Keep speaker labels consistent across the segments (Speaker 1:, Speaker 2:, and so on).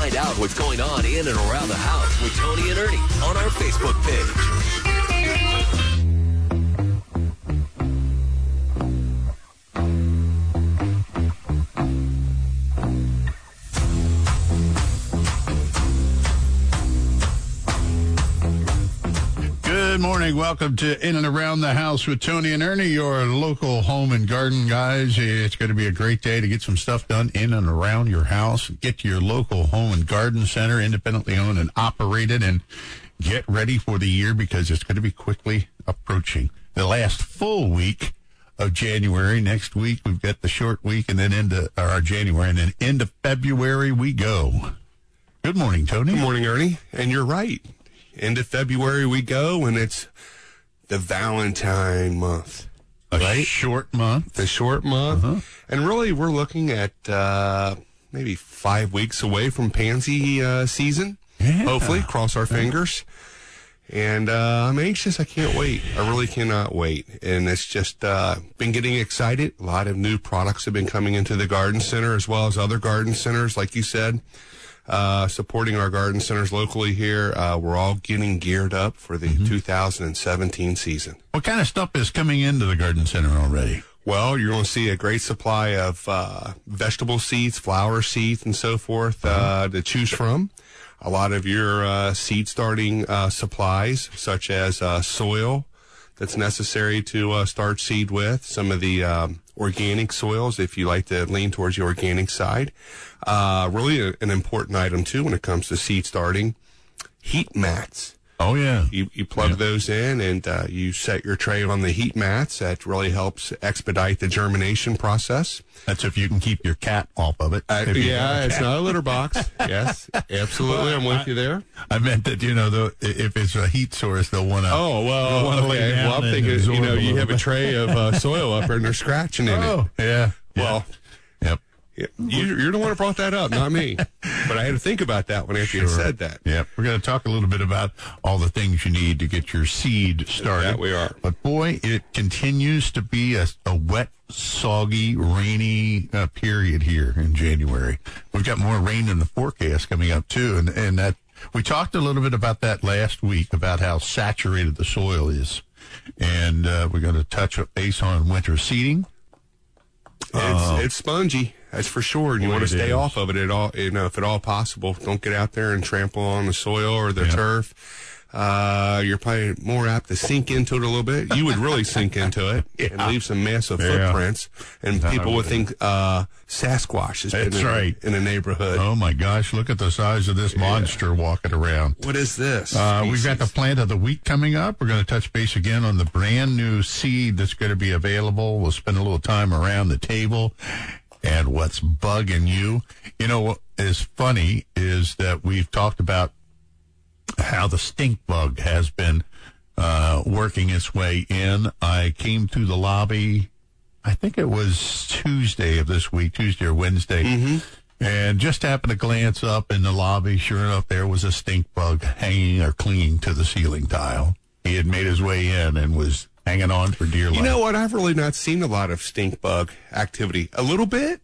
Speaker 1: Find out what's going on in and around the house with Tony and Ernie on our Facebook page.
Speaker 2: Good morning. Welcome to In and Around the House with Tony and Ernie, your local home and garden guys. It's going to be a great day to get some stuff done in and around your house. Get to your local home and garden center, independently owned and operated, and get ready for the year because it's going to be quickly approaching the last full week of January. Next week, we've got the short week, and then into our January, and then into February we go. Good morning, Tony.
Speaker 3: Good morning, Ernie. And you're right. End of February we go, and it's the Valentine month.
Speaker 2: Right? Short month.
Speaker 3: The short month. Uh-huh. And really, we're looking at maybe 5 weeks away from pansy season. Yeah. Hopefully, cross our fingers. And I'm anxious. I can't wait. I really cannot wait. And it's just been getting excited. A lot of new products have been coming into the garden center, as well as other garden centers, like you said. Supporting our garden centers locally here. We're all getting geared up for the 2017 season.
Speaker 2: What kind of stuff is coming into the garden center already?
Speaker 3: Well, you're going to see a great supply of vegetable seeds, flower seeds, and so forth to choose from. A lot of your seed starting supplies, such as soil that's necessary to start seed with. Some of the organic soils, if you like to lean towards the organic side. Really an important item, too, when it comes to seed starting. Heat mats.
Speaker 2: Oh, yeah.
Speaker 3: You plug those in, and you set your tray on the heat mats. That really helps expedite the germination process.
Speaker 2: That's if you can keep your cat off of it.
Speaker 3: It's not a litter box. Yes, absolutely. Well, I'm with you there.
Speaker 2: I meant that, if it's a heat source, they'll want to.
Speaker 3: Oh, well, okay. Well, I'm thinking, you have a tray of soil up there, and they're scratching in it.
Speaker 2: Yeah.
Speaker 3: Well,
Speaker 2: yep.
Speaker 3: You're the one who brought that up, not me. But I had to think about that when after you said that.
Speaker 2: Yeah, we're going to talk a little bit about all the things you need to get your seed started.
Speaker 3: That we are.
Speaker 2: But boy, it continues to be a wet, soggy, rainy period here in January. We've got more rain in the forecast coming up too, and that we talked a little bit about that last week about how saturated the soil is, and we're going to touch base on winter seeding.
Speaker 3: It's spongy, that's for sure. And you want to stay off of it at all, if at all possible. Don't get out there and trample on the soil or the turf. You're probably more apt to sink into it a little bit. You would really sink into it and leave some massive footprints. And people would think Sasquatch has been in a neighborhood.
Speaker 2: Oh, my gosh. Look at the size of this monster walking around.
Speaker 3: What is this?
Speaker 2: We've got the plant of the week coming up. We're going to touch base again on the brand new seed that's going to be available. We'll spend a little time around the table and what's bugging you. What is funny is that we've talked about how the stink bug has been working its way in. I came through the lobby, I think it was Tuesday of this week, Tuesday or Wednesday, and just happened to glance up in the lobby. Sure enough, there was a stink bug hanging or clinging to the ceiling tile. He had made his way in and was hanging on for dear life.
Speaker 3: You know what? I've really not seen a lot of stink bug activity. A little bit.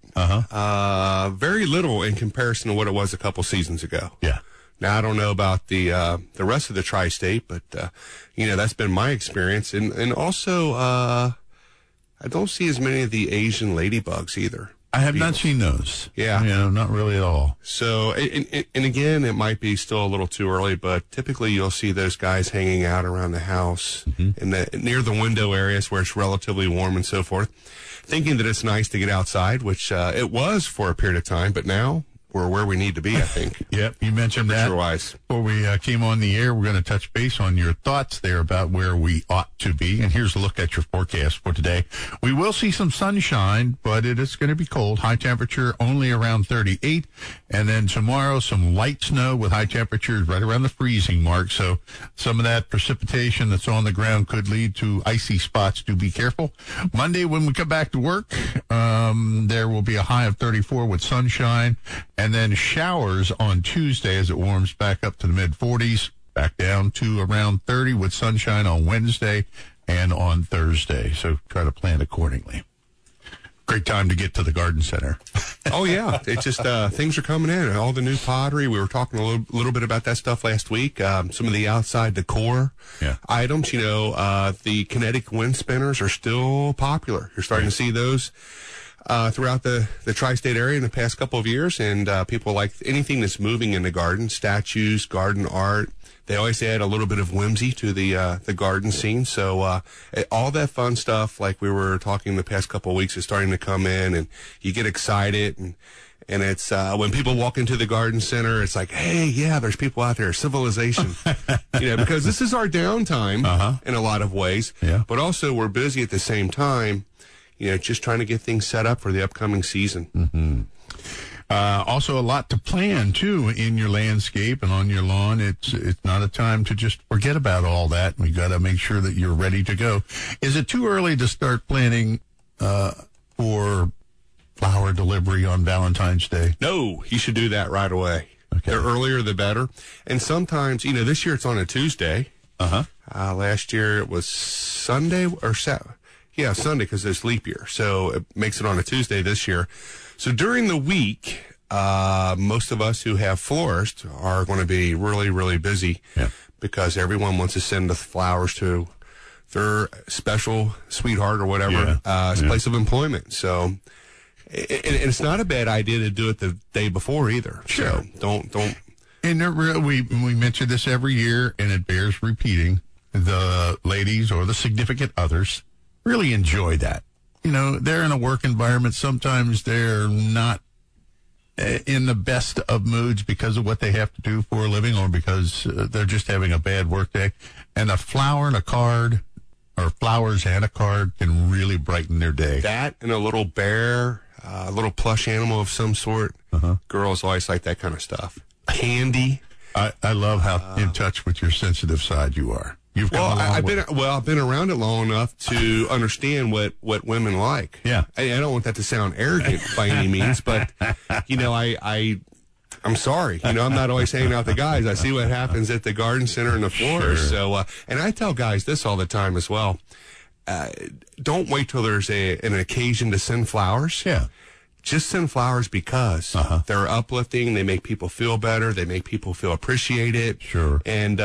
Speaker 3: Very little in comparison to what it was a couple seasons ago.
Speaker 2: Yeah.
Speaker 3: Now, I don't know about the rest of the tri-state, but, that's been my experience. And also, I don't see as many of the Asian ladybugs either.
Speaker 2: I have not seen those.
Speaker 3: Yeah.
Speaker 2: Not really at all.
Speaker 3: So, and again, it might be still a little too early, but typically you'll see those guys hanging out around the house near the window areas where it's relatively warm and so forth, thinking that it's nice to get outside, which it was for a period of time, but now we're where we need to be, I think.
Speaker 2: Yep, you mentioned that.
Speaker 3: Temperature-wise.
Speaker 2: Before we came on the air, we're going to touch base on your thoughts there about where we ought to be. And here's a look at your forecast for today. We will see some sunshine, but it is going to be cold. High temperature only around 38. And then tomorrow, some light snow with high temperatures right around the freezing mark. So some of that precipitation that's on the ground could lead to icy spots. Do be careful. Monday, when we come back to work, there will be a high of 34 with sunshine. And then showers on Tuesday as it warms back up to the mid-40s, back down to around 30 with sunshine on Wednesday and on Thursday. So try to plan accordingly. Great time to get to the garden center.
Speaker 3: Oh, yeah. It's just things are coming in. All the new pottery. We were talking a little bit about that stuff last week. Some of the outside decor items. The kinetic wind spinners are still popular. You're starting to see those throughout the tri-state area in the past couple of years. And people like anything that's moving in the garden, statues, garden art. They always add a little bit of whimsy to the garden scene. So all that fun stuff, like we were talking the past couple of weeks, is starting to come in, and you get excited. And it's when people walk into the garden center, it's like, hey, yeah, there's people out there, civilization. Because this is our downtime in a lot of ways.
Speaker 2: Yeah.
Speaker 3: But also we're busy at the same time, just trying to get things set up for the upcoming season.
Speaker 2: Mm-hmm. Also a lot to plan, too, in your landscape and on your lawn. It's not a time to just forget about all that. We got to make sure that you're ready to go. Is it too early to start planning for flower delivery on Valentine's Day?
Speaker 3: No, you should do that right away.
Speaker 2: Okay.
Speaker 3: The earlier, the better. And sometimes, this year it's on a Tuesday. Last year it was Sunday or Saturday. Yeah, Sunday, because it's leap year. So it makes it on a Tuesday this year. So during the week, most of us who have florists are going to be really, really busy because everyone wants to send the flowers to their special sweetheart or whatever place of employment. So, and it's not a bad idea to do it the day before either.
Speaker 2: Sure.
Speaker 3: So don't.
Speaker 2: And we mention this every year, and it bears repeating. The ladies or the significant others really enjoy that. They're in a work environment. Sometimes they're not in the best of moods because of what they have to do for a living, or because they're just having a bad work day. And a flower and a card, or flowers and a card, can really brighten their day.
Speaker 3: That and a little bear, a little plush animal of some sort. Girls always like that kind of stuff. Candy.
Speaker 2: I love how in touch with your sensitive side you are.
Speaker 3: I've been around it long enough to understand what women like.
Speaker 2: Yeah.
Speaker 3: I don't want that to sound arrogant by any means, but I'm sorry. I'm not always hanging out with the guys. I see what happens at the garden center and the floors.
Speaker 2: Sure.
Speaker 3: So, and I tell guys this all the time as well. Don't wait till there's an occasion to send flowers.
Speaker 2: Yeah.
Speaker 3: Just send flowers because they're uplifting. They make people feel better. They make people feel appreciated.
Speaker 2: Sure.
Speaker 3: And,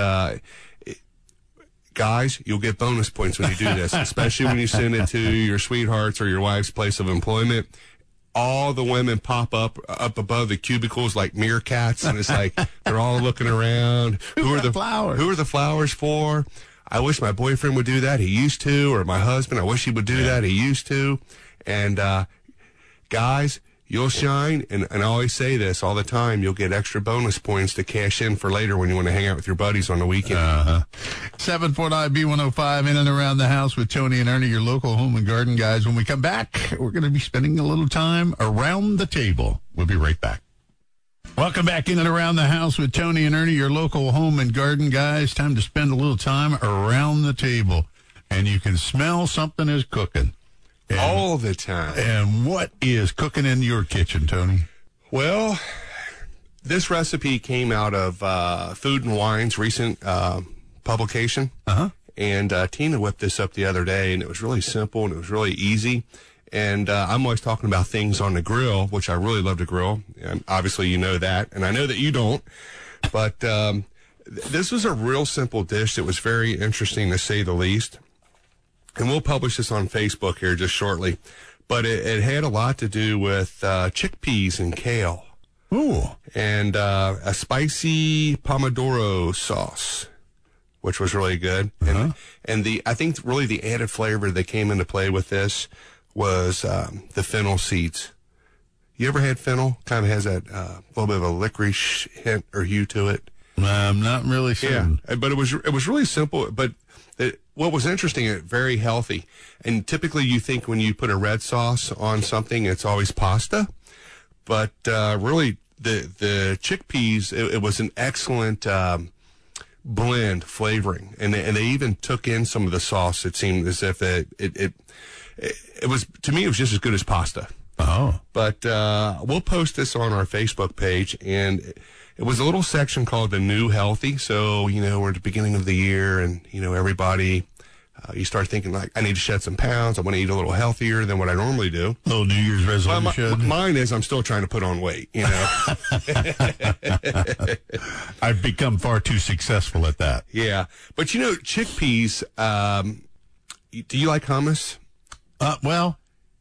Speaker 3: guys, you'll get bonus points when you do this, especially when you send it to your sweetheart's or your wife's place of employment. All the women pop up above the cubicles like meerkats, and it's like they're all looking around. Who are the flowers? Who are the flowers for? I wish my boyfriend would do that. He used to. Or my husband, I wish he would do that. He used to. And guys, you'll shine, and I always say this all the time, you'll get extra bonus points to cash in for later when you want to hang out with your buddies on the weekend.
Speaker 2: 749 B105 in and around the house with Tony and Ernie, your local home and garden guys. When we come back, we're going to be spending a little time around the table. We'll be right back. Welcome back in and around the house with Tony and Ernie, your local home and garden guys. Time to spend a little time around the table, and you can smell something is cooking.
Speaker 3: All the time.
Speaker 2: And what is cooking in your kitchen, Tony?
Speaker 3: Well, this recipe came out of Food and Wine's recent publication. And Tina whipped this up the other day, and it was really simple, and it was really easy. And I'm always talking about things on the grill, which I really love to grill. And obviously, you know that, and I know that you don't. But this was a real simple dish that was very interesting, to say the least. And we'll publish this on Facebook here just shortly. But it had a lot to do with chickpeas and kale.
Speaker 2: Ooh.
Speaker 3: And a spicy pomodoro sauce, which was really good. And I think really the added flavor that came into play with this was the fennel seeds. You ever had fennel? Kind of has that little bit of a licorice hint or hue to it.
Speaker 2: I'm not really certain.
Speaker 3: Yeah, but it was really simple. But what was interesting, very healthy. And typically you think when you put a red sauce on something, it's always pasta. But really, the chickpeas, it was an excellent blend flavoring. And they even took in some of the sauce. It seemed as if it was, to me, it was just as good as pasta.
Speaker 2: Oh.
Speaker 3: But we'll post this on our Facebook page, and it was a little section called The New Healthy. So, we're at the beginning of the year, and, everybody you start thinking like, I need to shed some pounds. I want to eat a little healthier than what I normally do.
Speaker 2: Little New Year's resolution.
Speaker 3: Mine is I'm still trying to put on weight, you know.
Speaker 2: I've become far too successful at that.
Speaker 3: Yeah. But, you know, chickpeas, do you like hummus?
Speaker 2: Well,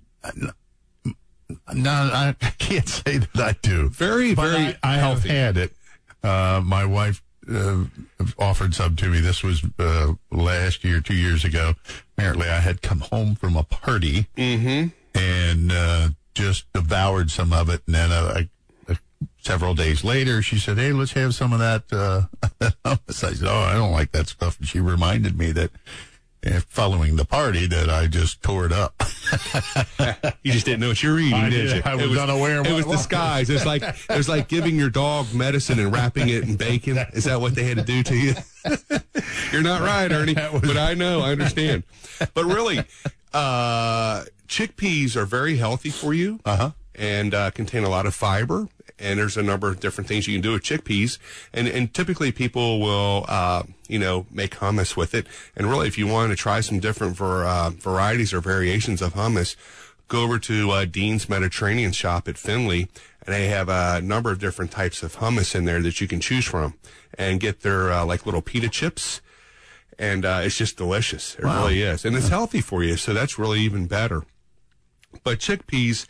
Speaker 2: no, I can't say that I do.
Speaker 3: Very,
Speaker 2: but
Speaker 3: very
Speaker 2: I have
Speaker 3: healthy.
Speaker 2: had it. My wife offered some to me. This was last year, 2 years ago. Apparently, I had come home from a party and just devoured some of it. And then several days later, she said, "Hey, let's have some of that hummus." I said, "Oh, I don't like that stuff." And she reminded me that following the party that I just tore it up.
Speaker 3: You just didn't know what you were eating, did you?
Speaker 2: I was unaware of
Speaker 3: it
Speaker 2: what
Speaker 3: was
Speaker 2: it was.
Speaker 3: disguised. It was like giving your dog medicine and wrapping it in bacon. Is that what they had to do to you? You're not right, Ernie, but I know, I understand. But really, chickpeas are very healthy for you and contain a lot of fiber. And there's a number of different things you can do with chickpeas. And typically people will, make hummus with it. And really, if you want to try some different varieties or variations of hummus, go over to Dean's Mediterranean Shop at Findlay. And they have a number of different types of hummus in there that you can choose from. And get their, like little pita chips. And it's just delicious. It really is. And it's healthy for you, so that's really even better. But chickpeas...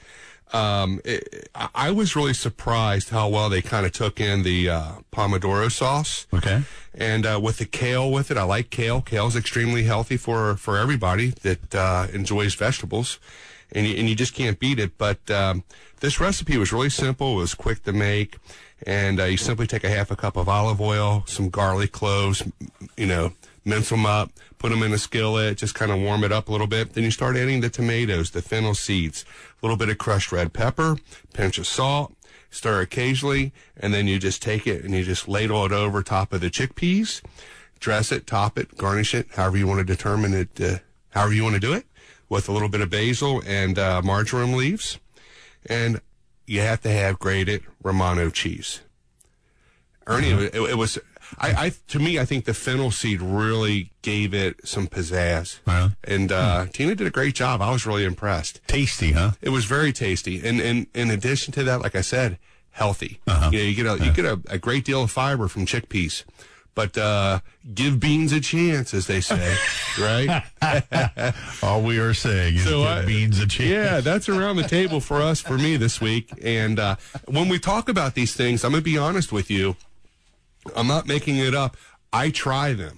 Speaker 3: I was really surprised how well they kind of took in the pomodoro sauce.
Speaker 2: Okay.
Speaker 3: And with the kale with it, I like kale. Kale's extremely healthy for everybody that enjoys vegetables, and you just can't beat it. But this recipe was really simple. It was quick to make, and you simply take a half a cup of olive oil, some garlic cloves, mince them up, put them in a skillet, just kind of warm it up a little bit. Then you start adding the tomatoes, the fennel seeds, a little bit of crushed red pepper, pinch of salt, stir occasionally, and then you just take it and you just ladle it over top of the chickpeas, dress it, top it, garnish it, however you want to determine it, however you want to do it, with a little bit of basil and marjoram leaves. And you have to have grated Romano cheese. Ernie, it was... to me, I think the fennel seed really gave it some pizzazz.
Speaker 2: Wow.
Speaker 3: And Tina did a great job. I was really impressed.
Speaker 2: Tasty, huh?
Speaker 3: It was very tasty. And in addition to that, like I said, healthy. You get a great deal of fiber from chickpeas. But give beans a chance, as they say, right?
Speaker 2: All we are saying is give beans a chance.
Speaker 3: Yeah, that's around the table for me this week. And when we talk about these things, I'm going to be honest with you. I'm not making it up. I try them.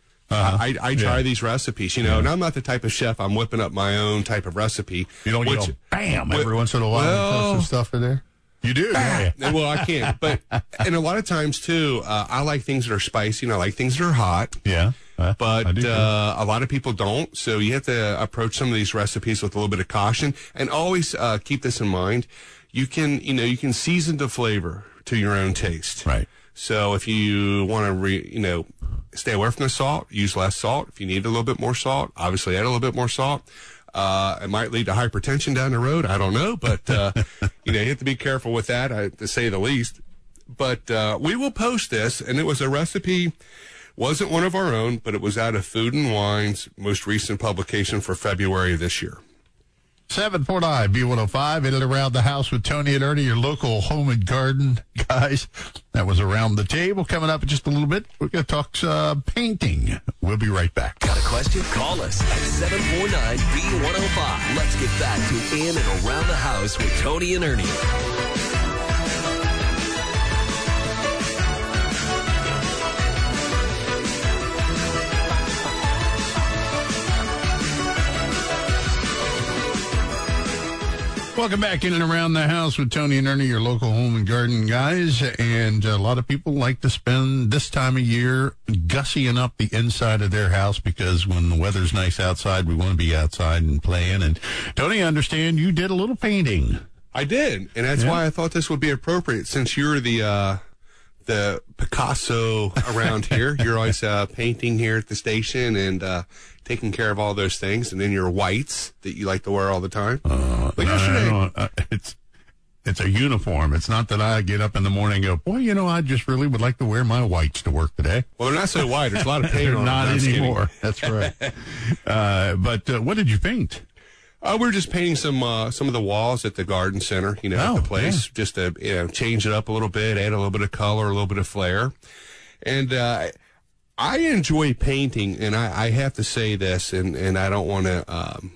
Speaker 3: I try these recipes, and I'm not the type of chef. I'm whipping up my own type of recipe.
Speaker 2: You don't go, bam, every once in a while and throw some stuff in there? You do? Yeah.
Speaker 3: Well, I can't. And a lot of times, too, I like things that are spicy and I like things that are hot.
Speaker 2: Yeah.
Speaker 3: But a lot of people don't. So you have to approach some of these recipes with a little bit of caution. And always keep this in mind. You can season the flavor to your own taste.
Speaker 2: Right.
Speaker 3: So if you want to, stay away from the salt, use less salt. If you need a little bit more salt, obviously add a little bit more salt. It might lead to hypertension down the road. I don't know, but, you have to be careful with that, to say the least. But we will post this, and it was a recipe, wasn't one of our own, but it was out of Food and Wine's most recent publication for February of this year.
Speaker 2: 749 B105, in and around the house with Tony and Ernie, your local home and garden guys. That was Around the Table. Coming up in just a little bit, we're going to talk painting. We'll be right back.
Speaker 1: Got a question? Call us at 749-B105. Let's get back to In and Around the House with Tony and Ernie.
Speaker 2: Welcome back In and Around the House with Tony and Ernie, your local home and garden guys. And a lot of people like to spend this time of year gussying up the inside of their house because when the weather's nice outside, we want to be outside and playing. And Tony, I understand you did a little painting.
Speaker 3: I did, and that's why I thought this would be appropriate since you're the Picasso around here. You're always painting here at the station and taking care of all those things, and then your whites that you like to wear all the time.
Speaker 2: Yesterday, It's a uniform. It's not that I get up in the morning and go, boy, I just really would like to wear my whites to work today.
Speaker 3: Well, they're not so white. There's a lot of paint on them.
Speaker 2: Not
Speaker 3: No, I'm just kidding.
Speaker 2: anymore. That's right. But what did you paint?
Speaker 3: We're just painting some of the walls at the garden center, at the place, just to change it up a little bit, add a little bit of color, a little bit of flair. And I enjoy painting, and I have to say this, and I don't want to,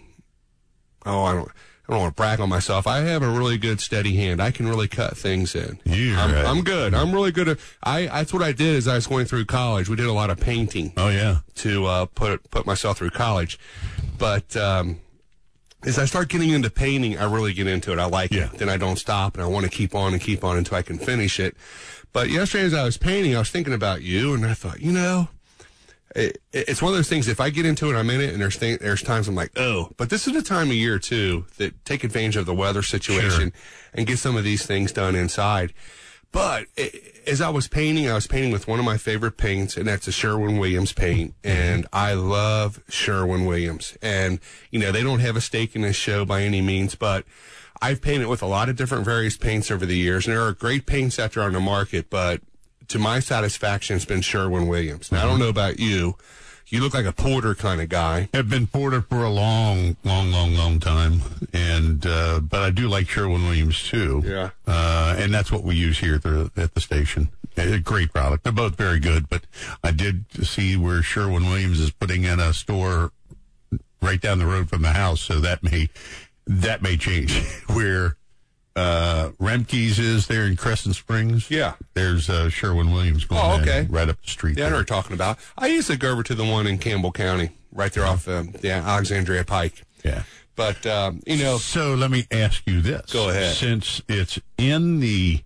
Speaker 3: I don't want to brag on myself. I have a really good steady hand. I can really cut things in. I'm good. I'm really good at. That's what I did as I was going through college. We did a lot of painting.
Speaker 2: Oh yeah.
Speaker 3: To put myself through college, but as I start getting into painting, I really get into it. I like it. Then I don't stop, and I want to keep on until I can finish it. But yesterday, as I was painting, I was thinking about you, and I thought, it's one of those things. If I get into it, I'm in it, and there's times I'm like, oh. But this is the time of year too that take advantage of the weather situation and get some of these things done inside. But as I was painting with one of my favorite paints, and that's a Sherwin-Williams paint. And I love Sherwin-Williams. And they don't have a stake in this show by any means, but I've painted with a lot of different various paints over the years, and there are great paints out there on the market, but to my satisfaction, it's been Sherwin-Williams. Now, I don't know about you. You look like a Porter kind of guy.
Speaker 2: I've been Porter for a long time, and but I do like Sherwin-Williams too.
Speaker 3: Yeah.
Speaker 2: And that's what we use here at the station. A great product. They're both very good, but I did see where Sherwin-Williams is putting in a store right down the road from the house, so that may change. Where Remke's is there in Crescent Springs.
Speaker 3: Yeah.
Speaker 2: There's Sherwin-Williams going right up the street.
Speaker 3: Yeah, I know what you're talking about. I used to go over to the one in Campbell County, right there off the Alexandria Pike.
Speaker 2: Yeah.
Speaker 3: But,
Speaker 2: So let me ask you this.
Speaker 3: Go ahead.
Speaker 2: Since it's in the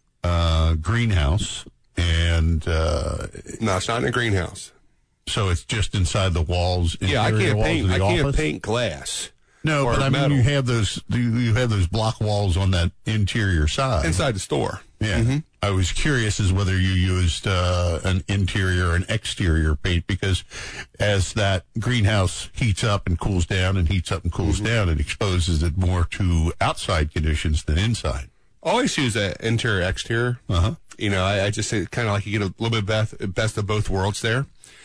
Speaker 2: greenhouse and...
Speaker 3: no, it's not in a greenhouse.
Speaker 2: So it's just inside the walls?
Speaker 3: Yeah, I can't paint glass.
Speaker 2: No, but I mean, you have those block walls on that interior side.
Speaker 3: Inside the store.
Speaker 2: Yeah.
Speaker 3: Mm-hmm.
Speaker 2: I was curious as whether you used an interior or an exterior paint, because as that greenhouse heats up and cools down and heats up and cools down, it exposes it more to outside conditions than inside.
Speaker 3: Always use an interior, exterior.
Speaker 2: Uh-huh.
Speaker 3: I just say kind of like you get a little bit best of both worlds there.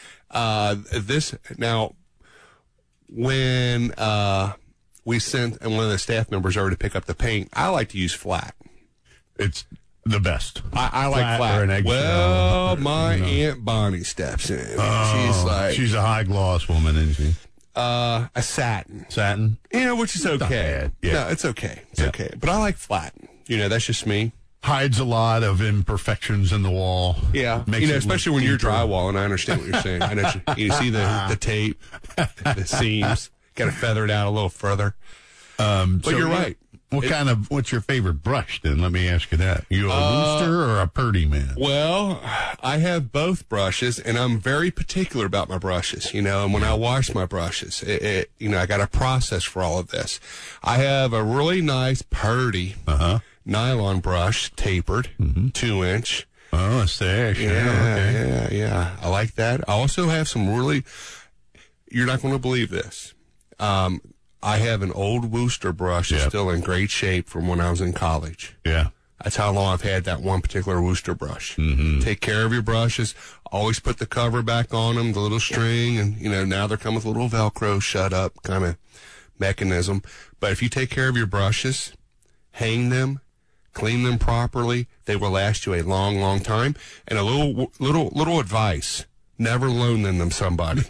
Speaker 3: When we sent one of the staff members over to pick up the paint, I like to use flat.
Speaker 2: It's the best.
Speaker 3: I like flat.
Speaker 2: Or an eggshell.
Speaker 3: Well, my Aunt Bonnie steps in.
Speaker 2: She's a high gloss woman, isn't she?
Speaker 3: A satin.
Speaker 2: Satin?
Speaker 3: Which is okay.
Speaker 2: Not bad. Yeah.
Speaker 3: No, it's okay. It's okay. But I like flat. That's just me.
Speaker 2: Hides a lot of imperfections in the wall.
Speaker 3: Yeah.
Speaker 2: Makes it
Speaker 3: especially when you're
Speaker 2: deeper.
Speaker 3: drywalling, I understand what you're saying. I know you see the tape, the seams. Got to feather it out a little further. But you're right.
Speaker 2: What's your favorite brush then? Let me ask you that. You a Wooster or a Purdy man?
Speaker 3: Well, I have both brushes, and I'm very particular about my brushes, and when I wash my brushes, I got a process for all of this. I have a really nice Purdy nylon brush, tapered, 2-inch.
Speaker 2: Oh, a stash.
Speaker 3: Yeah. I like that. I also have some really, you're not going to believe this. I have an old Wooster brush that's still in great shape from when I was in college.
Speaker 2: Yeah.
Speaker 3: That's how long I've had that one particular Wooster brush. Take care of your brushes. Always put the cover back on them, the little string, and, now they're come with a little Velcro shut-up kind of mechanism. But if you take care of your brushes, hang them, clean them properly, they will last you a long, long time. And a little advice. Never loan them to somebody.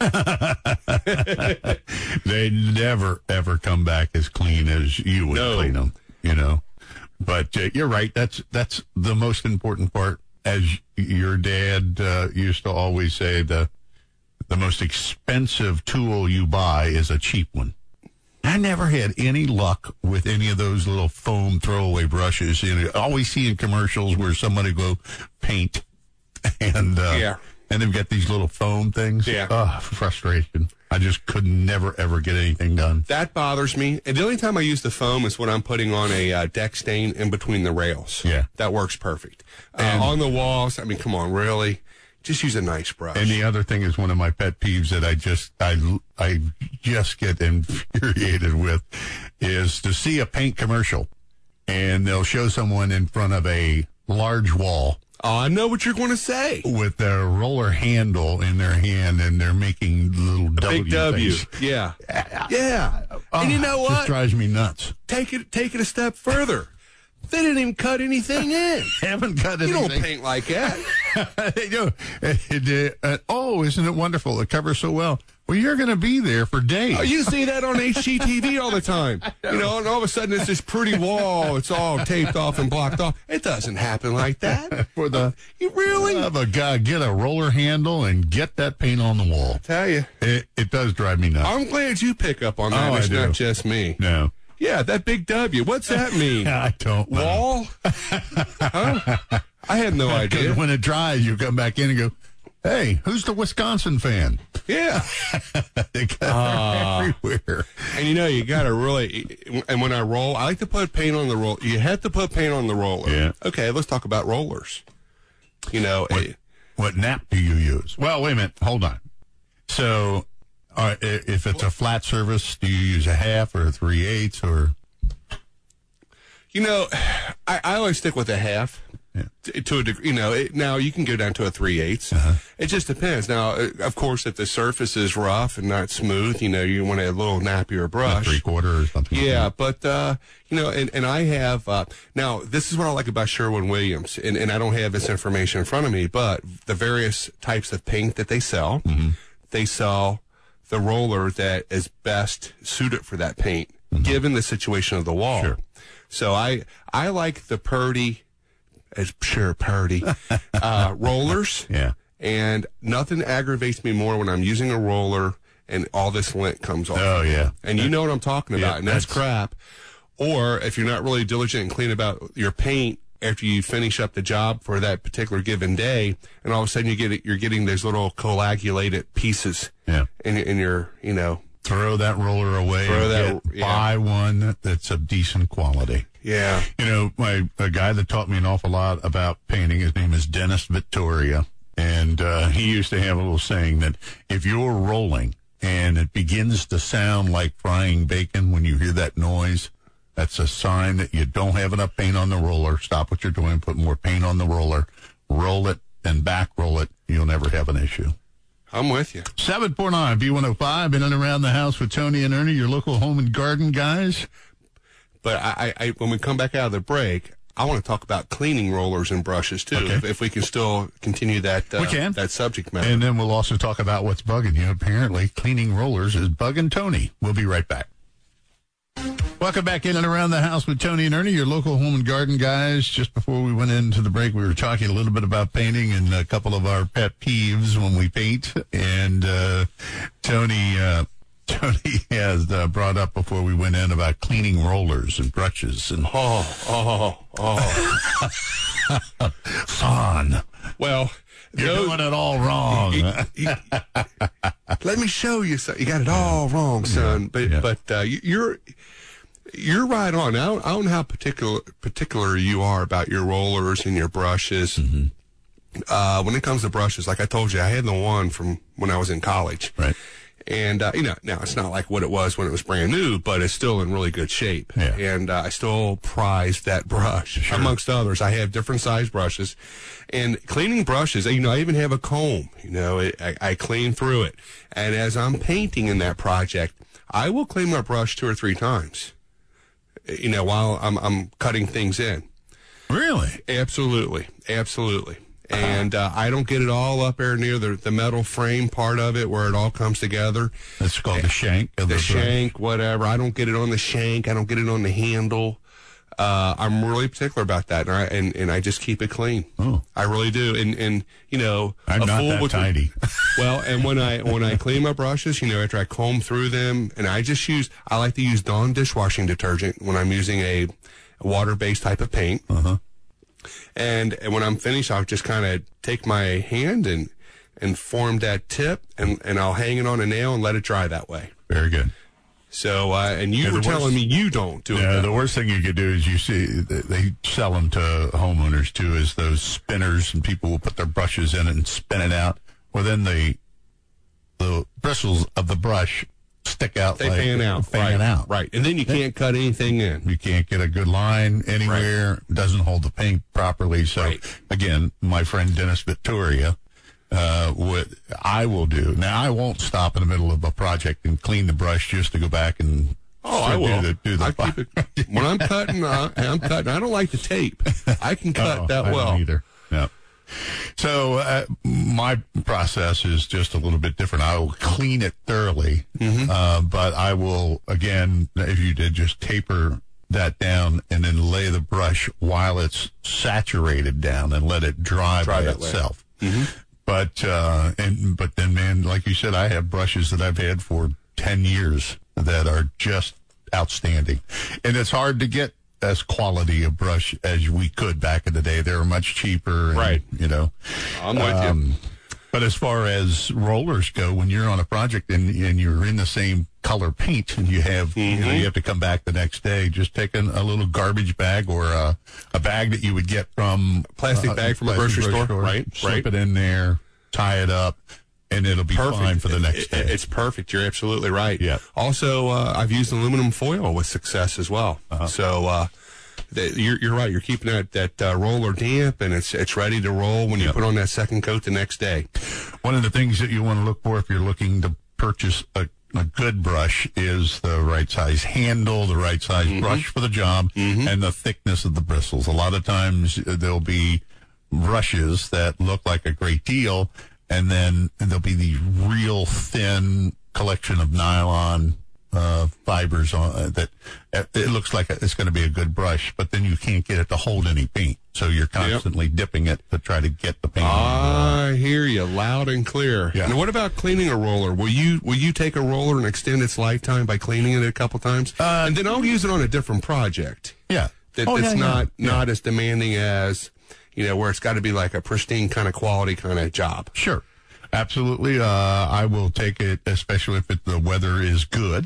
Speaker 2: They never, ever come back as clean as you would clean them, But you're right. That's the most important part. As your dad used to always say, the most expensive tool you buy is a cheap one. I never had any luck with any of those little foam throwaway brushes. I always see in commercials where somebody go paint and and they've got these little foam things.
Speaker 3: Yeah.
Speaker 2: Oh, frustration. I just could never, ever get anything done.
Speaker 3: That bothers me. And the only time I use the foam is when I'm putting on a deck stain in between the rails.
Speaker 2: Yeah.
Speaker 3: That works perfect. On the walls, come on, really? Just use a nice brush.
Speaker 2: And the other thing is one of my pet peeves that I just get infuriated with is to see a paint commercial and they'll show someone in front of a large wall
Speaker 3: Oh, I know what you're going to say.
Speaker 2: with their roller handle in their hand, and they're making little
Speaker 3: Big W.
Speaker 2: things.
Speaker 3: Yeah. Yeah. And you know
Speaker 2: It just
Speaker 3: what?
Speaker 2: drives me nuts.
Speaker 3: Take it a step further. They didn't even cut anything in.
Speaker 2: Haven't cut
Speaker 3: You
Speaker 2: anything.
Speaker 3: don't paint like that.
Speaker 2: Oh, isn't it wonderful? It covers so well. Well, you're going to be there for days.
Speaker 3: Oh, you see that on HGTV all the time. You know, and all of a sudden it's this pretty wall. It's all taped off and blocked off. It doesn't happen like that.
Speaker 2: For the
Speaker 3: You really?
Speaker 2: love of God, get a roller handle and get that paint on the wall.
Speaker 3: Tell you.
Speaker 2: It does drive me nuts.
Speaker 3: I'm glad you pick up on that.
Speaker 2: Oh,
Speaker 3: It's
Speaker 2: I do.
Speaker 3: not just me.
Speaker 2: No,
Speaker 3: Yeah, that big W. What's that mean?
Speaker 2: I don't know.
Speaker 3: Wall? Huh? I had no
Speaker 2: Because
Speaker 3: idea.
Speaker 2: when it dries, you come back in and go, hey, who's the Wisconsin fan?
Speaker 3: Yeah.
Speaker 2: They got everywhere.
Speaker 3: And you know, you got to really, and when I roll, I like to put paint on the roll. You have to put paint on the roller.
Speaker 2: Yeah.
Speaker 3: Okay, let's talk about rollers. You know,
Speaker 2: What nap do you use? Well, wait a minute. Hold on. So, if it's a flat surface, do you use a half or a 3/8 or?
Speaker 3: you know, I always stick with a half.
Speaker 2: Yeah.
Speaker 3: To a degree, you know, now you can go down to a 3/8. It just depends. Now, of course, if the surface is rough and not smooth, you know, you want a little nappier brush.
Speaker 2: 3/4 or something.
Speaker 3: Yeah, but, you know, and I have, now, this is what I like about Sherwin-Williams, and I don't have this information in front of me, but the various types of paint that they sell, they sell the roller that is best suited for that paint, given the situation of the wall.
Speaker 2: Sure.
Speaker 3: So I like the Purdy, rollers.
Speaker 2: Yeah.
Speaker 3: And nothing aggravates me more when I'm using a roller and all this lint comes off.
Speaker 2: Oh, yeah.
Speaker 3: And you know what I'm talking about,
Speaker 2: Yeah,
Speaker 3: and that's
Speaker 2: that's-
Speaker 3: crap. Or if you're not really diligent and clean about your paint after you finish up the job for that particular given day, and all of a sudden you're getting those little coagulated pieces
Speaker 2: Yeah.
Speaker 3: in your, you know,
Speaker 2: Throw that roller away.
Speaker 3: Throw
Speaker 2: and
Speaker 3: that-
Speaker 2: get-
Speaker 3: yeah.
Speaker 2: Buy one that's of decent quality.
Speaker 3: yeah.
Speaker 2: You know, a guy that taught me an awful lot about painting, his name is Dennis Vittoria, and he used to have a little saying that if you're rolling and it begins to sound like frying bacon when you hear that noise, that's a sign that you don't have enough paint on the roller. Stop what you're doing, put more paint on the roller, roll it, and back roll it. You'll never have an issue.
Speaker 3: I'm with you.
Speaker 2: 749 B105, in and around the house with Tony and Ernie, your local home and garden guys.
Speaker 3: But I when we come back out of the break, I want to talk about cleaning rollers and brushes too.
Speaker 2: Okay.
Speaker 3: If we can still continue that,
Speaker 2: We can.
Speaker 3: that subject matter.
Speaker 2: And then we'll also talk about what's bugging you. Apparently, cleaning rollers is bugging Tony. We'll be right back. Welcome back in and around the house with Tony and Ernie, your local home and garden guys. Just before we went into the break, we were talking a little bit about painting and a couple of our pet peeves when we paint. And Tony has brought up before we went in about cleaning rollers and brushes and son.
Speaker 3: Well,
Speaker 2: You're doing it all wrong.
Speaker 3: let me show you. You got it all wrong, son. But you're right on. I don't know how particular you are about your rollers and your brushes. When it comes to brushes, like I told you, I had the one from when I was in college.
Speaker 2: Right.
Speaker 3: And, you know, now it's not like what it was when it was brand new, but it's still in really good shape.
Speaker 2: Yeah.
Speaker 3: And I still prize that brush, amongst others. I have different size brushes. And cleaning brushes, you know, I even have a comb. You know, I clean through it. And as I'm painting in that project, I will clean my brush 2 or 3 times, you know, while I'm cutting things in.
Speaker 2: Really?
Speaker 3: Absolutely. Absolutely. And I don't get it all up there near the metal frame part of it where it all comes together.
Speaker 2: That's called the shank. Of
Speaker 3: The
Speaker 2: brush.
Speaker 3: shank, whatever. I don't get it on the shank. I don't get it on the handle. I'm really particular about that, and I just keep it clean.
Speaker 2: Oh.
Speaker 3: I really do. And you know,
Speaker 2: I'm not that tidy.
Speaker 3: Well, and when I clean my brushes, you know, after I comb through them, and I like to use Dawn dishwashing detergent when I'm using a water-based type of paint. And when I'm finished, I'll just kind of take my hand and form that tip, and I'll hang it on a nail and let it dry that way.
Speaker 2: Very good.
Speaker 3: So, and you
Speaker 2: Yeah,
Speaker 3: were
Speaker 2: the
Speaker 3: telling
Speaker 2: worst-
Speaker 3: me you don't do it.
Speaker 2: Yeah,
Speaker 3: that
Speaker 2: the
Speaker 3: way.
Speaker 2: worst thing you could do is you see they sell them to homeowners too, is those spinners, and people will put their brushes in it and spin it out. Well, then the bristles of the brush stick out.
Speaker 3: They fan out. Right. And then you can't cut anything in.
Speaker 2: You can't get a good line anywhere. It doesn't hold the paint properly. So, again, my friend Dennis Vittoria, what I will do. Now, I won't stop in the middle of a project and clean the brush just to go back and
Speaker 3: I will. I keep it. When I'm cutting, I'm cutting. I don't like the tape. I can cut that well.
Speaker 2: I don't either. Yeah. So my process is just a little bit different. I will clean it thoroughly, but I will, again, if you did, just taper that down and then lay the brush while it's saturated down and let it dry by itself. But then, man, like you said, I have brushes that I've had for 10 years that are just outstanding. And it's hard to get as quality a brush as we could back in the day. They were much cheaper. And, you know.
Speaker 3: I'm with you.
Speaker 2: But as far as rollers go, when you're on a project and you're in the same color paint and you have, you know, you have to come back the next day, just take a little garbage bag or a bag that you would get from
Speaker 3: plastic bag from a grocery store. Right.
Speaker 2: Slip it in there, tie it up, and it'll be fine for the next day.
Speaker 3: It's perfect. You're absolutely right.
Speaker 2: Yeah.
Speaker 3: Also, I've used aluminum foil with success as well. So, you're right. You're keeping that roller damp, and it's ready to roll when you put on that second coat the next day.
Speaker 2: One of the things that you want to look for if you're looking to purchase a good brush is the right size handle, the right size brush for the job, and the thickness of the bristles. A lot of times there'll be brushes that look like a great deal, and then there'll be the real thin collection of nylon fibers on that. It looks like it's going to be a good brush, but then you can't get it to hold any paint. So you're constantly dipping it to try to get the paint.
Speaker 3: I hear you loud and clear.
Speaker 2: Yeah.
Speaker 3: Now, what about cleaning a roller? Will you take a roller and extend its lifetime by cleaning it a couple times? And then I'll use it on a different project.
Speaker 2: Yeah.
Speaker 3: That's not as demanding as, you know, where it's got to be like a pristine kind of quality kind of job.
Speaker 2: Sure. Absolutely. I will take it, especially if the weather is good.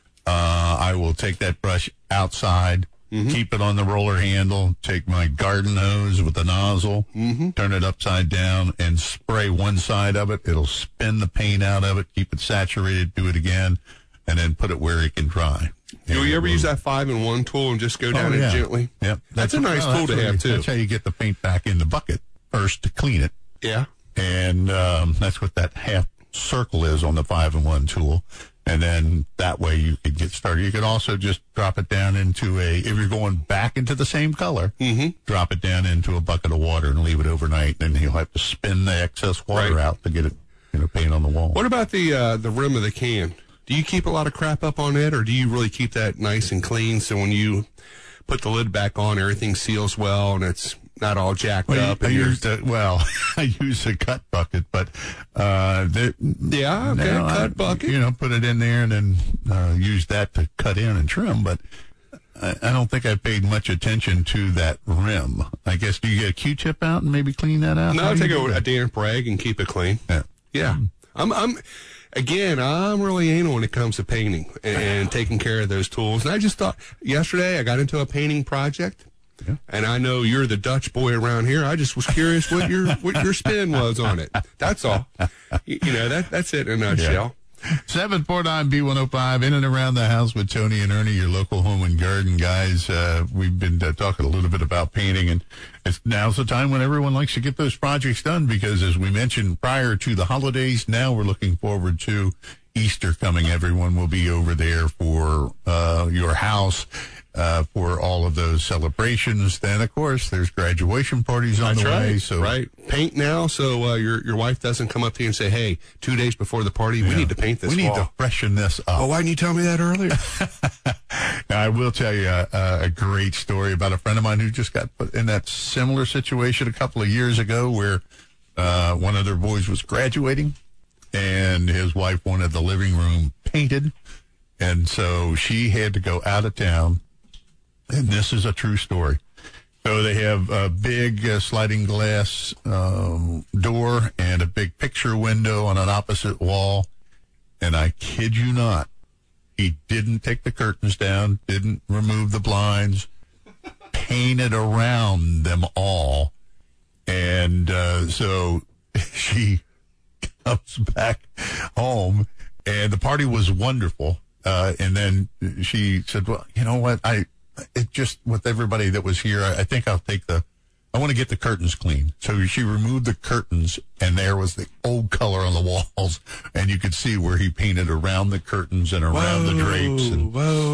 Speaker 2: I will take that brush outside, keep it on the roller handle, take my garden hose with the nozzle, turn it upside down, and spray one side of it. It'll spin the paint out of it, keep it saturated, do it again, and then put it where it can dry.
Speaker 3: Do you ever use that 5-in-1 tool and just go down it gently?
Speaker 2: Yep.
Speaker 3: That's a nice tool to have, too.
Speaker 2: That's how you get the paint back in the bucket first to clean it.
Speaker 3: Yeah.
Speaker 2: And that's what that half circle is on the 5-in-1 tool. And then that way you could get started. You could also just drop it down into if you're going back into the same color, drop it down into a bucket of water and leave it overnight. And you'll have to spin the excess water out to get it, paint on the wall.
Speaker 3: What about the rim of the can? Do you keep a lot of crap up on it, or do you really keep that nice and clean so when you put the lid back on, everything seals well and it's not all jacked up?
Speaker 2: I use a cut bucket, but cut bucket. Put it in there and then use that to cut in and trim. But I don't think I paid much attention to that rim. I guess, do you get a Q-tip out and maybe clean that out?
Speaker 3: No, I take a damp rag and keep it clean. Yeah. I'm really anal when it comes to painting and taking care of those tools. And I just thought yesterday I got into a painting project. Yeah. And I know you're the Dutch boy around here. I just was curious what your spin was on it. That's all. That's it in a nutshell.
Speaker 2: 749-B105, in and around the house with Tony and Ernie, your local home and garden guys. We've been talking a little bit about painting, and now's the time when everyone likes to get those projects done because, as we mentioned prior to the holidays, now we're looking forward to Easter coming. Everyone will be over there for your house. For all of those celebrations. Then, of course, there's graduation parties on the way. So
Speaker 3: paint now, so your wife doesn't come up to you and say, "Hey, 2 days before the party, we need to paint this.
Speaker 2: We need to freshen this up."
Speaker 3: Oh, why didn't you tell me that earlier?
Speaker 2: Now, I will tell you a great story about a friend of mine who just got put in that similar situation a couple of years ago, where one of their boys was graduating, and his wife wanted the living room painted, and so she had to go out of town. And this is a true story. So they have a big sliding glass door and a big picture window on an opposite wall. And I kid you not, he didn't take the curtains down, didn't remove the blinds, painted around them all. And so she comes back home And the party was wonderful. And then she said, well, you know what? It just, with everybody that was here, I think I want to get the curtains clean. So she removed the curtains, and there was the old color on the walls, and you could see where he painted around the curtains and around the drapes. And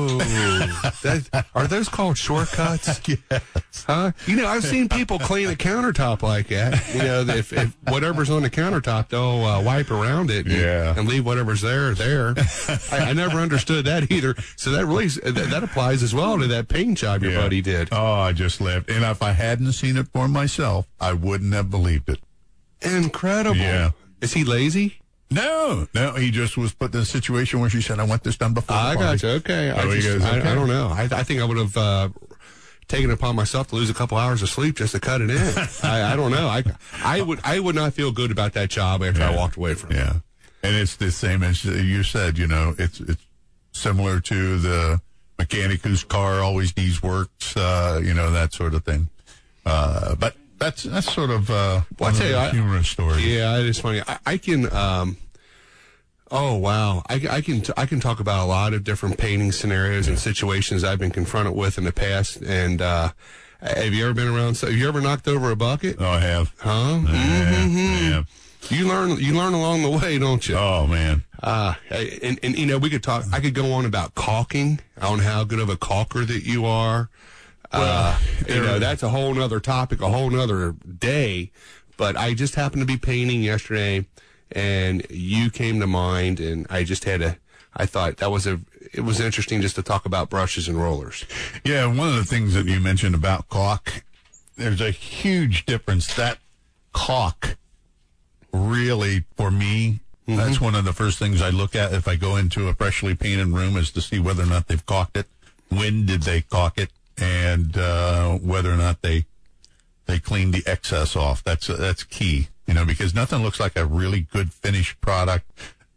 Speaker 3: Are those called shortcuts?
Speaker 2: Yes.
Speaker 3: Huh? I've seen people clean a countertop like that. If whatever's on the countertop, they'll wipe around it and leave whatever's there. I never understood that either. So that applies as well to that paint job your buddy did.
Speaker 2: Oh, I just laughed. And if I hadn't seen it for myself, I wouldn't have believed it.
Speaker 3: Incredible.
Speaker 2: Yeah.
Speaker 3: Is he lazy?
Speaker 2: No, he just was put in a situation where she said, I want this done before the party.
Speaker 3: I got you. Okay. I don't know. I think I would have taken it upon myself to lose a couple hours of sleep just to cut it in. I don't know. I would not feel good about that job after I walked away from it.
Speaker 2: Yeah. And it's the same as you said, it's similar to the mechanic whose car always needs works, that sort of thing. But that's sort of one of the humorous stories.
Speaker 3: Yeah, it is funny. I can. Oh wow, I can talk about a lot of different painting scenarios and situations I've been confronted with in the past. And have you ever been around? Have you ever knocked over a bucket?
Speaker 2: Oh, I have.
Speaker 3: Huh?
Speaker 2: Yeah.
Speaker 3: You learn along the way, don't you?
Speaker 2: Oh man.
Speaker 3: And we could talk. I could go on about caulking, on how good of a caulker that you are. Well, that's a whole nother topic, a whole nother day. But I just happened to be painting yesterday, and you came to mind, and I thought it was interesting just to talk about brushes and rollers.
Speaker 2: Yeah, one of the things that you mentioned about caulk, there's a huge difference. That caulk, really, for me, that's one of the first things I look at if I go into a freshly painted room, is to see whether or not they've caulked it, when did they caulk it, and whether or not they cleaned the excess off. That's key, because nothing looks like a really good finished project,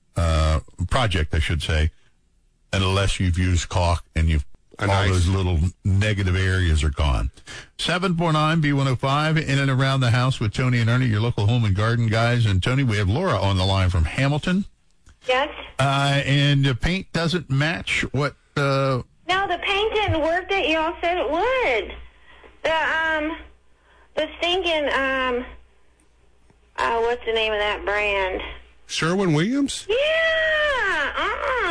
Speaker 2: I should say, unless you've used caulk and those little negative areas are gone. 749-B105, in and around the house with Tony and Ernie, your local home and garden guys. And Tony, we have Laura on the line from Hamilton.
Speaker 4: Yes.
Speaker 2: And the paint doesn't match what...
Speaker 4: No, the paint didn't work that y'all said it would. The stinking, what's the name of that brand?
Speaker 3: Sherwin-Williams?
Speaker 4: Yeah,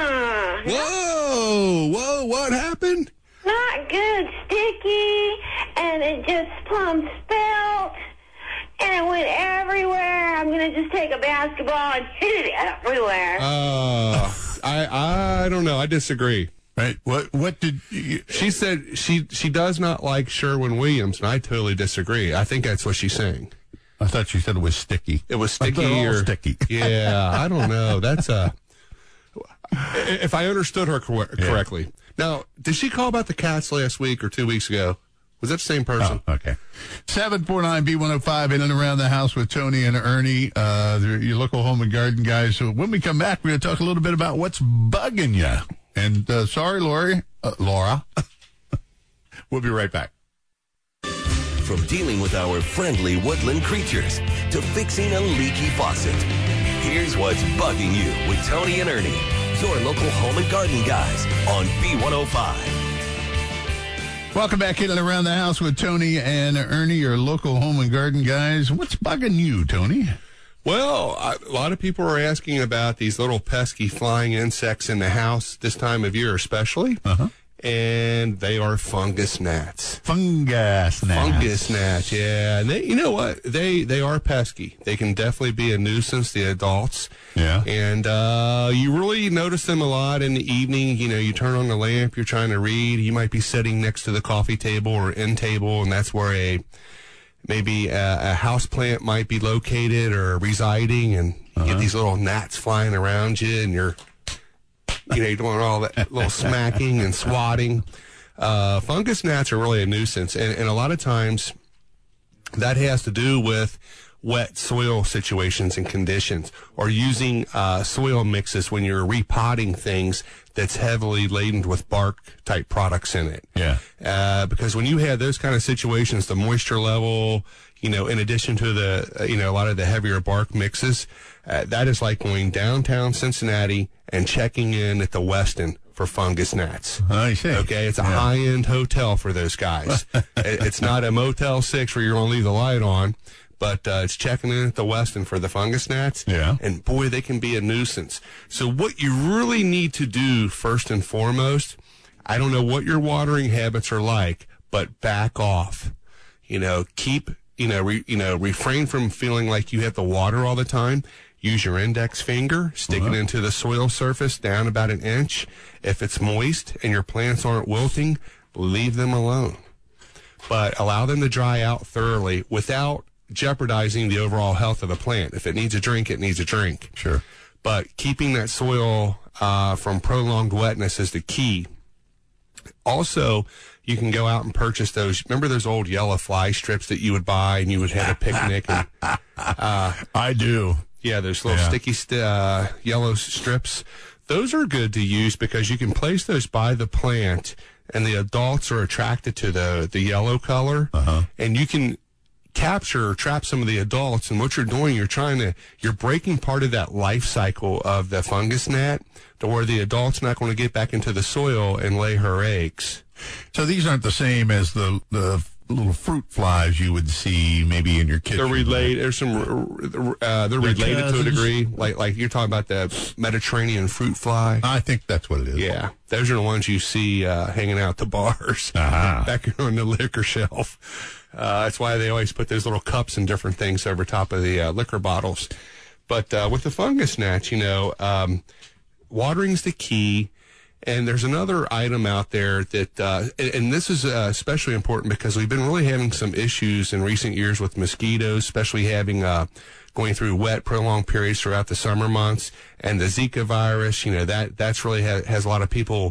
Speaker 3: Whoa, what happened?
Speaker 4: Not good, sticky, and it just plumb spelt, and it went everywhere. I'm going to just take a basketball and hit it everywhere.
Speaker 3: I don't know. I disagree.
Speaker 2: Right. What did you...
Speaker 3: She said she does not like Sherwin-Williams, and I totally disagree. I think that's what she's saying.
Speaker 2: I thought she said it was sticky.
Speaker 3: It was sticky or
Speaker 2: sticky.
Speaker 3: Yeah, I don't know. That's if I understood her correctly. Yeah. Now, did she call about the cats last week or 2 weeks ago? Was that the same person?
Speaker 2: Oh, okay. 749-B105, in and around the house with Tony and Ernie, your local home and garden guys. So when we come back, we're going to talk a little bit about what's bugging you. And sorry, Laura. We'll be right back.
Speaker 1: From dealing with our friendly woodland creatures to fixing a leaky faucet, here's what's bugging you with Tony and Ernie, your local home and garden guys on B105.
Speaker 2: Welcome back in and around the house with Tony and Ernie, your local home and garden guys. What's bugging you, Tony?
Speaker 3: Well, a lot of people are asking about these little pesky flying insects in the house this time of year especially.
Speaker 2: Uh-huh.
Speaker 3: And they are fungus gnats.
Speaker 2: Fungus gnats,
Speaker 3: yeah. And you know what? They are pesky. They can definitely be a nuisance, the adults.
Speaker 2: Yeah.
Speaker 3: And you really notice them a lot in the evening. You turn on the lamp, you're trying to read. You might be sitting next to the coffee table or end table, and that's where maybe a house plant might be located or residing, and you get these little gnats flying around you, and you're doing all that little smacking and swatting. Fungus gnats are really a nuisance, and a lot of times that has to do with wet soil situations and conditions, or using soil mixes when you're repotting things that's heavily laden with bark type products in it.
Speaker 2: Yeah.
Speaker 3: Because when you have those kind of situations, the moisture level, in addition to the, a lot of the heavier bark mixes, that is like going downtown Cincinnati and checking in at the Westin for fungus gnats.
Speaker 2: I see.
Speaker 3: Okay, it's a high-end hotel for those guys. It's not a Motel 6 where you're going to leave the light on, but it's checking in at the Westin for the fungus gnats.
Speaker 2: Yeah.
Speaker 3: And boy, they can be a nuisance. So what you really need to do first and foremost, I don't know what your watering habits are like, but back off. Keep, refrain from feeling like you have to water all the time. Use your index finger, stick it into the soil surface down about an inch. If it's moist and your plants aren't wilting, leave them alone. But allow them to dry out thoroughly without jeopardizing the overall health of the plant. If it needs a drink, it needs a drink.
Speaker 2: Sure.
Speaker 3: But keeping that soil from prolonged wetness is the key. Also, you can go out and purchase those. Remember those old yellow fly strips that you would buy and you would have a picnic? And,
Speaker 2: I do.
Speaker 3: yeah, those little sticky yellow strips. Those are good to use because you can place those by the plant, and the adults are attracted to the yellow color, and you can capture or trap some of the adults. And what you're doing, you're breaking part of that life cycle of the fungus gnat to where the adult's not going to get back into the soil and lay her eggs.
Speaker 2: So these aren't the same as the little fruit flies you would see maybe in your kitchen.
Speaker 3: They're related. There's some. They're related to a degree. Like you're talking about the Mediterranean fruit fly.
Speaker 2: I think that's what it is.
Speaker 3: Yeah, those are the ones you see hanging out at the bars back here on the liquor shelf. That's why they always put those little cups and different things over top of the liquor bottles. But with the fungus gnats, watering's the key. And there's another item out there that, and this is especially important because we've been really having some issues in recent years with mosquitoes, especially having going through wet, prolonged periods throughout the summer months, and the Zika virus. That's really has a lot of people,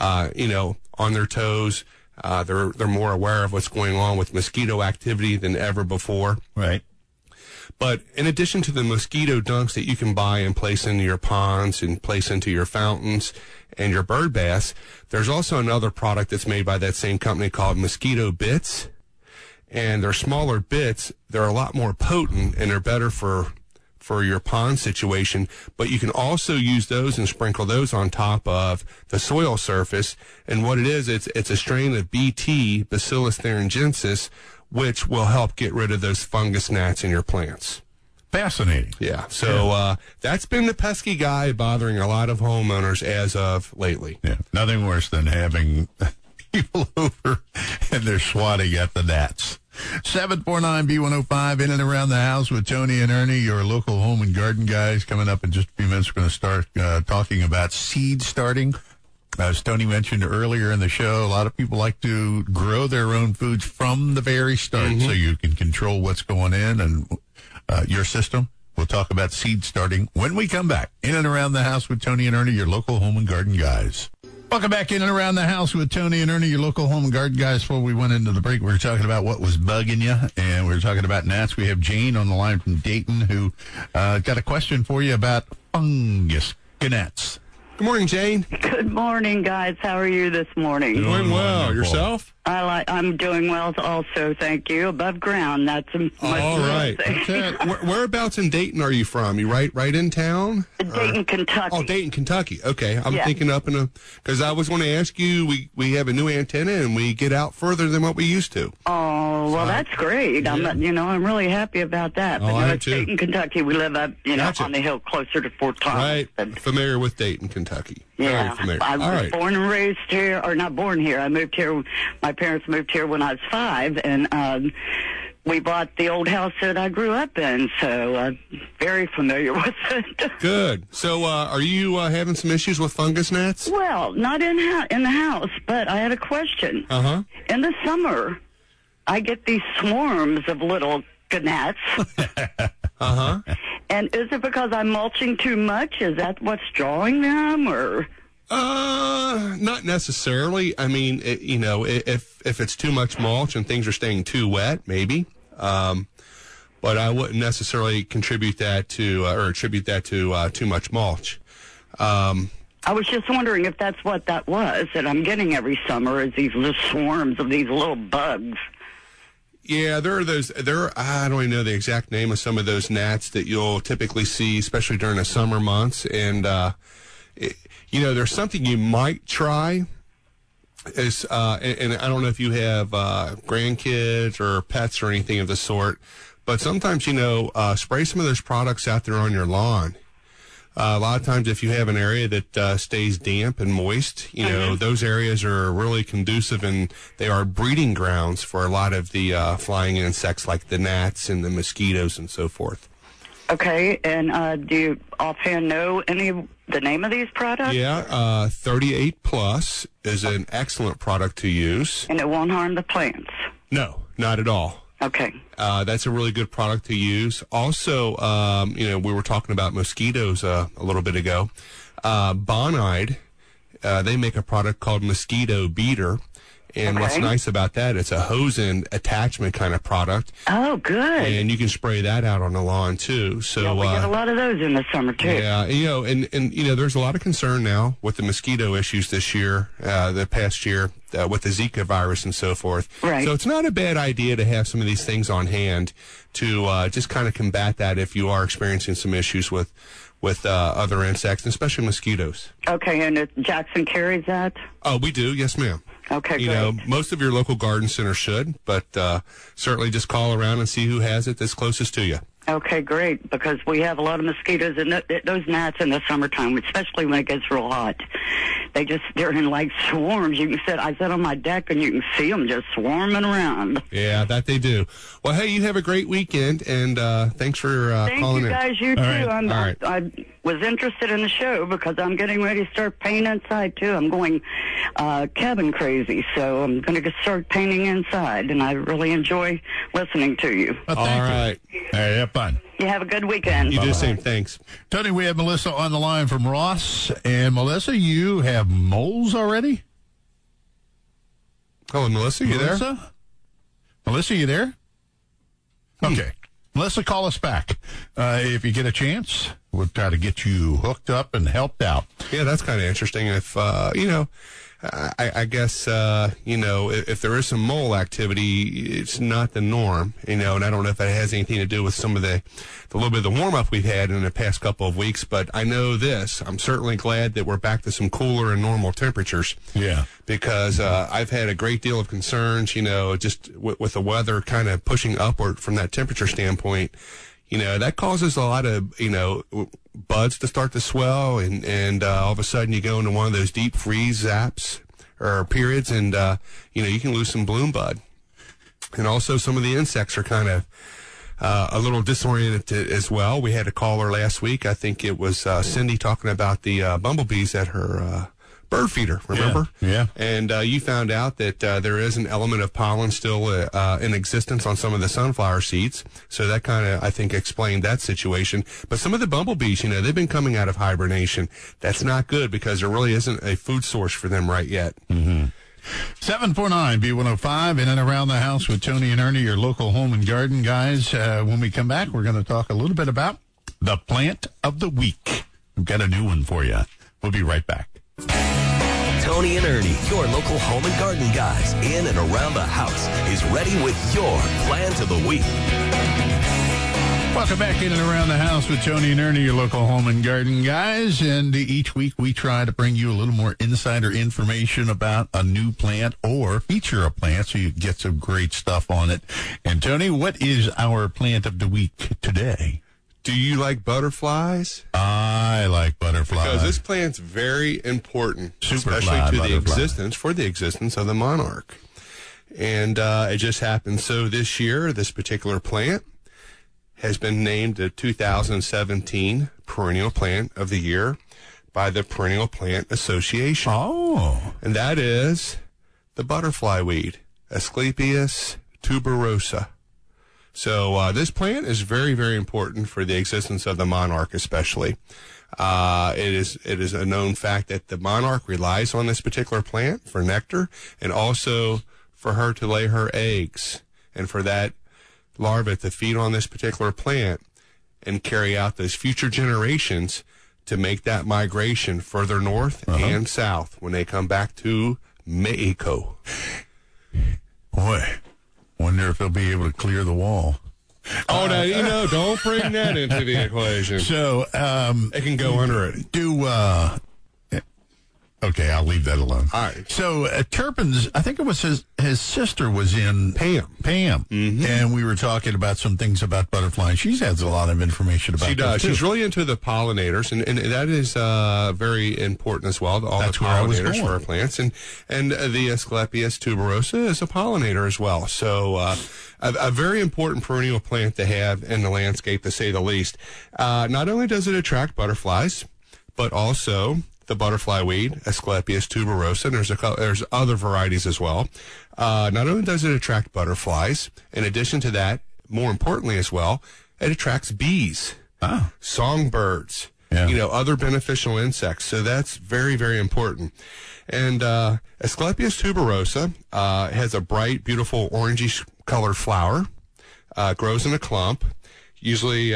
Speaker 3: on their toes. They're more aware of what's going on with mosquito activity than ever before.
Speaker 2: Right.
Speaker 3: But in addition to the mosquito dunks that you can buy and place into your ponds and place into your fountains and your bird baths, there's also another product that's made by that same company called Mosquito Bits. And they're smaller bits. They're a lot more potent, and they're better for your pond situation. But you can also use those and sprinkle those on top of the soil surface. And what it is, it's a strain of BT, Bacillus thuringiensis, which will help get rid of those fungus gnats in your plants.
Speaker 2: Fascinating.
Speaker 3: Yeah. So that's been the pesky guy bothering a lot of homeowners as of lately.
Speaker 2: Yeah. Nothing worse than having people over and they're swatting at the gnats. 749-B105, in and around the house with Tony and Ernie, your local home and garden guys. Coming up in just a few minutes, we're going to start talking about seed starting. As Tony mentioned earlier in the show, a lot of people like to grow their own foods from the very start so you can control what's going in and your system. We'll talk about seed starting when we come back. In and around the house with Tony and Ernie, your local home and garden guys. Welcome back in and around the house with Tony and Ernie, your local home and garden guys. Before we went into the break, we were talking about what was bugging you, and we were talking about gnats. We have Jane on the line from Dayton who got a question for you about fungus gnats.
Speaker 3: Good morning, Jane.
Speaker 5: Good morning, guys. How are you this morning?
Speaker 3: Doing well.
Speaker 2: Wonderful.
Speaker 3: Yourself?
Speaker 5: I'm doing well also, thank you. Above ground, that's a much
Speaker 3: All right. Whereabouts in Dayton are you from? You right in town?
Speaker 5: Dayton, Kentucky.
Speaker 3: Oh, Dayton, Kentucky. Okay. I'm
Speaker 5: Yeah.
Speaker 3: thinking up in because I was going to ask you, we have a new antenna and we get out further than what we used to.
Speaker 5: Oh, well, that's great.
Speaker 3: Yeah.
Speaker 5: I'm really happy about that.
Speaker 3: Oh,
Speaker 5: But
Speaker 3: I
Speaker 5: no,
Speaker 3: am
Speaker 5: it's
Speaker 3: too.
Speaker 5: Dayton, Kentucky. We live up,
Speaker 3: Gotcha.
Speaker 5: on the hill closer to Fort Thomas.
Speaker 3: Right.
Speaker 5: And,
Speaker 3: Familiar with Dayton, Kentucky.
Speaker 5: yeah,
Speaker 3: Very familiar.
Speaker 5: I
Speaker 3: All
Speaker 5: was
Speaker 3: right.
Speaker 5: born and raised here, or not born here. I moved here. My parents moved here when I was 5, and we bought the old house that I grew up in, so very familiar with it.
Speaker 3: Good. So, are you having some issues with fungus gnats?
Speaker 5: Well, not in the house, but I had a question.
Speaker 3: Uh-huh.
Speaker 5: In the summer, I get these swarms of little gnats.
Speaker 3: Uh-huh.
Speaker 5: And is it because I'm mulching too much? Is that what's drawing them, or?
Speaker 3: Not necessarily. I mean, if it's too much mulch and things are staying too wet, maybe. but I wouldn't necessarily attribute that to too much mulch.
Speaker 5: I was just wondering if that's what that was that I'm getting every summer, is these little swarms of these little bugs.
Speaker 3: Yeah, there are, I don't even know the exact name of some of those gnats that you'll typically see, especially during the summer months. And, there's something you might try is, and I don't know if you have, grandkids or pets or anything of the sort, but sometimes, spray some of those products out there on your lawn. A lot of times if you have an area that stays damp and moist, those areas are really conducive, and they are breeding grounds for a lot of the flying insects like the gnats and the mosquitoes and so forth.
Speaker 5: Okay, and do you offhand know the name of these products?
Speaker 3: Yeah, 38 Plus is an excellent product to use.
Speaker 5: And it won't harm the plants?
Speaker 3: No, not at all.
Speaker 5: Okay.
Speaker 3: That's a really good product to use. Also, we were talking about mosquitoes a little bit ago. Bonide, they make a product called Mosquito Beater. And what's nice about that, it's a hose end attachment kind of product.
Speaker 5: Oh, good.
Speaker 3: And you can spray that out on the lawn, too. So
Speaker 5: we get a lot of those in the summer, too.
Speaker 3: Yeah, and there's a lot of concern now with the mosquito issues this year, the past year, with the Zika virus and so forth.
Speaker 5: Right.
Speaker 3: So it's not a bad idea to have some of these things on hand to just kind of combat that if you are experiencing some issues with other insects, especially mosquitoes.
Speaker 5: Okay, and Jackson carries that?
Speaker 3: Oh, we do. Yes, ma'am.
Speaker 5: Okay, great.
Speaker 3: Most of your local garden center should, but certainly just call around and see who has it that's closest to you.
Speaker 5: Okay, great, because we have a lot of mosquitoes and those gnats in the summertime, especially when it gets real hot. They're in like swarms. I sit on my deck and you can see them just swarming around.
Speaker 3: Yeah, that they do. Well, hey, you have a great weekend, and thanks for calling in.
Speaker 5: Thank you, guys. You too.
Speaker 3: All right.
Speaker 5: I was interested in the show because I'm getting ready to start painting inside, too. I'm going cabin crazy, so I'm going to start painting inside, and I really enjoy listening to you.
Speaker 2: Well,
Speaker 3: All right.
Speaker 2: All right, have fun.
Speaker 5: You have a good weekend.
Speaker 3: You do the same. Thanks.
Speaker 2: Tony, we have Melissa on the line from Ross. And Melissa, you have moles already?
Speaker 3: Hello, Melissa, you there?
Speaker 2: Melissa, you there? Okay. Melissa, call us back. If you get a chance, we'll try to get you hooked up and helped out.
Speaker 3: Yeah, that's kind of interesting. If, I guess, if there is some mole activity, it's not the norm, and I don't know if that has anything to do with some of the little bit of the warm-up we've had in the past couple of weeks, but I know this. I'm certainly glad that we're back to some cooler and normal temperatures.
Speaker 2: Yeah.
Speaker 3: Because I've had a great deal of concerns, just with the weather kind of pushing upward from that temperature standpoint. That causes a lot of, buds to start to swell, and all of a sudden you go into one of those deep freeze zaps or periods, and, you can lose some bloom bud. And also some of the insects are kind of a little disoriented as well. We had a caller last week. I think it was Cindy talking about the bumblebees at her bird feeder, remember?
Speaker 2: Yeah.
Speaker 3: And you found out that there is an element of pollen still in existence on some of the sunflower seeds. So that kind of, I think, explained that situation. But some of the bumblebees, they've been coming out of hibernation. That's not good because there really isn't a food source for them right yet.
Speaker 2: Mm-hmm. 749 B105 in and around the house with Tony and Ernie, your local home and garden guys. When we come back, we're going to talk a little bit about the plant of the week. We've got a new one for you. We'll be right back.
Speaker 1: Tony and Ernie, your local home and garden guys in and around the house, is ready with your plant of the week.
Speaker 2: Welcome back in and around the house with Tony and Ernie, your local home and garden guys. And each week we try to bring you a little more insider information about a new plant or feature a plant so you get some great stuff on it. And Tony, what is our plant of the week today?
Speaker 3: Do you like butterflies?
Speaker 2: I like butterflies.
Speaker 3: Because this plant's very important,
Speaker 2: Superfly
Speaker 3: especially to
Speaker 2: butterfly.
Speaker 3: the existence of the monarch. And it just happened so this year, this particular plant has been named the 2017 Perennial Plant of the Year by the Perennial Plant Association.
Speaker 2: Oh.
Speaker 3: And that is the butterfly weed, Asclepias tuberosa. So this plant is very, very important for the existence of the monarch, especially. It is a known fact that the monarch relies on this particular plant for nectar and also for her to lay her eggs. And for that larvae to feed on this particular plant and carry out those future generations to make that migration further north and south when they come back to Mexico.
Speaker 2: Boy, wonder if they'll be able to clear the wall.
Speaker 3: Oh, now, don't bring that into the equation.
Speaker 2: So,
Speaker 3: it can go under it.
Speaker 2: Okay, I'll leave that alone.
Speaker 3: All right.
Speaker 2: So, Turpin's, I think it was his sister was in
Speaker 3: Pam. Mm-hmm.
Speaker 2: And we were talking about some things about butterflies. She has a lot of information about
Speaker 3: She does.
Speaker 2: too.
Speaker 3: She's really into the pollinators, and that is very important as well.
Speaker 2: That's
Speaker 3: the
Speaker 2: where I was
Speaker 3: pollinators
Speaker 2: going.
Speaker 3: for our plants, and the Asclepias tuberosa is a pollinator as well. So a very important perennial plant to have in the landscape, to say the least. Not only does it attract butterflies, but also the butterfly weed, Asclepias tuberosa, and there's other varieties as well. Not only does it attract butterflies, in addition to that, more importantly as well, it attracts bees, songbirds, other beneficial insects. So that's very, very important. And Asclepias tuberosa has a bright, beautiful orangish colored flower, grows in a clump, usually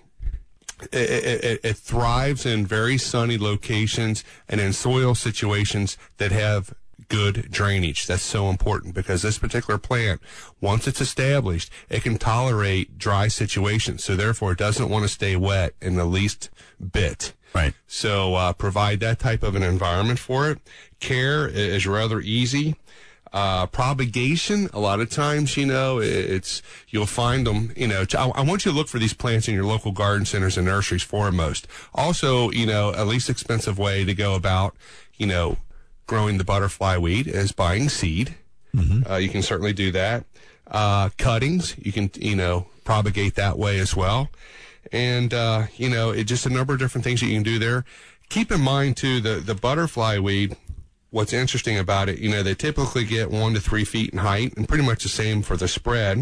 Speaker 3: it thrives in very sunny locations and in soil situations that have good drainage. That's so important because this particular plant, once it's established, it can tolerate dry situations. So therefore, it doesn't want to stay wet in the least bit.
Speaker 2: Right.
Speaker 3: So provide that type of an environment for it. Care is rather easy. Propagation, a lot of times, you'll find them, I want you to look for these plants in your local garden centers and nurseries foremost. Also, a least expensive way to go about, growing the butterfly weed is buying seed. Mm-hmm. You can certainly do that. Cuttings, you can, propagate that way as well. And, it's just a number of different things that you can do there. Keep in mind, too, the butterfly weed, what's interesting about it, they typically get 1 to 3 feet in height and pretty much the same for the spread.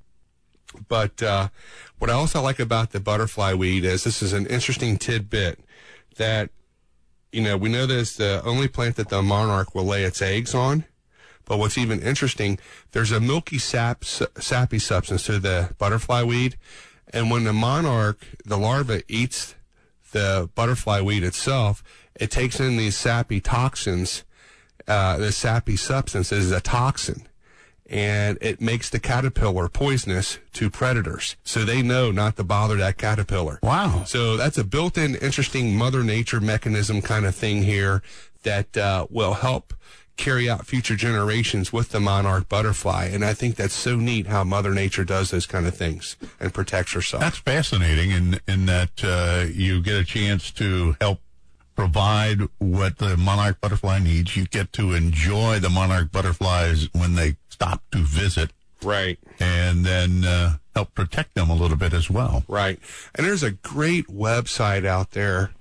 Speaker 3: But what I also like about the butterfly weed is this is an interesting tidbit that, we know that it's the only plant that the monarch will lay its eggs on. But what's even interesting, there's a milky sappy substance to the butterfly weed. And when the monarch, the larva, eats the butterfly weed itself, it takes in these sappy toxins. The sappy substance is a toxin, and it makes the caterpillar poisonous to predators. So they know not to bother that caterpillar.
Speaker 2: Wow.
Speaker 3: So that's a built-in, interesting Mother Nature mechanism kind of thing here that will help carry out future generations with the monarch butterfly. And I think that's so neat how Mother Nature does those kind of things and protects herself.
Speaker 2: That's fascinating in that you get a chance to help provide what the monarch butterfly needs. You get to enjoy the monarch butterflies when they stop to visit.
Speaker 3: Right.
Speaker 2: And then help protect them a little bit as well.
Speaker 3: Right. And there's a great website out there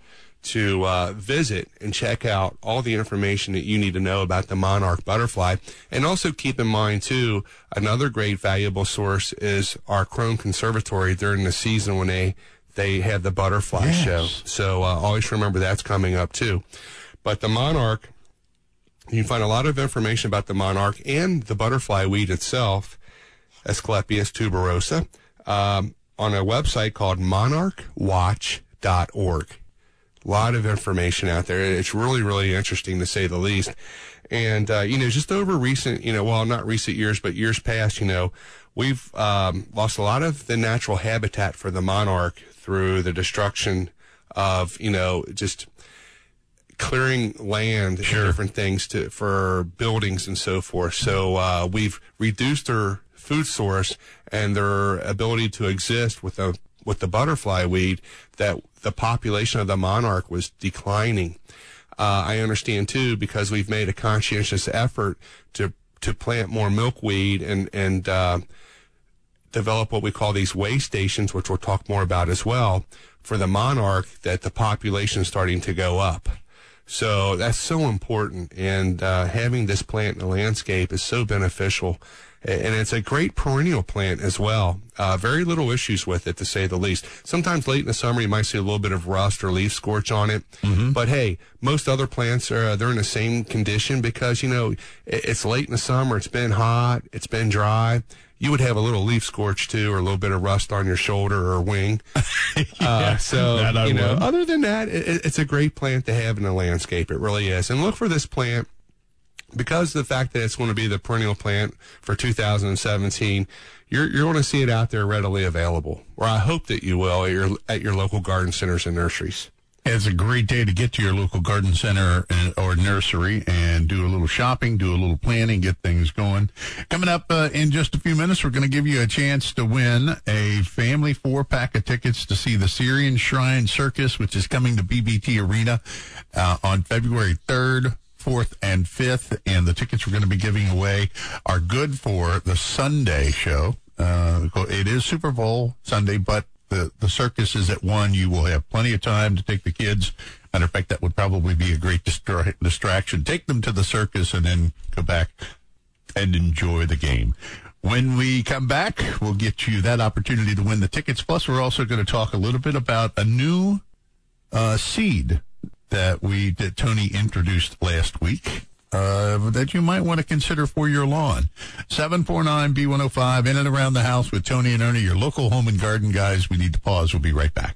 Speaker 3: to visit and check out all the information that you need to know about the monarch butterfly. And also keep in mind, too, another great valuable source is our Crone Conservatory during the season when they have the butterfly show. So always remember that's coming up, too. But the monarch, you can find a lot of information about the monarch and the butterfly weed itself, Asclepias tuberosa, on a website called monarchwatch.org. A lot of information out there. It's really, really interesting, to say the least. And, just over recent, not recent years, but years past, we've lost a lot of the natural habitat for the monarch through the destruction of, just clearing land and different things for buildings and so forth. So we've reduced their food source and their ability to exist with the butterfly weed, that the population of the monarch was declining. I understand, too, because we've made a conscientious effort to plant more milkweed and develop what we call these way stations, which we'll talk more about as well, for the monarch, that the population is starting to go up. So that's so important, and having this plant in the landscape is so beneficial. And it's a great perennial plant as well. Very little issues with it, to say the least. Sometimes late in the summer, you might see a little bit of rust or leaf scorch on it. Mm-hmm. But hey, most other plants they're in the same condition because, it's late in the summer. It's been hot. It's been dry. you would have a little leaf scorch too, or a little bit of rust on your shoulder or wing. Other than that, it's a great plant to have in the landscape. It really is. And look for this plant, because of the fact that it's going to be the perennial plant for 2017, you're going to see it out there readily available, or I hope that you will at your local garden centers and nurseries.
Speaker 2: It's a great day to get to your local garden center or nursery and do a little shopping, do a little planning, get things going. Coming up in just a few minutes, we're going to give you a chance to win a family 4-pack of tickets to see the Syrian Shrine Circus, which is coming to BBT Arena on February 3rd. 4th and 5th, and the tickets we're going to be giving away are good for the Sunday show. It is Super Bowl Sunday, but the circus is at 1. You will have plenty of time to take the kids. Matter of fact, that would probably be a great distraction. Take them to the circus and then go back and enjoy the game. When we come back, we'll get you that opportunity to win the tickets. Plus, we're also going to talk a little bit about a new seed that Tony introduced last week that you might want to consider for your lawn. 749-B105, in and around the house with Tony and Ernie, your local home and garden guys. We need to pause. We'll be right back.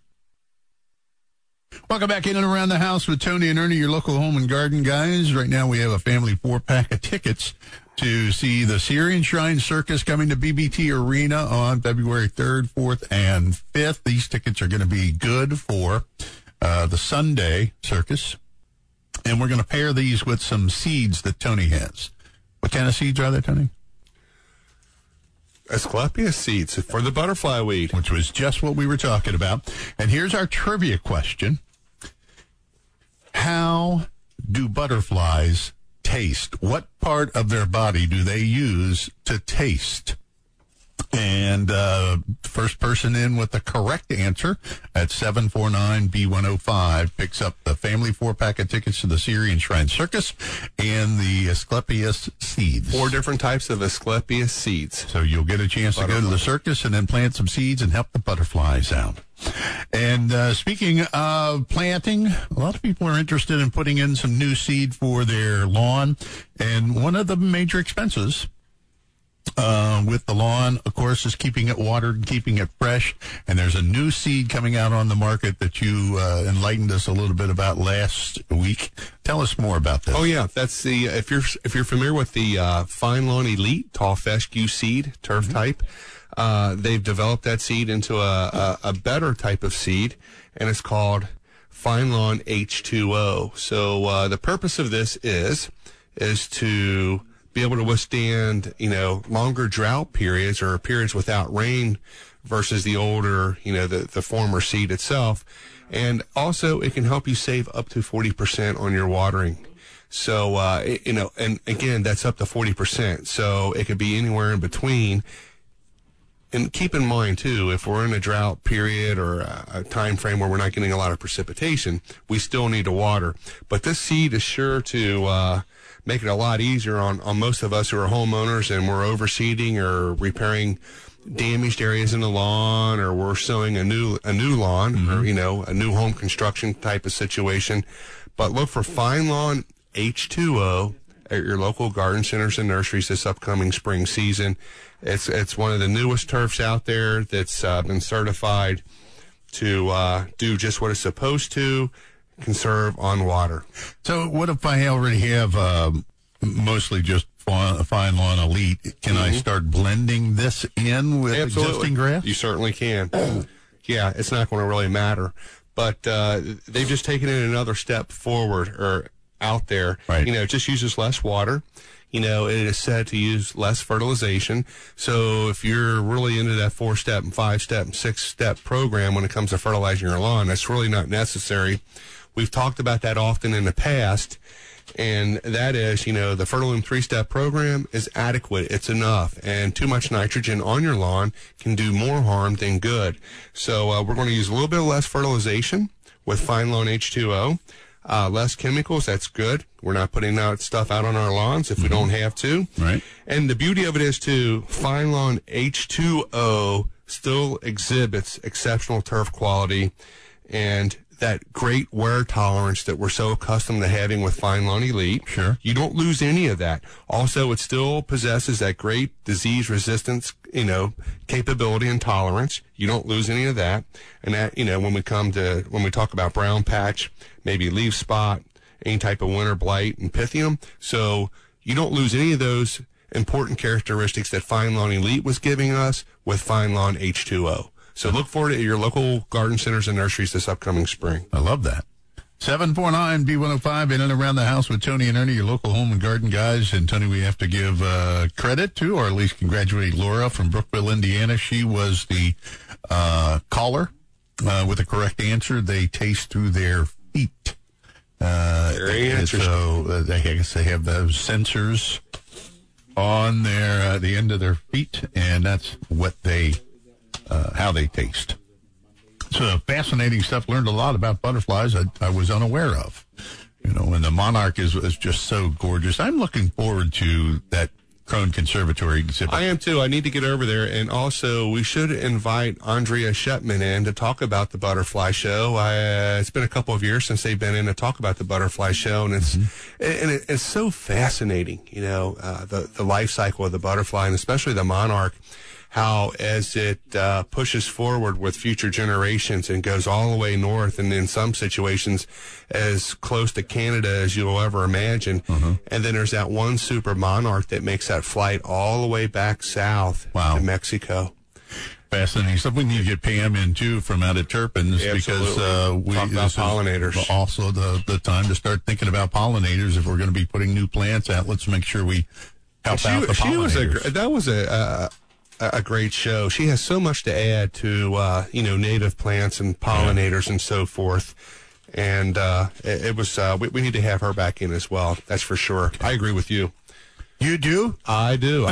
Speaker 2: Welcome back in and around the house with Tony and Ernie, your local home and garden guys. Right now we have a family 4-pack of tickets to see the Syrian Shrine Circus coming to BBT Arena on February 3rd, 4th, and 5th. These tickets are going to be good for the Sunday circus, and we're going to pair these with some seeds that Tony has. What kind of seeds are they, Tony?
Speaker 3: Asclepias seeds for the butterfly weed,
Speaker 2: which was just what we were talking about. And here's our trivia question: how do butterflies taste? What part of their body do they use to taste? And first person in with the correct answer at 749-B105 picks up the family 4-pack of tickets to the Syrian Shrine Circus and the Asclepias seeds.
Speaker 3: 4 different types of Asclepias seeds.
Speaker 2: So you'll get a chance to go to the circus and then plant some seeds and help the butterflies out. And speaking of planting, a lot of people are interested in putting in some new seed for their lawn. And one of the major expenses with the lawn, of course, is keeping it watered and keeping it fresh. And there's a new seed coming out on the market that you enlightened us a little bit about last week. Tell us more about this.
Speaker 3: Oh yeah, that's the if you're familiar with the Fine Lawn Elite Tall Fescue seed turf type, they've developed that seed into a better type of seed, and it's called Fine Lawn H2O. So the purpose of this is to be able to withstand, longer drought periods or periods without rain versus the older, the former seed itself. And also it can help you save up to 40% on your watering. So, and again, that's up to 40%. So it could be anywhere in between. And keep in mind, too, if we're in a drought period or a time frame where we're not getting a lot of precipitation, we still need to water. But this seed is sure to make it a lot easier on most of us who are homeowners and we're overseeding or repairing damaged areas in the lawn, or we're sowing a new lawn, or a new home construction type of situation. But look for Fine Lawn H2O at your local garden centers and nurseries this upcoming spring season. It's one of the newest turfs out there that's been certified to do just what it's supposed to, conserve on water.
Speaker 2: So what if I already have mostly just Fine Lawn Elite? Can I start blending this in with existing grass?
Speaker 3: You certainly can. Yeah, it's not going to really matter. But they've just taken it another step forward or out there.
Speaker 2: Right.
Speaker 3: It just uses less water. It is said to use less fertilization. So if you're really into that 4-step and 5-step and 6-step program when it comes to fertilizing your lawn, that's really not necessary. We've talked about that often in the past, and that is, the Fertilume 3-step program is adequate. It's enough, and too much nitrogen on your lawn can do more harm than good. So we're going to use a little bit less fertilization with Fine Lawn H2O. Less chemicals, that's good. We're not putting that stuff out on our lawns if we don't have to.
Speaker 2: Right.
Speaker 3: And the beauty of it is, too, Fine Lawn H2O still exhibits exceptional turf quality, and that great wear tolerance that we're so accustomed to having with Fine Lawn Elite.
Speaker 2: Sure.
Speaker 3: You don't lose any of that. Also, it still possesses that great disease resistance, capability and tolerance. You don't lose any of that. And that, when we talk about brown patch, maybe leaf spot, any type of winter blight and pythium. So you don't lose any of those important characteristics that Fine Lawn Elite was giving us with Fine Lawn H2O. So look forward to your local garden centers and nurseries this upcoming spring.
Speaker 2: I love that. 749-B105 in and around the house with Tony and Ernie, your local home and garden guys. And Tony, we have to give credit to, or at least congratulate Laura from Brookville, Indiana. She was the caller with the correct answer. They taste through their feet.
Speaker 3: Very interesting.
Speaker 2: So I guess they have those sensors on their the end of their feet, and that's what they how they taste. So fascinating stuff. Learned a lot about butterflies I was unaware of. And the monarch is just so gorgeous. I'm looking forward to that Crone Conservatory exhibit.
Speaker 3: I am too. I need to get over there. And also, we should invite Andrea Shepman in to talk about the Butterfly Show. It's been a couple of years since they've been in to talk about the Butterfly Show, and it's so fascinating, the life cycle of the butterfly, and especially the monarch, how as it pushes forward with future generations and goes all the way north, and in some situations as close to Canada as you'll ever imagine. And then there's that one super monarch that makes that flight all the way back south to Mexico.
Speaker 2: Fascinating stuff. We need to get Pam in too from out at Turpin's, because we
Speaker 3: talk about pollinators.
Speaker 2: Also the time to start thinking about pollinators. If we're going to be putting new plants out, let's make sure we help out the pollinators.
Speaker 3: That was a great show. She has so much to add to native plants and pollinators and so forth. And it was we need to have her back in as well. That's for sure. I agree with you.
Speaker 2: You do?
Speaker 3: I do.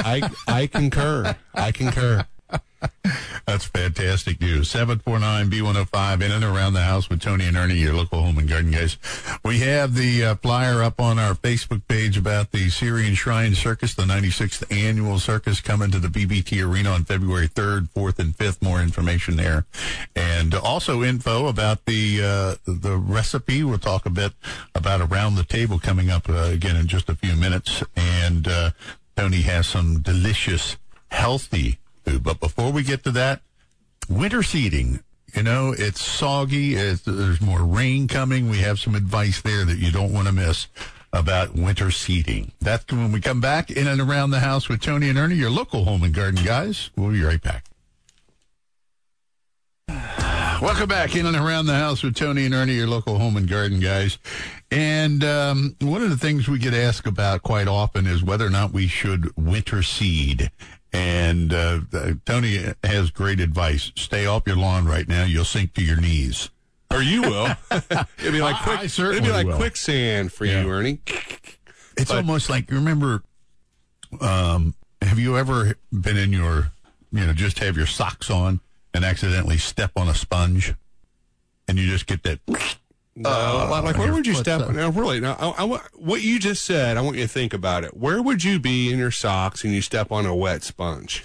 Speaker 3: I concur. I concur.
Speaker 2: That's fantastic news. 749-B105 in and around the house with Tony and Ernie, your local home and garden guys. We have the flyer up on our Facebook page about the Syrian Shrine Circus, the 96th annual circus coming to the BBT Arena on February 3rd, 4th, and 5th. More information there. And also info about the recipe. We'll talk a bit about Around the Table coming up again in just a few minutes. And Tony has some delicious, healthy food. But before we get to that, winter seeding. It's soggy. There's more rain coming. We have some advice there that you don't want to miss about winter seeding. That's when we come back in and around the house with Tony and Ernie, your local home and garden guys. We'll be right back. Welcome back in and around the house with Tony and Ernie, your local home and garden guys. And one of the things we get asked about quite often is whether or not we should winter seed. And Tony has great advice. Stay off your lawn right now. You'll sink to your knees.
Speaker 3: Or you will. It'd be like quicksand for you, Ernie.
Speaker 2: It's almost like, you remember, have you ever been in your, just have your socks on and accidentally step on a sponge? And you just get that...
Speaker 3: where would you step? Now, really, what you just said, I want you to think about it. Where would you be in your socks and you step on a wet sponge?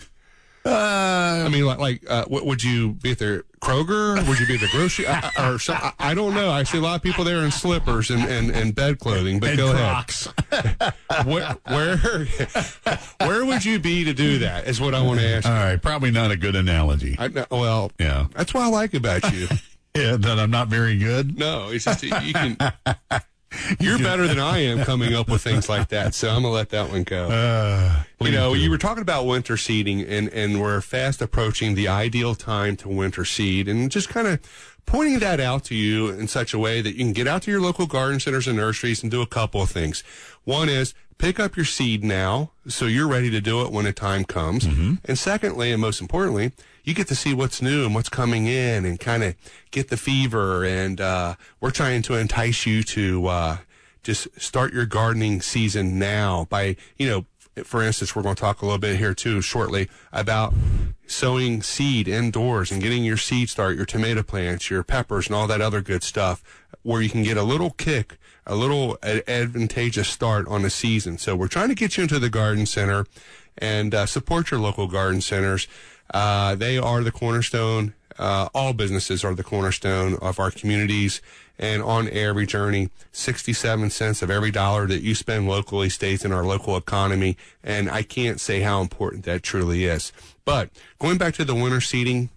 Speaker 3: Would you be at the Kroger? Would you be at the grocery? I don't know. I see a lot of people there in slippers and bed clothing. But go
Speaker 2: Crocs.
Speaker 3: ahead. Where would you be to do that? Is what I want to ask.
Speaker 2: All right, probably not a good analogy.
Speaker 3: Yeah, that's what I like about you.
Speaker 2: Yeah, that I'm not very good.
Speaker 3: No, it's just you can. You're better than I am coming up with things like that, so I'm gonna let that one go. You were talking about winter seeding, and we're fast approaching the ideal time to winter seed, and just kind of pointing that out to you in such a way that you can get out to your local garden centers and nurseries and do a couple of things. One is pick up your seed now, so you're ready to do it when the time comes. And secondly, and most importantly, you get to see what's new and what's coming in and kind of get the fever. And we're trying to entice you to just start your gardening season now by, for instance, we're going to talk a little bit here too shortly about sowing seed indoors and getting your seed start, your tomato plants, your peppers, and all that other good stuff, where you can get a little kick, a little advantageous start on the season. So we're trying to get you into the garden center and support your local garden centers. They are the cornerstone. All businesses are the cornerstone of our communities. And on every journey, 67 cents of every dollar that you spend locally stays in our local economy. And I can't say how important that truly is. But going back to the winter seating,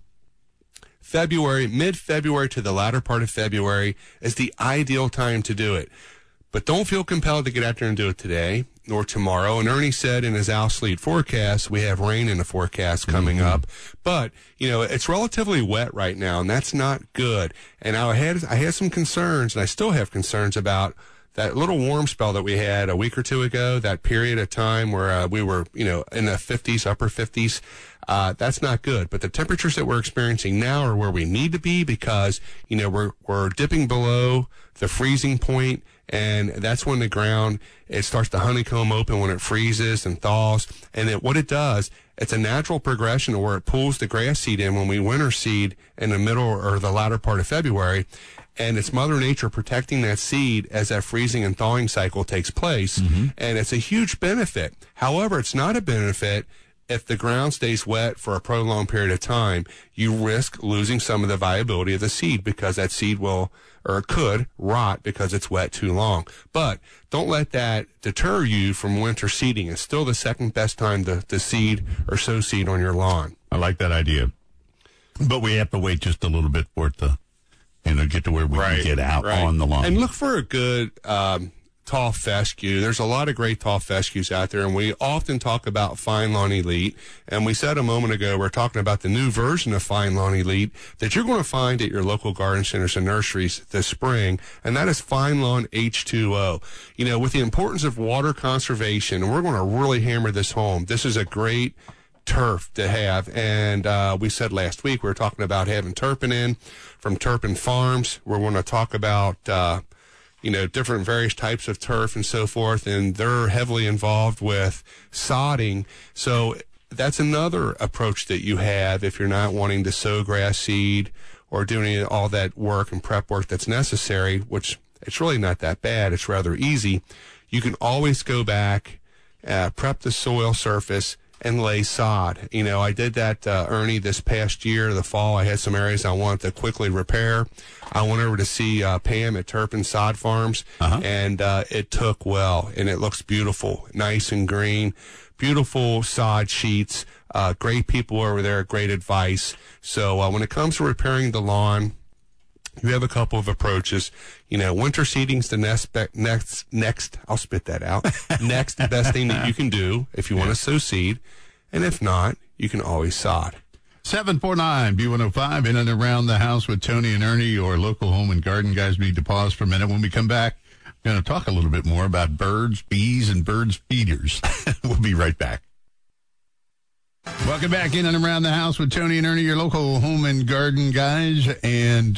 Speaker 3: mid-February to the latter part of February is the ideal time to do it. But don't feel compelled to get out there and do it today nor tomorrow. And Ernie said in his Al Sleet forecast, we have rain in the forecast coming up. But, it's relatively wet right now, and that's not good. And I had some concerns, and I still have concerns about that little warm spell that we had a week or two ago, that period of time where we were, in the 50s, upper 50s. That's not good. But the temperatures that we're experiencing now are where we need to be because, we're dipping below the freezing point, and that's when the ground, it starts to honeycomb open when it freezes and thaws. And what it does, it's a natural progression where it pulls the grass seed in when we winter seed in the middle or the latter part of February. And it's Mother Nature protecting that seed as that freezing and thawing cycle takes place. And it's a huge benefit. However, it's not a benefit if the ground stays wet for a prolonged period of time. You risk losing some of the viability of the seed because that seed could rot because it's wet too long. But don't let that deter you from winter seeding. It's still the second best time to seed or sow seed on your lawn.
Speaker 2: I like that idea. But we have to wait just a little bit for it to, get to where we can get out on the lawn.
Speaker 3: And look for a good tall fescue. There's a lot of great tall fescues out there, and we often talk about Fine Lawn Elite. And we said a moment ago, we're talking about the new version of Fine Lawn Elite that you're going to find at your local garden centers and nurseries this spring, and that is Fine Lawn H2O. With the importance of water conservation, and we're going to really hammer this home, this is a great turf to have. And we said last week we were talking about having Turpin in from Turpin Farms. We're going to talk about different various types of turf and so forth, and they're heavily involved with sodding. So that's another approach that you have if you're not wanting to sow grass seed or doing all that work and prep work that's necessary, which it's really not that bad. It's rather easy. You can always go back, prep the soil surface, and lay sod. I did that, Ernie, this past year, the fall. I had some areas I wanted to quickly repair. I went over to see Pam at Turpin Sod Farms, and it took well, and it looks beautiful, nice and green, beautiful sod sheets, great people over there, great advice. So when it comes to repairing the lawn, you have a couple of approaches. Winter seeding's the next, I'll spit that out, next best thing that you can do if you want to sow seed. And if not, you can always sod.
Speaker 2: 749 B105 in and around the house with Tony and Ernie, your local home and garden guys. We need to pause for a minute. When we come back, we're going to talk a little bit more about birds, bees, and birds feeders. We'll be right back. Welcome back in and around the house with Tony and Ernie, your local home and garden guys, and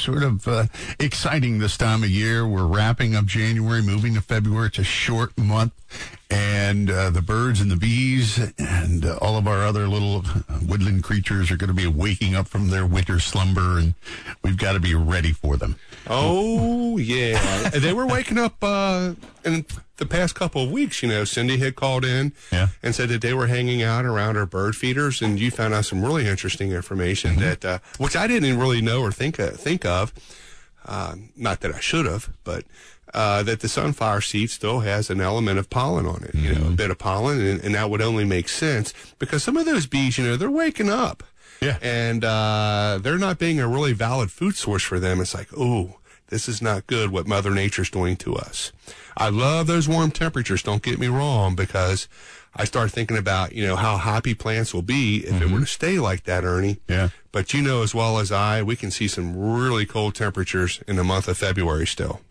Speaker 2: exciting this time of year. We're wrapping up January, moving to February. It's a short month, and the birds and the bees and all of our other little woodland creatures are going to be waking up from their winter slumber, and we've got to be ready for them.
Speaker 3: Oh, yeah. They were waking up in the past couple of weeks. Cindy had called in and said that they were hanging out around our bird feeders, and you found out some really interesting information that which I didn't really know or think of. Not that I should have, but that the sunflower seed still has an element of pollen on it, a bit of pollen, and that would only make sense because some of those bees, they're waking up. Yeah. And they're not being a really valid food source for them. It's like, oh, this is not good what Mother Nature's doing to us. I love those warm temperatures, don't get me wrong, because I start thinking about, how happy plants will be if it were to stay like that, Ernie. Yeah. But as well as I, we can see some really cold temperatures in the month of February still.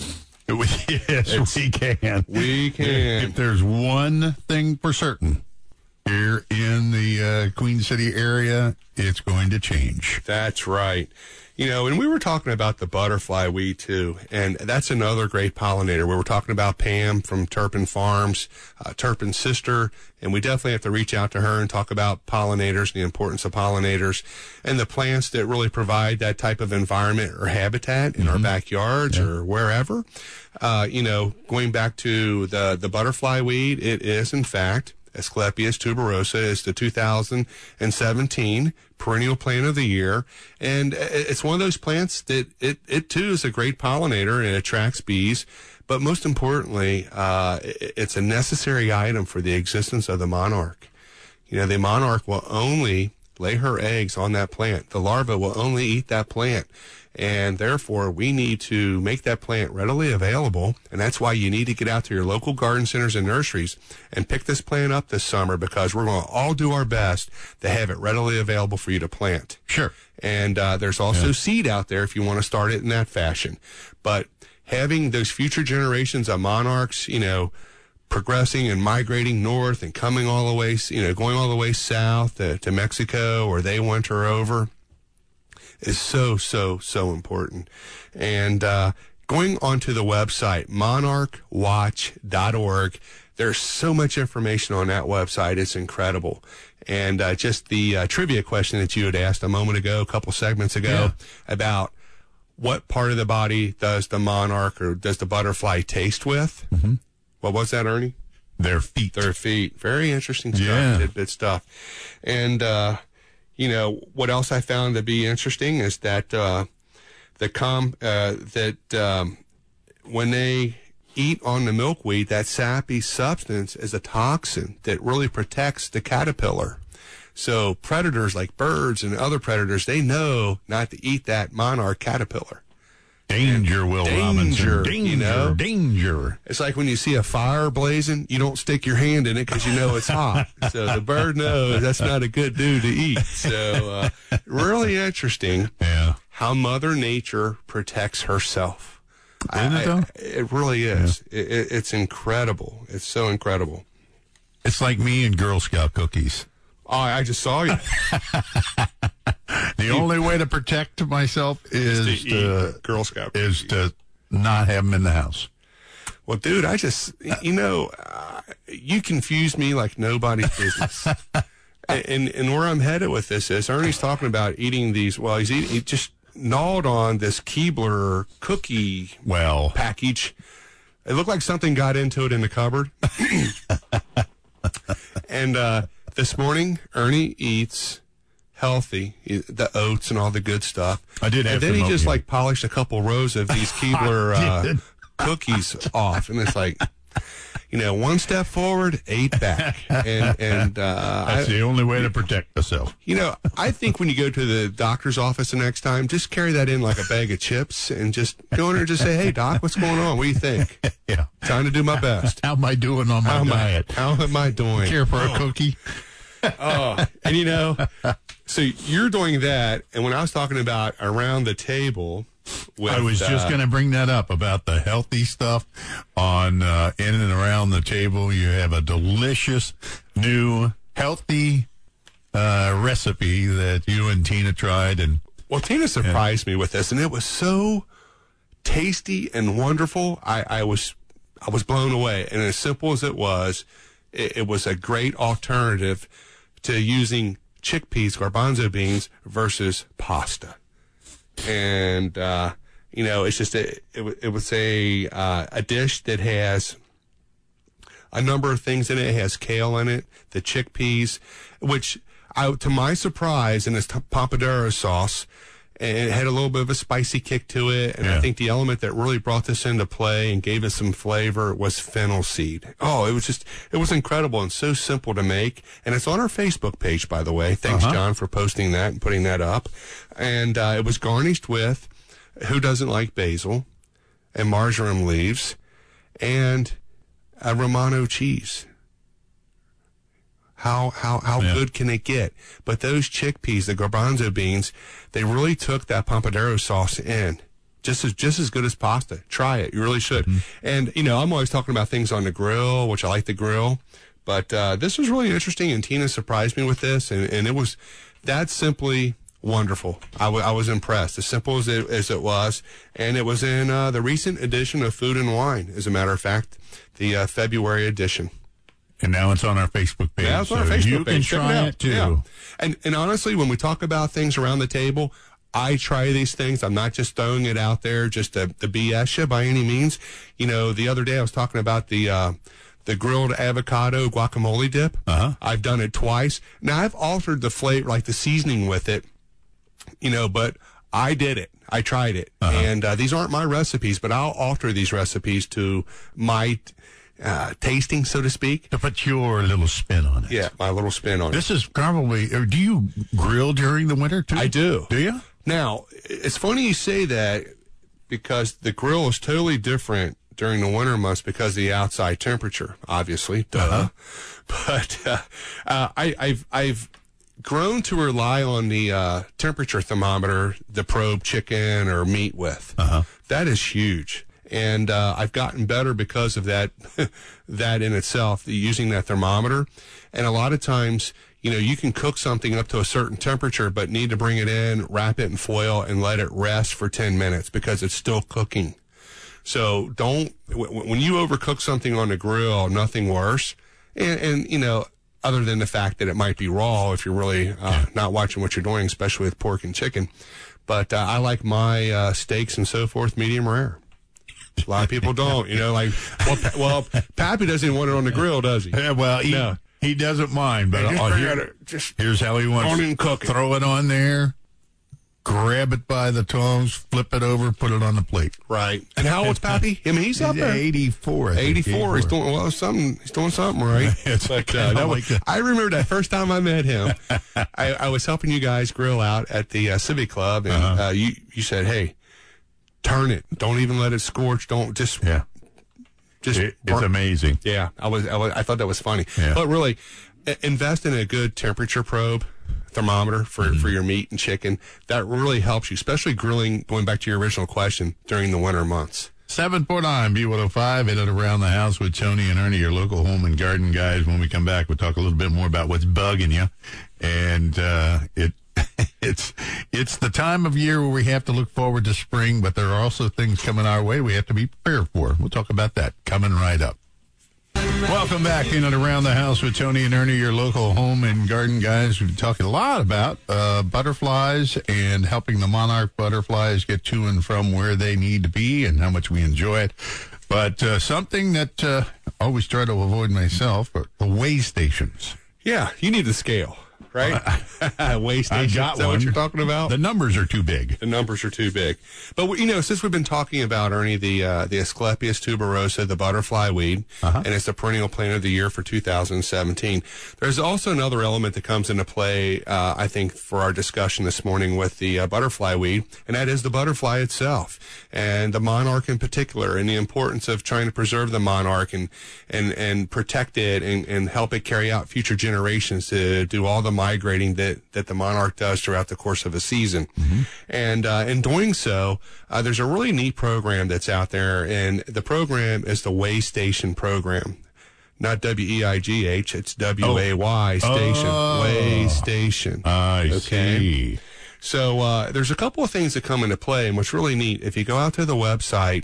Speaker 2: Yes, we can.
Speaker 3: We can.
Speaker 2: If there's one thing for certain, here in the Queen City area, it's going to change.
Speaker 3: That's right. And we were talking about the butterfly weed, too, and that's another great pollinator. We were talking about Pam from Turpin Farms, Turpin's sister, and we definitely have to reach out to her and talk about pollinators, the importance of pollinators, and the plants that really provide that type of environment or habitat in our backyards or wherever. Going back to the butterfly weed, it is, in fact, Asclepias tuberosa is the 2017 perennial plant of the year. And it's one of those plants that it too is a great pollinator and it attracts bees. But most importantly, it's a necessary item for the existence of the monarch. You know, the monarch will only lay her eggs on that plant. The larva will only eat that plant. And therefore, we need to make that plant readily available. And that's why you need to get out to your local garden centers and nurseries and pick this plant up this summer, because we're going to all do our best to have it readily available for you to plant.
Speaker 2: Sure.
Speaker 3: And there's also seed out there if you want to start it in that fashion. But having those future generations of monarchs, you know, progressing and migrating north and coming all the way, you know, going all the way south to Mexico, or they winter over, is so important. And going onto the website, monarchwatch.org, there's so much information on that website. It's incredible. And just the trivia question that you had asked a moment ago, a couple segments ago, about what part of the body does the monarch or does the butterfly taste with? Mm-hmm. What was that, Ernie?
Speaker 2: Their feet.
Speaker 3: Their feet. Very interesting stuff, tidbit stuff. And, you know, what else I found to be interesting is that when they eat on the milkweed, that sappy substance is a toxin that really protects the caterpillar. So predators like birds and other predators, they know not to eat that monarch caterpillar.
Speaker 2: Danger, Will Robinson. Danger,
Speaker 3: you know?
Speaker 2: Danger.
Speaker 3: It's like when you see a fire blazing, you don't stick your hand in it because you know it's hot. So the bird knows that's not a good dude to eat. So really interesting how Mother Nature protects herself.
Speaker 2: Isn't it, though?
Speaker 3: It really is. Yeah. It's incredible. It's so incredible.
Speaker 2: It's like me and Girl Scout cookies.
Speaker 3: Oh, I just saw you.
Speaker 2: The only way to protect myself is to
Speaker 3: Girl Scout
Speaker 2: is to not have them in the house.
Speaker 3: Well, dude, I just, you know, you confuse me like nobody's business. and where I'm headed with this is Ernie's talking about eating these. Well, he just gnawed on this Keebler cookie package. It looked like something got into it in the cupboard. And this morning, Ernie eats healthy, the oats and all the good stuff.
Speaker 2: I did have
Speaker 3: and then he just like polished a couple rows of these Keebler cookies off, and it's like, you know, one step forward, 8 back, and
Speaker 2: that's the only way to protect yourself.
Speaker 3: You know, I think when you go to the doctor's office the next time, just carry that in like a bag of chips and just go in there and just say, "Hey, doc, what's going on? What do you think?"
Speaker 2: Yeah,
Speaker 3: trying to do my best.
Speaker 2: How am I doing on my diet?
Speaker 3: How am I doing?
Speaker 2: Care for a cookie?
Speaker 3: And you know, so you're doing that, and when I was talking about around the table, I
Speaker 2: was just going to bring that up about the healthy stuff on in and around the table. You have a delicious new healthy recipe that you and Tina tried, and
Speaker 3: well, Tina surprised me with this, and it was so tasty and wonderful. I was blown away, and as simple as it was a great alternative to using chickpeas, garbanzo beans versus pasta. And, you know, it's just it was a dish that has a number of things in it. It has kale in it, the chickpeas, which to my surprise, and it's pompadero sauce, and it had a little bit of a spicy kick to it. And I think the element that really brought this into play and gave it some flavor was fennel seed. Oh, it was incredible and so simple to make. And it's on our Facebook page, by the way. Thanks, John, for posting that and putting that up. And it was garnished with, who doesn't like basil, and marjoram leaves, and a Romano cheese. How good can it get? But those chickpeas, the garbanzo beans, they really took that pompadero sauce in. Just as good as pasta. Try it. You really should. Mm-hmm. And, you know, I'm always talking about things on the grill, which I like the grill. But this was really interesting, and Tina surprised me with this, and it was that simply wonderful. I was impressed, as simple as it was. And it was in the recent edition of Food and Wine, as a matter of fact, the February edition.
Speaker 2: And now it's on our Facebook page.
Speaker 3: Yeah, it's on our Facebook page.
Speaker 2: You can try it, too.
Speaker 3: Yeah. And honestly, when we talk about things around the table, I try these things. I'm not just throwing it out there just to BS you by any means. You know, the other day I was talking about the the grilled avocado guacamole dip. I've done it twice. Now, I've altered the flavor, like the seasoning with it, but I did it. I tried it. And these aren't my recipes, but I'll alter these recipes to my tasting, so to speak.
Speaker 2: To put your little spin on it.
Speaker 3: Yeah, my little spin on it.
Speaker 2: This is probably, do you grill during the winter, too?
Speaker 3: I do.
Speaker 2: Do you?
Speaker 3: Now, it's funny you say that because the grill is totally different during the winter months because of the outside temperature, obviously. Duh. But I've grown to rely on the temperature thermometer, the probe chicken or meat with. That is huge. And I've gotten better because of that, that in itself, using that thermometer. And a lot of times, you can cook something up to a certain temperature, but need to bring it in, wrap it in foil, and let it rest for 10 minutes because it's still cooking. So when you overcook something on the grill, nothing worse. And other than the fact that it might be raw if you're really not watching what you're doing, especially with pork and chicken. But I like my steaks and so forth medium rare. A lot of people don't, well, Pappy doesn't even want it on the grill, does he?
Speaker 2: Yeah, well, he doesn't mind, but here's how he wants
Speaker 3: it. Cook it.
Speaker 2: Throw it on there, grab it by the tongs, flip it over, put it on the plate.
Speaker 3: Right. And how old's Pappy? I mean, he's up there.
Speaker 2: 84.
Speaker 3: 84. He's doing something. He's doing something right. I remember that first time I met him. I was helping you guys grill out at the Civic Club, and you said, "Hey, turn it. Don't even let it scorch. Don't just." Yeah.
Speaker 2: It's amazing.
Speaker 3: Yeah, I thought that was funny. Yeah. But really, invest in a good temperature probe thermometer for your meat and chicken. That really helps you, especially grilling, going back to your original question, during the winter months.
Speaker 2: 749 B105, in and around the house with Tony and Ernie, your local home and garden guys. When we come back, we'll talk a little bit more about what's bugging you. And it's the time of year where we have to look forward to spring, but there are also things coming our way we have to be prepared for. We'll talk about that coming right up. Welcome back in and around the house with Tony and Ernie, your local home and garden guys. We've been talking a lot about butterflies and helping the monarch butterflies get to and from where they need to be and how much we enjoy it. But something that I always try to avoid myself are the weigh stations.
Speaker 3: Yeah, you need the scale. Right? Weigh station.
Speaker 2: I got
Speaker 3: Is that
Speaker 2: one.
Speaker 3: What you're talking about?
Speaker 2: The numbers are too big.
Speaker 3: The numbers are too big. But, since we've been talking about, Ernie, the Asclepias tuberosa, the butterfly weed, and it's the perennial plant of the year for 2017, there's also another element that comes into play, I think, for our discussion this morning with the butterfly weed, and that is the butterfly itself, and the monarch in particular, and the importance of trying to preserve the monarch and protect it and help it carry out future generations to do all the migrating that the monarch does throughout the course of a season. And in doing so, there's a really neat program that's out there, and the program is the Weigh Station program. Not W-E-I-G-H, it's W-A-Y station. Weigh Station.
Speaker 2: I see.
Speaker 3: So there's a couple of things that come into play, and what's really neat, if you go out to the website,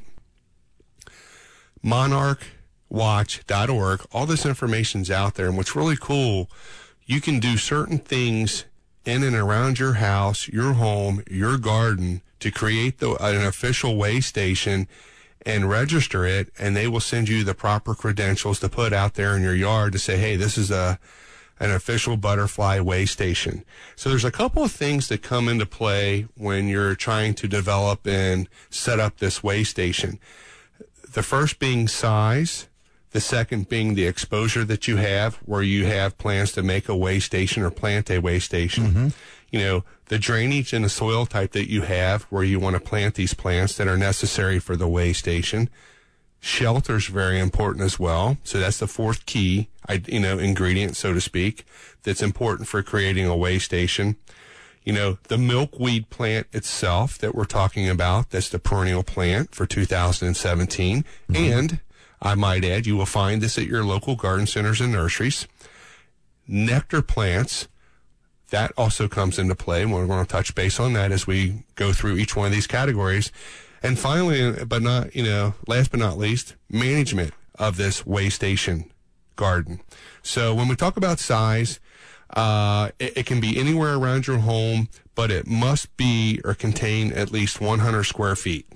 Speaker 3: monarchwatch.org, all this information's out there, and what's really cool, you can do certain things in and around your house, your home, your garden to create an official weigh station and register it, and they will send you the proper credentials to put out there in your yard to say, hey, this is an official butterfly weigh station. So there's a couple of things that come into play when you're trying to develop and set up this weigh station. The first being size. The second being the exposure that you have, where you have plans to make a weigh station or plant a weigh station. The drainage and the soil type that you have, where you want to plant these plants that are necessary for the weigh station. Shelter is very important as well. So that's the fourth key, ingredient, so to speak, that's important for creating a weigh station. The milkweed plant itself that we're talking about, that's the perennial plant for 2017. And I might add, you will find this at your local garden centers and nurseries. Nectar plants, that also comes into play, and we're going to touch base on that as we go through each one of these categories. And finally, last but not least, management of this weigh station garden. So when we talk about size, it can be anywhere around your home, but it must be or contain at least 100 square feet.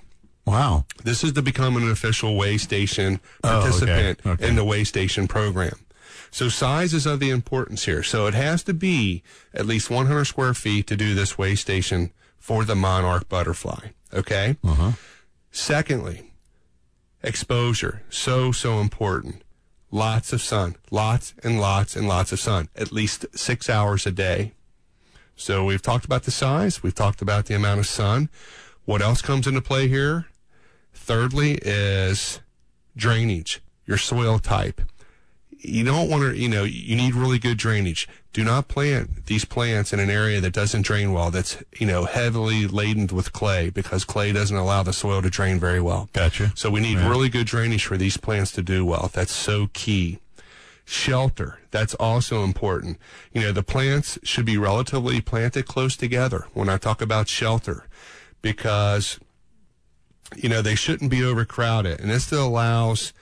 Speaker 2: Wow.
Speaker 3: This is to become an official Way Station participant in the Way Station program. So size is of the importance here. So it has to be at least 100 square feet to do this Way Station for the monarch butterfly. Okay? Secondly, exposure. So important. Lots of sun. Lots and lots and lots of sun. At least 6 hours a day. So we've talked about the size. We've talked about the amount of sun. What else comes into play here? Thirdly is drainage, your soil type. You don't want to, you need really good drainage. Do not plant these plants in an area that doesn't drain well, that's, heavily laden with clay, because clay doesn't allow the soil to drain very well.
Speaker 2: Gotcha.
Speaker 3: So we need really good drainage for these plants to do well. That's so key. Shelter, that's also important. The plants should be relatively planted close together when I talk about shelter, because, they shouldn't be overcrowded. And this still allows,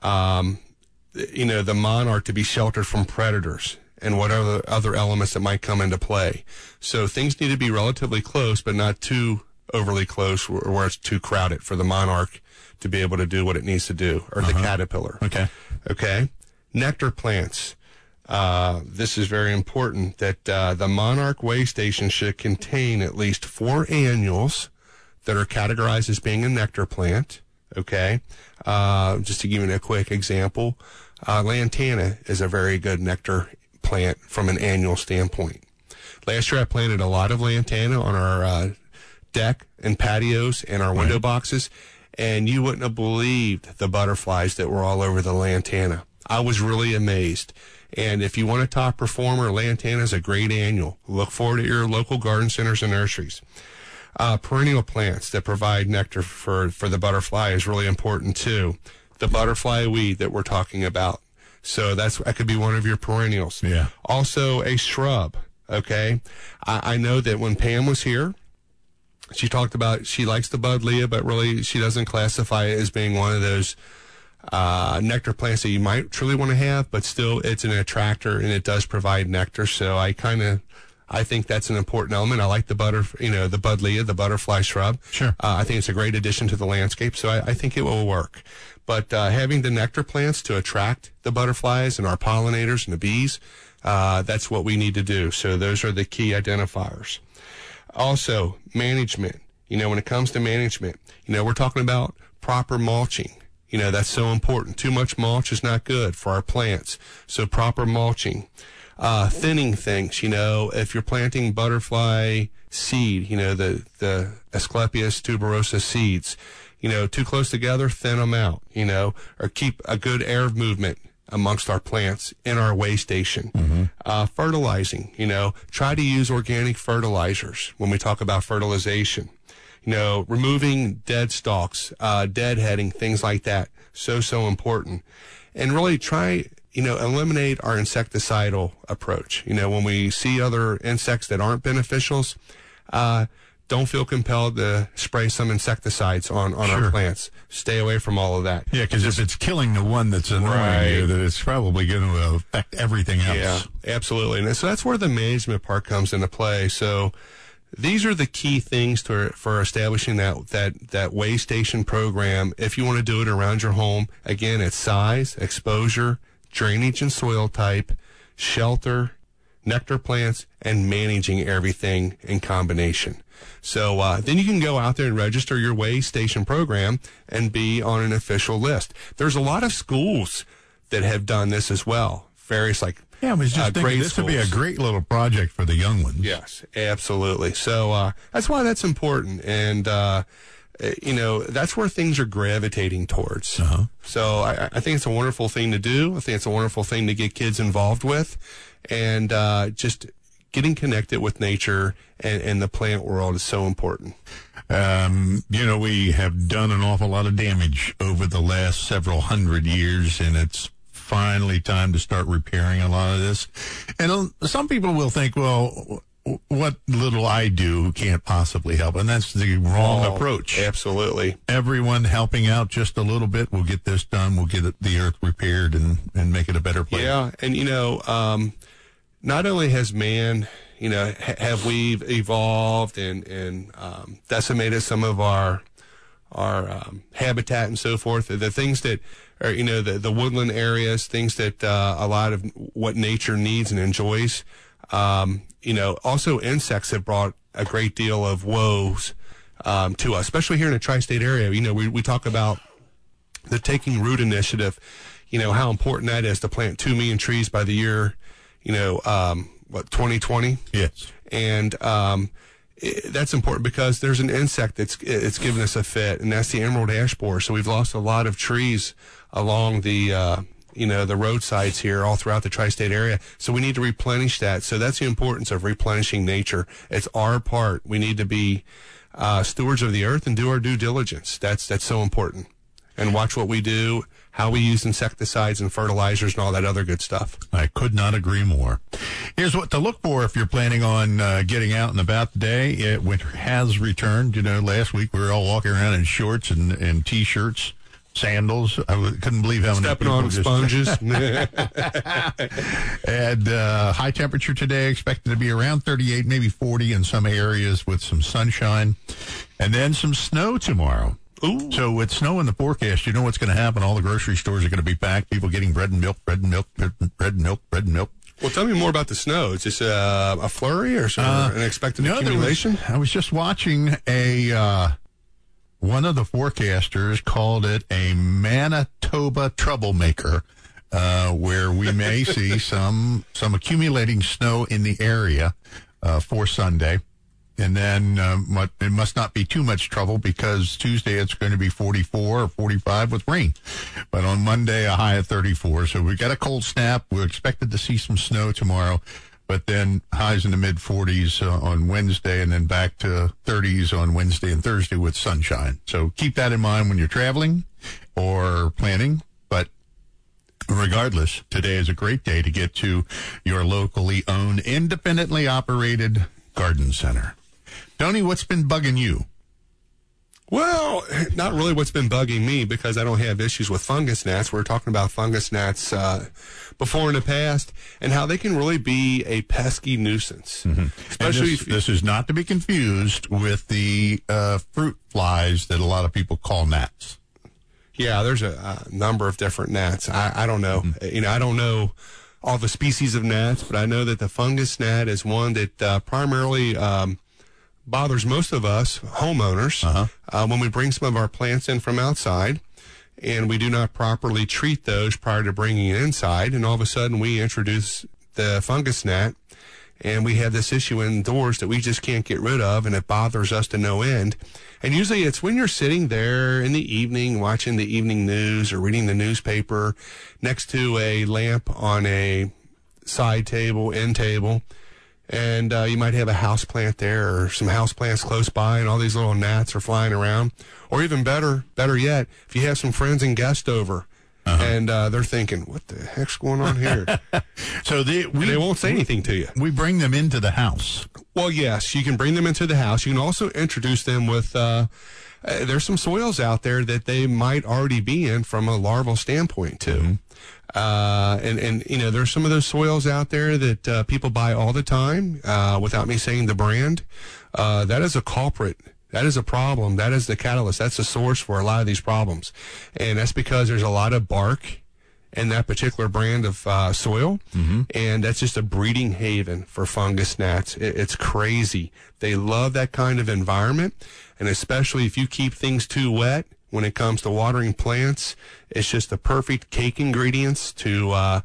Speaker 3: the monarch to be sheltered from predators and what other elements that might come into play. So things need to be relatively close, but not too overly close where it's too crowded for the monarch to be able to do what it needs to do, or the caterpillar. Okay. Nectar plants. This is very important, that the monarch Way Station should contain at least 4 annuals that are categorized as being a nectar plant. Okay. Just to give you a quick example, lantana is a very good nectar plant from an annual standpoint. Last year I planted a lot of lantana on our deck and patios and our window boxes, and you wouldn't have believed the butterflies that were all over the lantana. I was really amazed. And if you want a top performer, lantana is a great annual. Look forward to your local garden centers and nurseries. Perennial plants that provide nectar for the butterfly is really important too. The butterfly weed that we're talking about. So that could be one of your perennials.
Speaker 2: Yeah.
Speaker 3: Also a shrub. Okay. I know that when Pam was here, she talked about she likes the buddleia, but really she doesn't classify it as being one of those nectar plants that you might truly want to have, but still it's an attractor and it does provide nectar. So I think that's an important element. I like the the buddleia, the butterfly shrub.
Speaker 2: Sure.
Speaker 3: I think it's a great addition to the landscape, so I think it will work. But having the nectar plants to attract the butterflies and our pollinators and the bees, that's what we need to do. So those are the key identifiers. Also, management. When it comes to management, we're talking about proper mulching. That's so important. Too much mulch is not good for our plants. So proper mulching. Thinning things, if you're planting butterfly seed, the Asclepias tuberosa seeds, too close together, thin them out, or keep a good air movement amongst our plants in our Way Station. Fertilizing, try to use organic fertilizers when we talk about fertilization. Removing dead stalks, deadheading, things like that. So important. And really try, eliminate our insecticidal approach. When we see other insects that aren't beneficials, don't feel compelled to spray some insecticides on our plants. Stay away from all of that.
Speaker 2: Yeah, because if it's killing the one that's annoying you, then it's probably going to affect everything else.
Speaker 3: Yeah, absolutely. And so that's where the management part comes into play. So these are the key things for establishing that Way Station program. If you want to do it around your home, again, it's size, exposure, drainage and soil type, shelter, nectar plants, and managing everything in combination. So then you can go out there and register your Way Station program and be on an official list. There's a lot of schools that have done this as well. Various
Speaker 2: I was just thinking this would be a great little project for the young ones.
Speaker 3: Yes, absolutely. So that's why that's important. And, that's where things are gravitating towards. So I think it's a wonderful thing to do. I think it's a wonderful thing to get kids involved with. And just getting connected with nature and the plant world is so important.
Speaker 2: We have done an awful lot of damage over the last several hundred years, and it's finally time to start repairing a lot of this. And some people will think, well, what little I do can't possibly help. And that's the wrong approach.
Speaker 3: Absolutely.
Speaker 2: Everyone helping out just a little bit will get this done. We'll get the earth repaired and make it a better place.
Speaker 3: Yeah. And, not only has man, have we evolved and decimated some of our habitat and so forth. The things that are, the woodland areas, things that a lot of what nature needs and enjoys. Also insects have brought a great deal of woes to us, especially here in the tri-state area. We talk about the Taking Root initiative, how important that is to plant 2 million trees by the year, 2020?
Speaker 2: Yes.
Speaker 3: And that's important because there's an insect it's given us a fit, and that's the emerald ash borer. So we've lost a lot of trees along the the roadsides here all throughout the tri-state area. So we need to replenish that. So that's the importance of replenishing nature. It's our part. We need to be stewards of the earth and do our due diligence. That's so important. And watch what we do, how we use insecticides and fertilizers and all that other good stuff.
Speaker 2: I could not agree more. Here's what to look for if you're planning on getting out and about today. Winter has returned. Last week we were all walking around in shorts and T-shirts, sandals. I couldn't believe how many
Speaker 3: stepping
Speaker 2: people
Speaker 3: on sponges.
Speaker 2: And high temperature today expected to be around 38, maybe 40 in some areas with some sunshine. And then some snow tomorrow.
Speaker 3: Ooh.
Speaker 2: So with snow in the forecast, you know what's going to happen. All the grocery stores are going to be packed. People getting bread and milk.
Speaker 3: Well, tell me more about the snow. Is this a flurry or an expected accumulation?
Speaker 2: I was just watching one of the forecasters called it a Manitoba troublemaker, where we may see some accumulating snow in the area for Sunday. And then it must not be too much trouble because Tuesday it's going to be 44 or 45 with rain. But on Monday, a high of 34. So we got a cold snap. We're expected to see some snow tomorrow, but then highs in the mid-40s on Wednesday and then back to 30s on Wednesday and Thursday with sunshine. So keep that in mind when you're traveling or planning. But regardless, today is a great day to get to your locally owned, independently operated garden center. Tony, what's been bugging you?
Speaker 3: Well, not really what's been bugging me because I don't have issues with fungus gnats. We were talking about fungus gnats before in the past and how they can really be a pesky nuisance.
Speaker 2: Mm-hmm. Especially this is not to be confused with the fruit flies that a lot of people call gnats.
Speaker 3: Yeah, there's a number of different gnats. I don't know. Mm-hmm. I don't know all the species of gnats, but I know that the fungus gnat is one that primarily bothers most of us homeowners when we bring some of our plants in from outside and we do not properly treat those prior to bringing it inside, and all of a sudden we introduce the fungus gnat and we have this issue indoors that we just can't get rid of, and it bothers us to no end. And usually it's when you're sitting there in the evening watching the evening news or reading the newspaper next to a lamp on a side table, end table, and you might have a house plant there or some house plants close by, and all these little gnats are flying around. Or even better yet, if you have some friends and guests over, and they're thinking, what the heck's going on here?
Speaker 2: So they
Speaker 3: won't say anything to you.
Speaker 2: We bring them into the house.
Speaker 3: Well, yes, you can bring them into the house. You can also introduce them with, there's some soils out there that they might already be in from a larval standpoint, too. Mm-hmm. And there's some of those soils out there that people buy all the time without me saying the brand. That is a culprit. That is a problem. That is the catalyst. That's the source for a lot of these problems. And that's because there's a lot of bark in that particular brand of soil. Mm-hmm. And that's just a breeding haven for fungus gnats. It's crazy. They love that kind of environment. And especially if you keep things too wet when it comes to watering plants, it's just the perfect cake ingredients to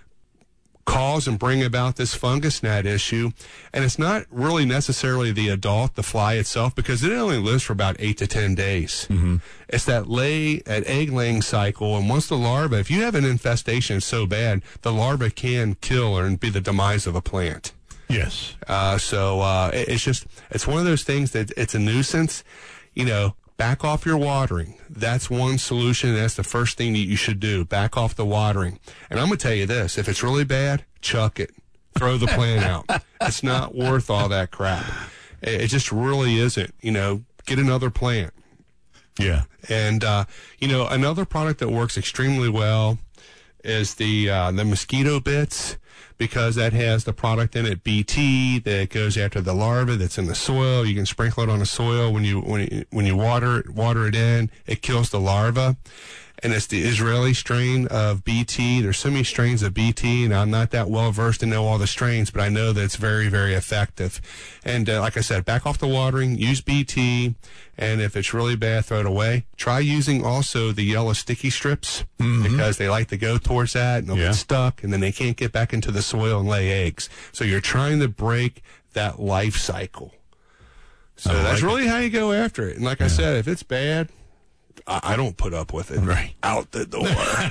Speaker 3: cause and bring about this fungus gnat issue. And it's not really necessarily the adult, the fly itself, because it only lives for about 8 to 10 days. Mm-hmm. It's that egg laying cycle. And once the larva, if you have an infestation so bad, the larva can kill or be the demise of a plant.
Speaker 2: Yes.
Speaker 3: So it's one of those things that it's a nuisance. Back off your watering. That's one solution. That's the first thing that you should do. Back off the watering. And I'm going to tell you this. If it's really bad, chuck it. Throw the plant out. It's not worth all that crap. It just really isn't. Get another plant.
Speaker 2: Yeah.
Speaker 3: And, another product that works extremely well is the mosquito bits, because that has the product in it, BT, that goes after the larva that's in the soil. You can sprinkle it on the soil when you water it in. It kills the larva. And it's the Israeli strain of BT. There's so many strains of BT, and I'm not that well versed to know all the strains, but I know that it's very, very effective. And like I said, back off the watering, use BT, and if it's really bad, throw it away. Try using also the yellow sticky strips, because they like to go towards that, and they'll get stuck, and then they can't get back into the soil and lay eggs. So you're trying to break that life cycle. So that's really how you go after it. And like I said, if it's bad, I don't put up with it.
Speaker 2: Right.
Speaker 3: Out the door.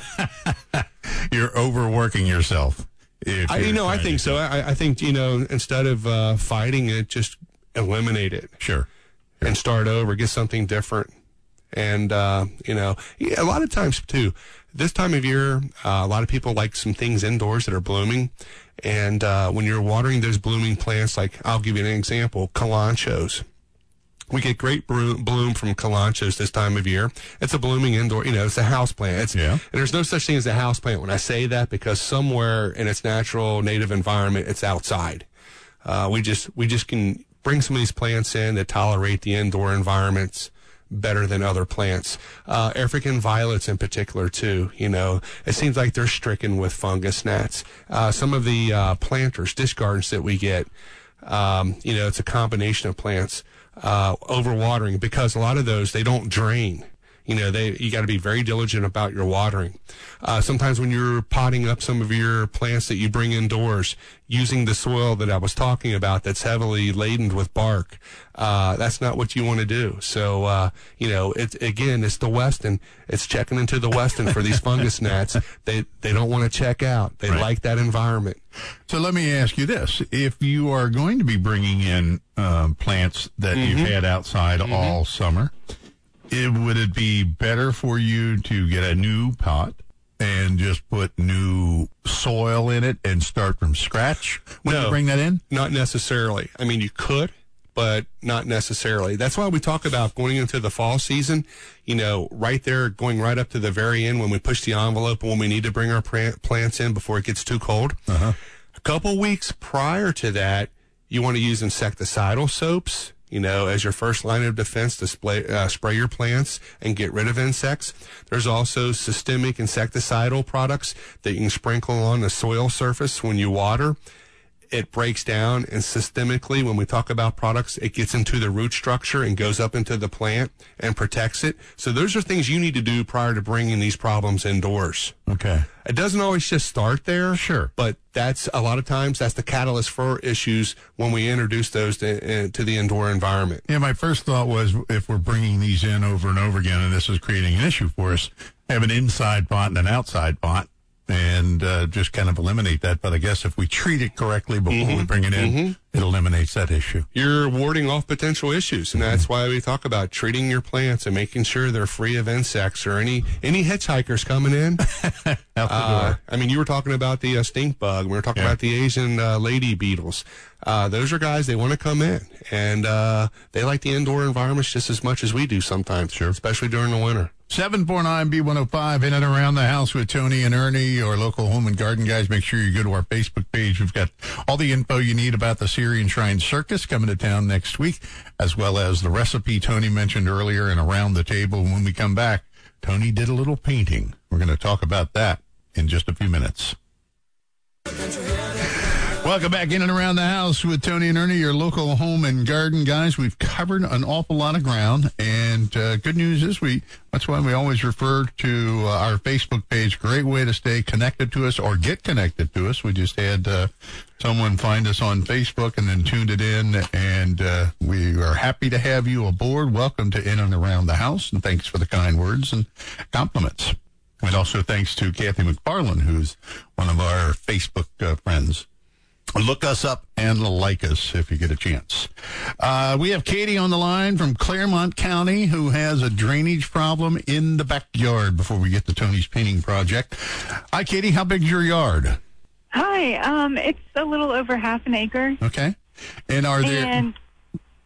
Speaker 2: You're overworking yourself.
Speaker 3: I think so. I think, instead of fighting it, just eliminate it.
Speaker 2: Sure.
Speaker 3: And start over, get something different. And, a lot of times, too, this time of year, a lot of people like some things indoors that are blooming. And when you're watering those blooming plants, like I'll give you an example, kalanchos. We get great bloom from kalanchos this time of year. It's a blooming indoor, it's a house plant. And there's no such thing as a house plant when I say that, because somewhere in its natural native environment, it's outside. We just can bring some of these plants in that tolerate the indoor environments better than other plants. African violets in particular too, it seems like they're stricken with fungus gnats. Some of the planters, dish gardens that we get, it's a combination of plants. Overwatering, because a lot of those, they don't drain. You got to be very diligent about your watering. Sometimes when you're potting up some of your plants that you bring indoors, using the soil that I was talking about that's heavily laden with bark, that's not what you want to do. So, it's the West, and it's checking into the Weston for these fungus gnats. They don't want to check out. They like that environment.
Speaker 2: So let me ask you this. If you are going to be bringing in plants that you've had outside all summer, would it be better for you to get a new pot and just put new soil in it and start from scratch when you bring that in?
Speaker 3: Not necessarily. I mean, you could, but not necessarily. That's why we talk about going into the fall season, right there, going right up to the very end when we push the envelope and when we need to bring our plants in before it gets too cold. A couple weeks prior to that, you want to use insecticidal soaps, as your first line of defense to spray your plants and get rid of insects. There's also systemic insecticidal products that you can sprinkle on the soil surface when you water. It breaks down, and systemically, when we talk about products, it gets into the root structure and goes up into the plant and protects it. So those are things you need to do prior to bringing these problems indoors.
Speaker 2: Okay.
Speaker 3: It doesn't always just start there.
Speaker 2: Sure.
Speaker 3: But that's a lot of times that's the catalyst for issues when we introduce those to the indoor environment.
Speaker 2: Yeah, my first thought was, if we're bringing these in over and over again and this is creating an issue for us, have an inside pot and an outside pot, and just kind of eliminate that. But I guess if we treat it correctly before we bring it in, it eliminates that issue.
Speaker 3: You're warding off potential issues, and that's why we talk about treating your plants and making sure they're free of insects or any hitchhikers coming in.
Speaker 2: Out the door.
Speaker 3: I mean, you were talking about the stink bug. We were talking about the Asian lady beetles. Those are guys, they want to come in, and they like the indoor environments just as much as we do sometimes, especially during the winter.
Speaker 2: 749-B105, in and around the house with Tony and Ernie, your local home and garden guys. Make sure you go to our Facebook page. We've got all the info you need about the Syrian Shrine Circus coming to town next week, as well as the recipe Tony mentioned earlier and around the table. When we come back, Tony did a little painting. We're going to talk about that in just a few minutes. Welcome back in and around the house with Tony and Ernie, your local home and garden guys. We've covered an awful lot of ground, and good news is that's why we always refer to our Facebook page. Great way to stay connected to us or get connected to us. We just had someone find us on Facebook and then tuned it in, and we are happy to have you aboard. Welcome to In and Around the House, and thanks for the kind words and compliments. And also thanks to Kathy McFarland, who's one of our Facebook friends. Look us up and like us if you get a chance. We have Katie on the line from Claremont County, who has a drainage problem in the backyard before we get to Tony's painting project. Hi, Katie. How big's your yard?
Speaker 6: Hi. It's a little over half an acre.
Speaker 2: Okay. And are there...
Speaker 6: And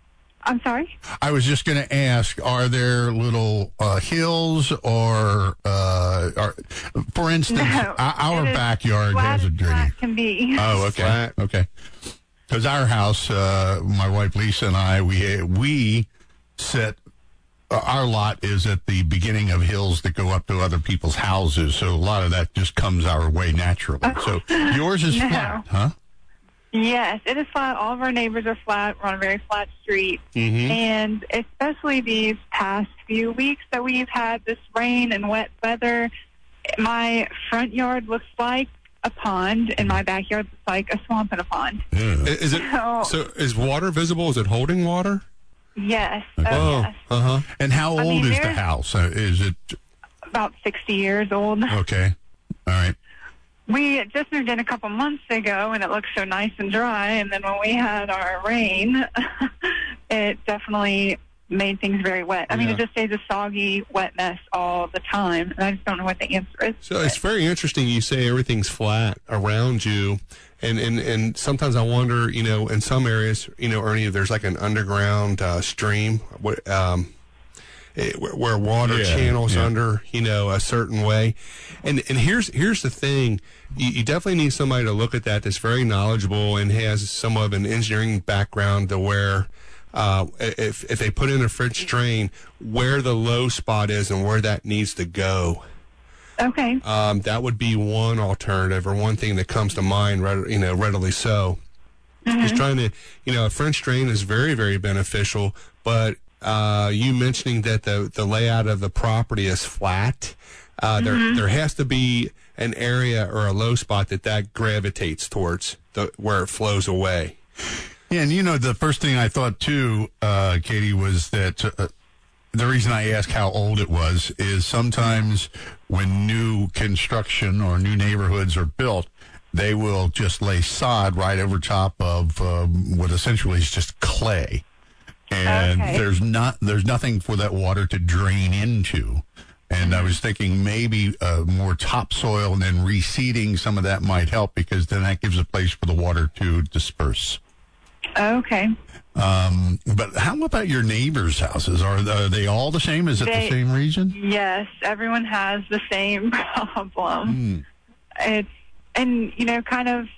Speaker 6: I'm sorry?
Speaker 2: I was just going to ask, are there little hills or, for instance,
Speaker 6: No,
Speaker 2: our
Speaker 6: it is
Speaker 2: backyard
Speaker 6: flat
Speaker 2: has a
Speaker 6: as
Speaker 2: drainage.
Speaker 6: flat can be.
Speaker 2: Oh, okay.
Speaker 3: Flat.
Speaker 2: Okay. Because our house, my wife Lisa and I, we sit, our lot is at the beginning of hills that go up to other people's houses. So a lot of that just comes our way naturally. So yours is
Speaker 6: No.
Speaker 2: flat, huh?
Speaker 6: Yes, it is flat. All of our neighbors are flat. We're on a very flat street.
Speaker 3: Mm-hmm.
Speaker 6: And especially these past few weeks that we've had this rain and wet weather, my front yard looks like a pond, and my backyard looks like a swamp and a pond.
Speaker 3: Is it so? Is water visible? Is it holding water?
Speaker 6: Yes.
Speaker 3: Oh,
Speaker 6: Yes.
Speaker 3: uh-huh.
Speaker 2: And how
Speaker 6: I
Speaker 2: old
Speaker 6: mean,
Speaker 2: is the
Speaker 6: there's-
Speaker 2: house? Is it
Speaker 6: About 60 years old.
Speaker 2: okay? All right.
Speaker 6: We just moved in a couple months ago, and it looks so nice and dry. And then when we had our rain, it definitely made things very wet. I mean,
Speaker 3: Yeah.
Speaker 6: it just stays a soggy, wet mess all the time. And I just don't know what the answer is.
Speaker 3: So it's very interesting. You say everything's flat around you, and sometimes I wonder, in some areas, Ernie, there's like an underground stream where water channels under, a certain way. And here's the thing. You definitely need somebody to look at that's very knowledgeable and has some of an engineering background to where if they put in a French drain, where the low spot is and where that needs to go.
Speaker 6: Okay.
Speaker 3: That would be one alternative or one thing that comes to mind, readily so. Just trying to, a French drain is very, very beneficial, but you mentioning that the layout of the property is flat, there has to be an area or a low spot that gravitates towards where it flows away.
Speaker 2: Yeah, and the first thing I thought too, Katie, was that the reason I asked how old it was is sometimes when new construction or new neighborhoods are built, they will just lay sod right over top of what essentially is just clay. And
Speaker 6: Okay.
Speaker 2: there's nothing for that water to drain into. And I was thinking maybe more topsoil and then reseeding some of that might help because then that gives a place for the water to disperse.
Speaker 6: Okay.
Speaker 2: But how about your neighbors' houses? Are they all the same? Is it the same region?
Speaker 6: Yes, everyone has the same problem. It's, and, kind of,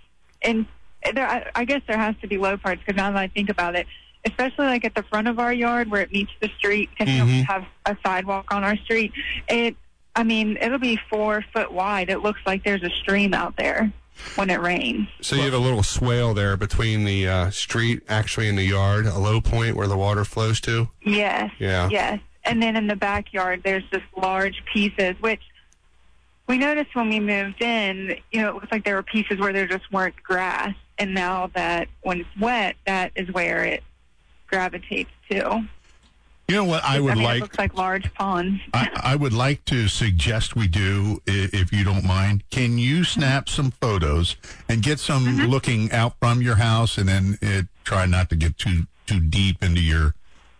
Speaker 6: I guess there has to be low parts, because now that I think about it, especially like at the front of our yard where it meets the street, because we don't have a sidewalk on our street, it'll be 4 foot wide. It looks like there's a stream out there when it rains.
Speaker 3: So you have a little swale there between the street, actually, and the yard, a low point where the water flows to?
Speaker 6: Yes.
Speaker 3: Yeah.
Speaker 6: Yes. And then in the backyard, there's just large pieces, which we noticed when we moved in, it looks like there were pieces where there just weren't grass. And now that when it's wet, that is where it gravitates to.
Speaker 2: You know what I would
Speaker 6: It
Speaker 2: like?
Speaker 6: looks like large ponds.
Speaker 2: I would like to suggest we do, if you don't mind. Can you snap some photos and get some looking out from your house, and then try not to get too deep into your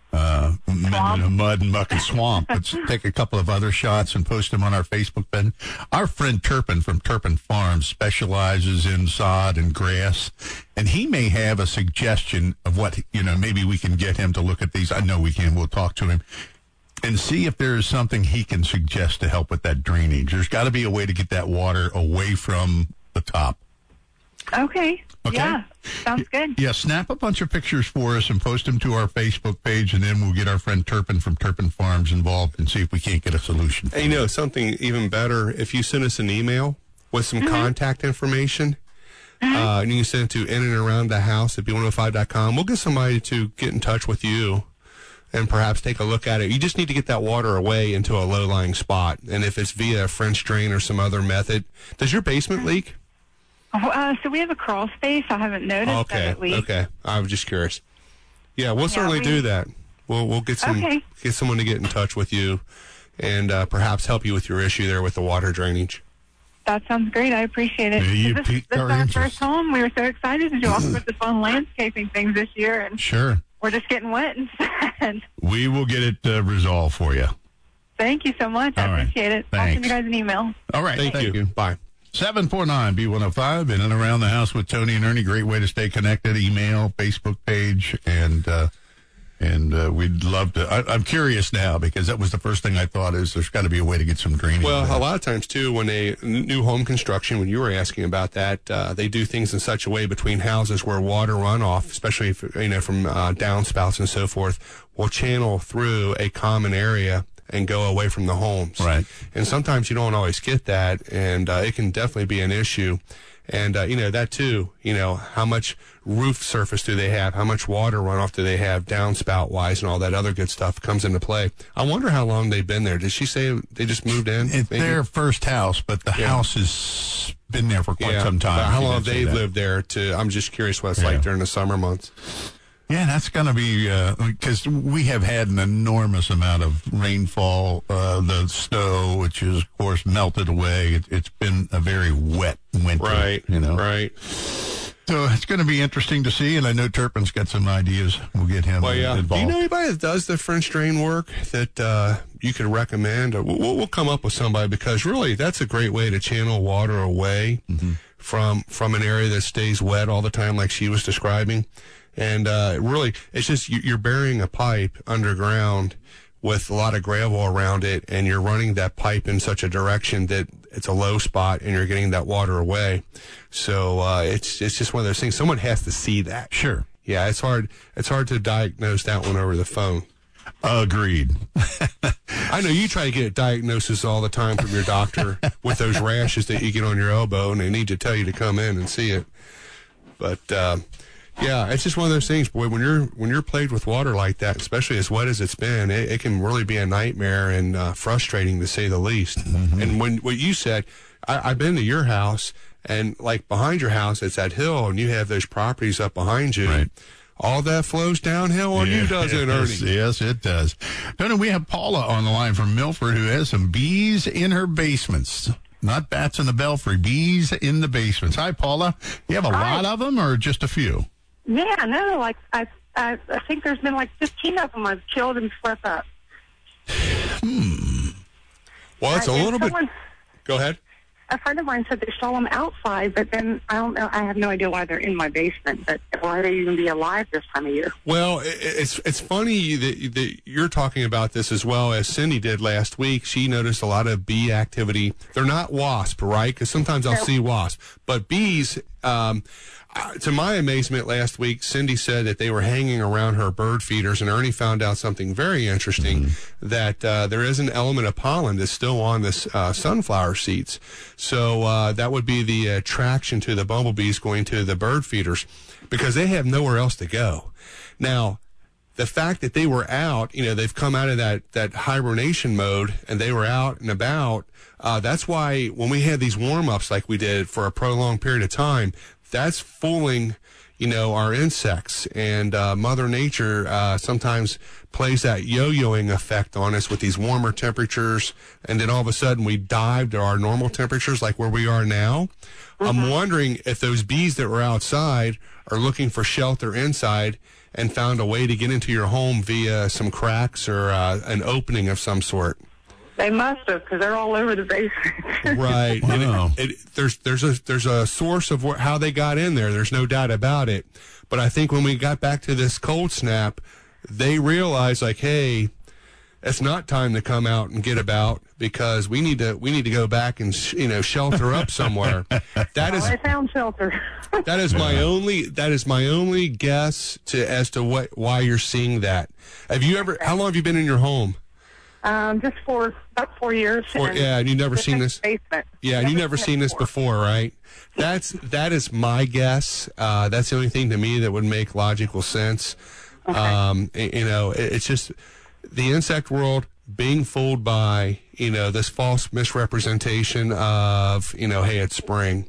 Speaker 2: mud and muck and swamp. Let's take a couple of other shots and post them on our Facebook page. Our friend Turpin from Turpin Farms specializes in sod and grass, and he may have a suggestion of what, maybe we can get him to look at these. I know we can. We'll talk to him and see if there is something he can suggest to help with that drainage. There's got to be a way to get that water away from the top.
Speaker 6: Okay. Yeah, sounds good.
Speaker 2: Yeah, snap a bunch of pictures for us and post them to our Facebook page, and then we'll get our friend Turpin from Turpin Farms involved and see if we can't get a solution.
Speaker 3: Hey, something even better, if you send us an email with some contact information, and you can send it to in and around the house at b105.com, we'll get somebody to get in touch with you and perhaps take a look at it. You just need to get that water away into a low-lying spot, and if it's via a French drain or some other method. Does your basement leak?
Speaker 6: So we have a crawl space. I haven't noticed that it leaks.
Speaker 3: Okay. I was just curious. Yeah, we'll certainly do that. We'll get someone to get in touch with you and perhaps help you with your issue there with the water drainage.
Speaker 6: That sounds great. I appreciate it.
Speaker 2: You
Speaker 6: This
Speaker 2: piqued
Speaker 6: is
Speaker 2: our
Speaker 6: our
Speaker 2: interest.
Speaker 6: first home. We were so excited to do all sorts of fun landscaping things this year, and
Speaker 2: Sure.
Speaker 6: we're just getting wet and sad.
Speaker 2: We will get it resolved for you.
Speaker 6: Thank you so much.
Speaker 2: All
Speaker 6: I
Speaker 2: right.
Speaker 6: appreciate it. I'll
Speaker 2: Thanks.
Speaker 6: send you guys an email.
Speaker 2: All right.
Speaker 3: Thank you. Bye.
Speaker 2: 749-B105, in and around the house with Tony and Ernie. Great way to stay connected. Email, Facebook page, and And we'd love to. I'm curious now because that was the first thing I thought is there's got to be a way to get some drainage.
Speaker 3: Well,
Speaker 2: there.
Speaker 3: a lot of times, too, when new home construction, when you were asking about that, they do things in such a way between houses where water runoff, especially if, from downspouts and so forth, will channel through a common area and go away from the homes.
Speaker 2: Right.
Speaker 3: And sometimes you don't always get that, and it can definitely be an issue. And, that too, how much roof surface do they have? How much water runoff do they have downspout-wise and all that other good stuff comes into play. I wonder how long they've been there. Did she say they just moved in?
Speaker 2: It's their first house, but the house has been there for quite some time.
Speaker 3: But how long have they lived there? I'm just curious what it's like during the summer months.
Speaker 2: Yeah, that's going to be, because we have had an enormous amount of rainfall, the snow, which is, of course, melted away. It's been a very wet winter.
Speaker 3: Right, right.
Speaker 2: So it's going to be interesting to see, and I know Turpin's got some ideas. We'll get him involved.
Speaker 3: Do you know anybody that does the French drain work that you could recommend? We'll come up with somebody, because really that's a great way to channel water away from an area that stays wet all the time, like she was describing. And really, it's just you're burying a pipe underground with a lot of gravel around it, and you're running that pipe in such a direction that it's a low spot, and you're getting that water away. So it's just one of those things. Someone has to see that.
Speaker 2: Sure.
Speaker 3: Yeah, it's hard to diagnose that one over the phone.
Speaker 2: Agreed.
Speaker 3: I know you try to get a diagnosis all the time from your doctor with those rashes that you get on your elbow, and they need to tell you to come in and see it. But yeah, it's just one of those things, boy. When you're plagued with water like that, especially as wet as it's been, it can really be a nightmare and frustrating to say the least. And what you said, I've been to your house, and like behind your house, it's that hill, and you have those properties up behind you.
Speaker 2: Right.
Speaker 3: All that flows downhill on you, doesn't it, Ernie?
Speaker 2: Yes, it does. Tony, we have Paula on the line from Milford who has some bees in her basements. Not bats in the belfry, bees in the basements. Hi, Paula. You have a lot of them or just a few?
Speaker 7: Yeah, no, like I think there's been like 15 of them I've killed and swept up.
Speaker 3: Well, it's a little bit. Go ahead.
Speaker 7: A friend of mine said they saw them outside, but then I don't know. I have no idea why they're in my basement. But why they even be alive this time of year?
Speaker 3: Well, it's funny that you're talking about this as well as Cindy did last week. She noticed a lot of bee activity. They're not wasp, right? Because sometimes I'll see wasp, but bees. To my amazement, last week, Cindy said that they were hanging around her bird feeders, and Ernie found out something very interesting, that there is an element of pollen that's still on this sunflower seeds. So that would be the attraction to the bumblebees going to the bird feeders, because they have nowhere else to go. Now, the fact that they were out, they've come out of that hibernation mode, and they were out and about, that's why when we had these warm-ups like we did for a prolonged period of time, that's fooling, our insects. And Mother Nature sometimes plays that yo-yoing effect on us with these warmer temperatures, and then all of a sudden we dive to our normal temperatures like where we are now. I'm wondering if those bees that were outside are looking for shelter inside and found a way to get into your home via some cracks or an opening of some sort.
Speaker 7: They must have, because they're all over the basement.
Speaker 3: Right.
Speaker 2: Wow.
Speaker 3: There's a source of how they got in there. There's no doubt about it. But I think when we got back to this cold snap, they realized, like, hey, it's not time to come out and get about, because we need to go back and shelter up somewhere.
Speaker 7: I found shelter.
Speaker 3: That is my only guess as to why you're seeing that. How long have you been in your home?
Speaker 7: Just for about 4 years.
Speaker 3: And you never seen this.
Speaker 7: Basement.
Speaker 3: Yeah, and you never seen this before, right? That is my guess. That's the only thing to me that would make logical sense. Okay. It's just the insect world being fooled by this false misrepresentation of hey, it's spring.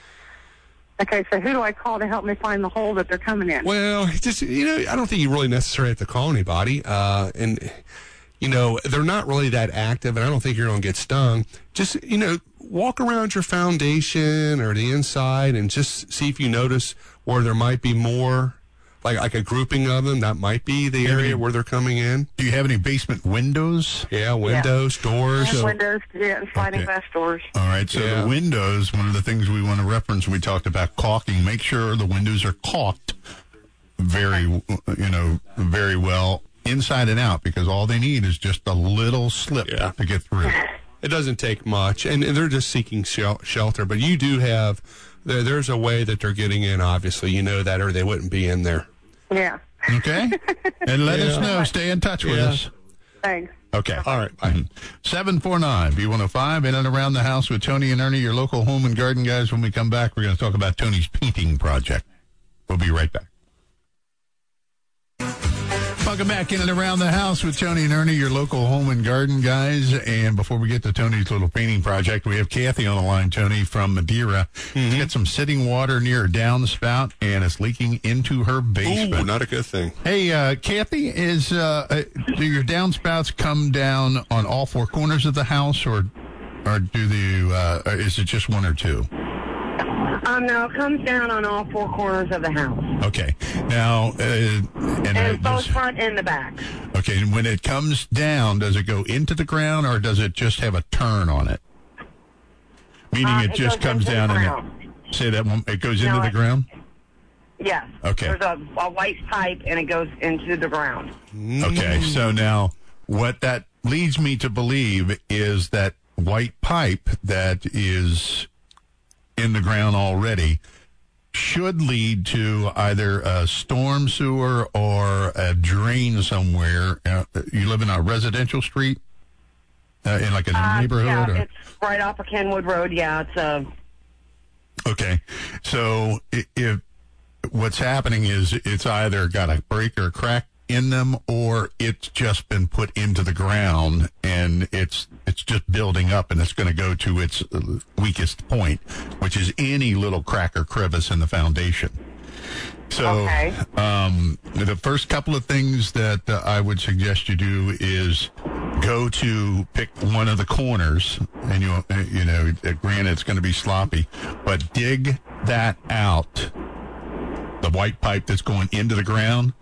Speaker 7: Okay, so who do I call to help me find the hole that they're coming in?
Speaker 3: Well, just I don't think you really necessarily have to call anybody, and. They're not really that active, and I don't think you're going to get stung. Just, walk around your foundation or the inside and just see if you notice where there might be more, like a grouping of them. That might be the area where they're coming in.
Speaker 2: Do you have any basement windows?
Speaker 3: Yeah, windows, doors.
Speaker 7: Windows, and sliding glass doors.
Speaker 2: All right, so the windows, one of the things we want to reference when we talked about caulking, make sure the windows are caulked very well inside and out, because all they need is just a little slip to get through.
Speaker 3: It doesn't take much, and they're just seeking shelter. But you do have, there's a way that they're getting in, obviously. You know that, or they wouldn't be in there.
Speaker 7: Yeah.
Speaker 2: Okay? And let us know. Stay in touch with us.
Speaker 7: Thanks.
Speaker 2: Okay.
Speaker 3: All right. Bye.
Speaker 2: 749-B105, in and around the house with Tony and Ernie, your local home and garden guys. When we come back, we're going to talk about Tony's painting project. We'll be right back. Welcome back in and around the house with Tony and Ernie, your local home and garden guys. And before we get to Tony's little painting project, we have Kathy on the line, Tony, from Madeira. She's got some sitting water near her downspout, and it's leaking into her basement.
Speaker 3: Ooh, not a good thing.
Speaker 2: Hey, Kathy, do your downspouts come down on all four corners of the house, or is it just one or two?
Speaker 7: No, it comes down on all four corners of the house.
Speaker 2: Okay. Now,
Speaker 7: and both front and the back.
Speaker 2: Okay, and when it comes down, does it go into the ground, or does it just have a turn on it? Meaning it just comes down and say that one, it goes into the ground?
Speaker 7: Yes.
Speaker 2: Okay.
Speaker 7: There's a white pipe, and it goes into the ground.
Speaker 2: Okay, so now what that leads me to believe is that white pipe that is in the ground already should lead to either a storm sewer or a drain somewhere. You live in a residential street, in like a neighborhood?
Speaker 7: Yeah,
Speaker 2: or?
Speaker 7: it's right off of Kenwood Road. Yeah, it's a...
Speaker 2: Okay, so if what's happening is it's either got a break or a crack in them, or it's just been put into the ground and it's just building up, and it's going to go to its weakest point, which is any little crack or crevice in the foundation. So the first couple of things that I would suggest you do is go to pick one of the corners, and you know, granted it's going to be sloppy, but dig that out, the white pipe that's going into the ground.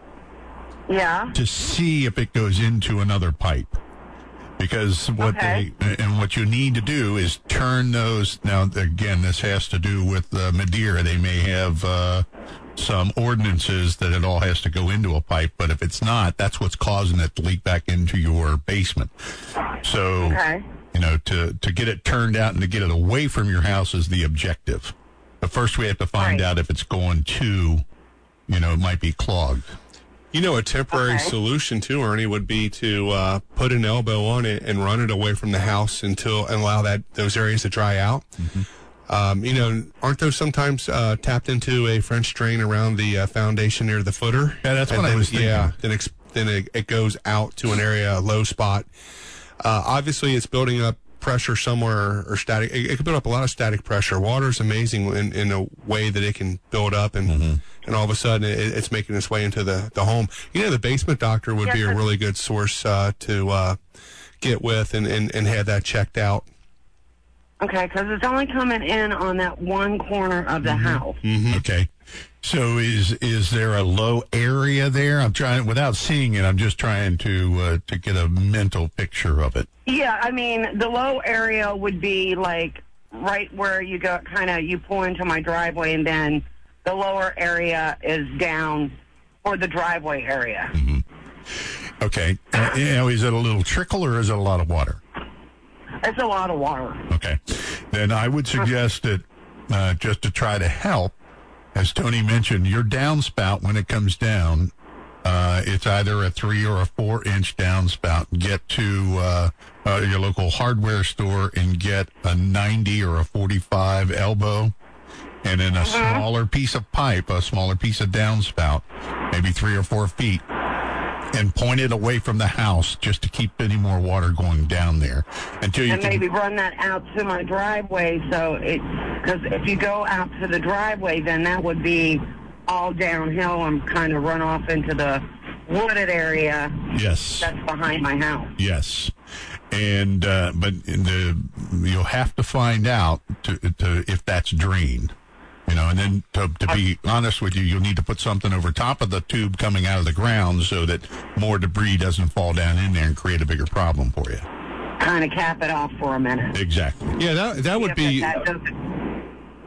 Speaker 7: Yeah.
Speaker 2: To see if it goes into another pipe. Because what you need to do is turn those. Now, again, this has to do with Madeira. They may have some ordinances that it all has to go into a pipe, but if it's not, that's what's causing it to leak back into your basement. So, you know, to get it turned out and to get it away from your house is the objective. But first we have to find out if it's going to, you know, it might be clogged.
Speaker 3: You know, a temporary solution too, Ernie, would be to put an elbow on it and run it away from the house and allow those areas to dry out. Mm-hmm. You know, aren't those sometimes tapped into a French drain around the foundation near the footer?
Speaker 2: Yeah, that's what I was thinking.
Speaker 3: Yeah, then it goes out to an area, a low spot. Obviously, it's building up pressure somewhere, or static. It can build up a lot of static pressure. Water is amazing in a way that it can build up, and all of a sudden it's making its way into the home. You know, the basement doctor would be a really good source to get with and have that checked out.
Speaker 7: Okay, because it's only coming in on that one corner of the house.
Speaker 2: Mm-hmm. Okay. So is there a low area there? I'm trying, without seeing it, I'm just trying to get a mental picture of it.
Speaker 7: Yeah, I mean, the low area would be like right where you go, you pull into my driveway, and then the lower area is down for the driveway area.
Speaker 2: Mm-hmm. Okay. You know, is it a little trickle, or is it a lot of water?
Speaker 7: It's a lot of water.
Speaker 2: Okay. Then I would suggest that just to try to help, as Tony mentioned, your downspout, when it comes down, it's either a 3 or a 4-inch downspout. Get to your local hardware store and get a 90 or a 45 elbow, and then a smaller piece of pipe, a smaller piece of downspout, maybe 3 or 4 feet, and point it away from the house just to keep any more water going down there until you
Speaker 7: maybe run that out to my driveway. So because if you go out to the driveway, then that would be all downhill and kind of run off into the wooded area.
Speaker 2: Yes.
Speaker 7: That's behind my house.
Speaker 2: Yes. And but you'll have to find out to if that's drained. You know, and then to be honest with you, you'll need to put something over top of the tube coming out of the ground so that more debris doesn't fall down in there and create a bigger problem for you.
Speaker 7: Kind of cap it off for a minute.
Speaker 2: Exactly.
Speaker 3: Yeah, that would be...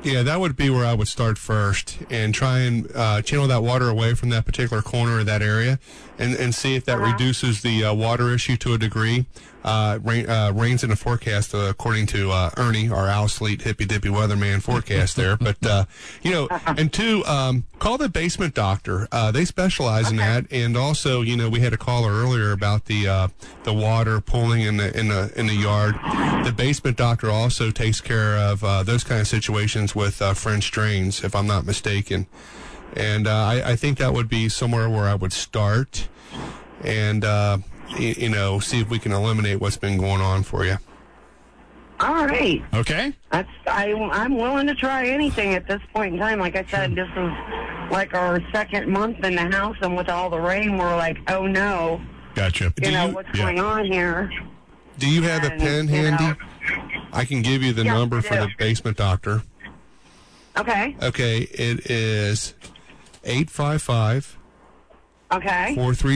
Speaker 3: Yeah, that would be where I would start first and try and channel that water away from that particular corner of that area and see if that reduces the water issue to a degree. Rains in the forecast, according to Ernie, our Al Sleet hippy dippy weatherman forecast there. But, and two, call the basement doctor. They specialize in that. And also, we had a caller earlier about the water pooling in the yard. The basement doctor also takes care of those kind of situations with French drains, if I'm not mistaken. And I think that would be somewhere where I would start and, see if we can eliminate what's been going on for you.
Speaker 7: All right.
Speaker 2: Okay.
Speaker 7: I'm willing to try anything at this point in time. Like I said, this is like our second month in the house, and with all the rain, we're like, oh no.
Speaker 2: Gotcha.
Speaker 7: What's going on here?
Speaker 3: Do you have a pen handy? I can give you the number for the basement doctor.
Speaker 7: Okay.
Speaker 3: Okay, it is 855
Speaker 7: Okay.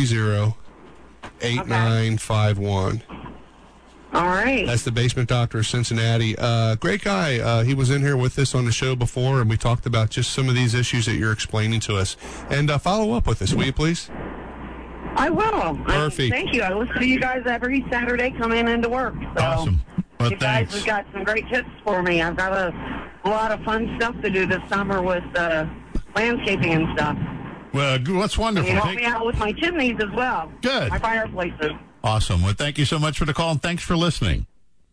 Speaker 3: 430-8951.
Speaker 7: All right.
Speaker 3: That's the basement doctor of Cincinnati. Great guy. He was in here with us on the show before, and we talked about just some of these issues that you're explaining to us. And follow up with us, will you please?
Speaker 7: I will.
Speaker 3: Perfect.
Speaker 7: Thank you. I listen to you guys every Saturday coming into work. So
Speaker 2: Awesome. Well,
Speaker 7: you guys
Speaker 2: thanks.
Speaker 7: have got some great tips for me. I've got a lot of fun stuff to do this summer with landscaping and stuff.
Speaker 2: Well, what's wonderful.
Speaker 7: You help me out with my chimneys as well.
Speaker 2: Good.
Speaker 7: My fireplaces.
Speaker 2: Awesome. Well, thank you so much for the call, and thanks for listening.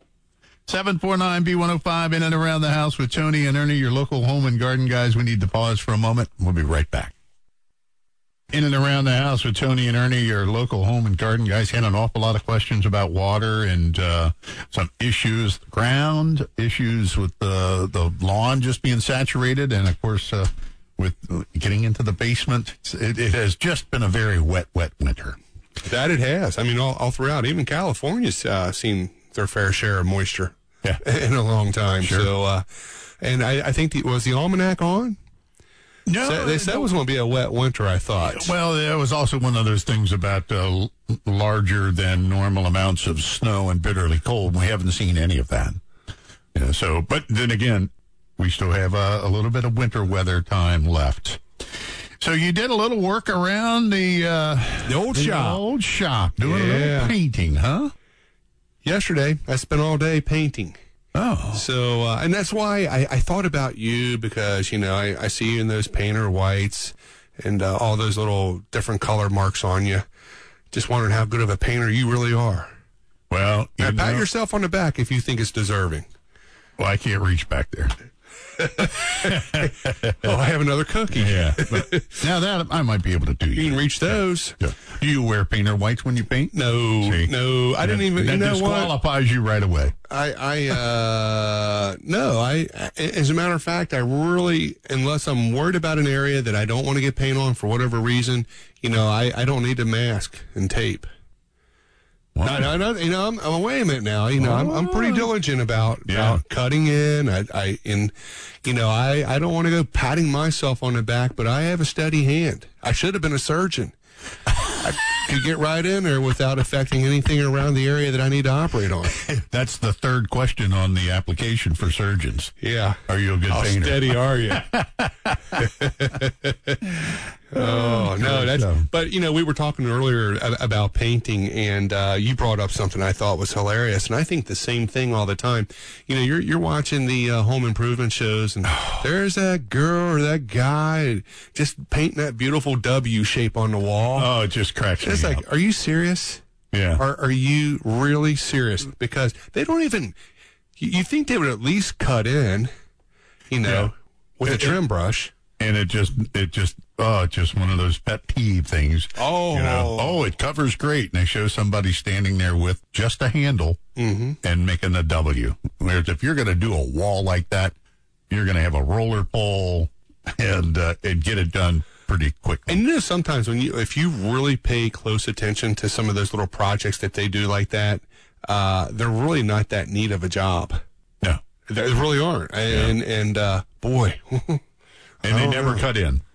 Speaker 2: 749-B105 in and around the house with Tony and Ernie, your local home and garden guys. We need to pause for a moment. We'll be right back. In and around the house with Tony and Ernie, your local home and garden guys. Had an awful lot of questions about water and some issues, ground issues with the lawn just being saturated, and of course with getting into the basement. It has just been a very wet winter.
Speaker 3: That it has. I mean, all throughout. Even California's seen their fair share of moisture in a long time.
Speaker 2: Sure.
Speaker 3: So, and I think, was the almanac on?
Speaker 2: No,
Speaker 3: they said it was going to be a wet winter, I thought.
Speaker 2: Well, there was also one of those things about larger than normal amounts of snow and bitterly cold. We haven't seen any of that. So, but then again, we still have a little bit of winter weather time left. So you did a little work around the
Speaker 3: old shop.
Speaker 2: Old shop, doing a little painting, huh?
Speaker 3: Yesterday, I spent all day painting.
Speaker 2: Oh.
Speaker 3: So, and that's why I thought about you, because, I see you in those painter whites and all those little different color marks on you. Just wondering how good of a painter you really are.
Speaker 2: Well,
Speaker 3: pat yourself on the back if you think it's deserving.
Speaker 2: Well, I can't reach back there.
Speaker 3: I have another cookie.
Speaker 2: Yeah. But now that I might be able to do.
Speaker 3: You can reach those.
Speaker 2: Yeah. Do you wear painter whites when you paint?
Speaker 3: No. I didn't even.
Speaker 2: That disqualifies you right away.
Speaker 3: No. As a matter of fact, I really, unless I'm worried about an area that I don't want to get paint on for whatever reason, I don't need to mask and tape. No, I'm wait a minute now. I'm pretty diligent about cutting in. I don't want to go patting myself on the back, but I have a steady hand. I should have been a surgeon. I could get right in there without affecting anything around the area that I need to operate on.
Speaker 2: That's the third question on the application for surgeons.
Speaker 3: Yeah.
Speaker 2: Are you a good painter?
Speaker 3: How steady are you? Oh, no, but we were talking earlier about painting, and you brought up something I thought was hilarious, and I think the same thing all the time. You're watching the home improvement shows, and there's that girl or that guy just painting that beautiful W shape on the wall.
Speaker 2: Oh, it just cracks me
Speaker 3: up. It's like, are you serious?
Speaker 2: Yeah.
Speaker 3: Are you really serious? Because they don't even, you think they would at least cut in, with a trim brush.
Speaker 2: And it's just one of those pet peeve things.
Speaker 3: Oh.
Speaker 2: It covers great. And they show somebody standing there with just a handle and making a W. Whereas if you're going to do a wall like that, you're going to have a roller pole and get it done pretty quickly.
Speaker 3: And sometimes if you really pay close attention to some of those little projects that they do like that, they're really not that neat of a job.
Speaker 2: No.
Speaker 3: They really aren't. And boy.
Speaker 2: And they never cut in.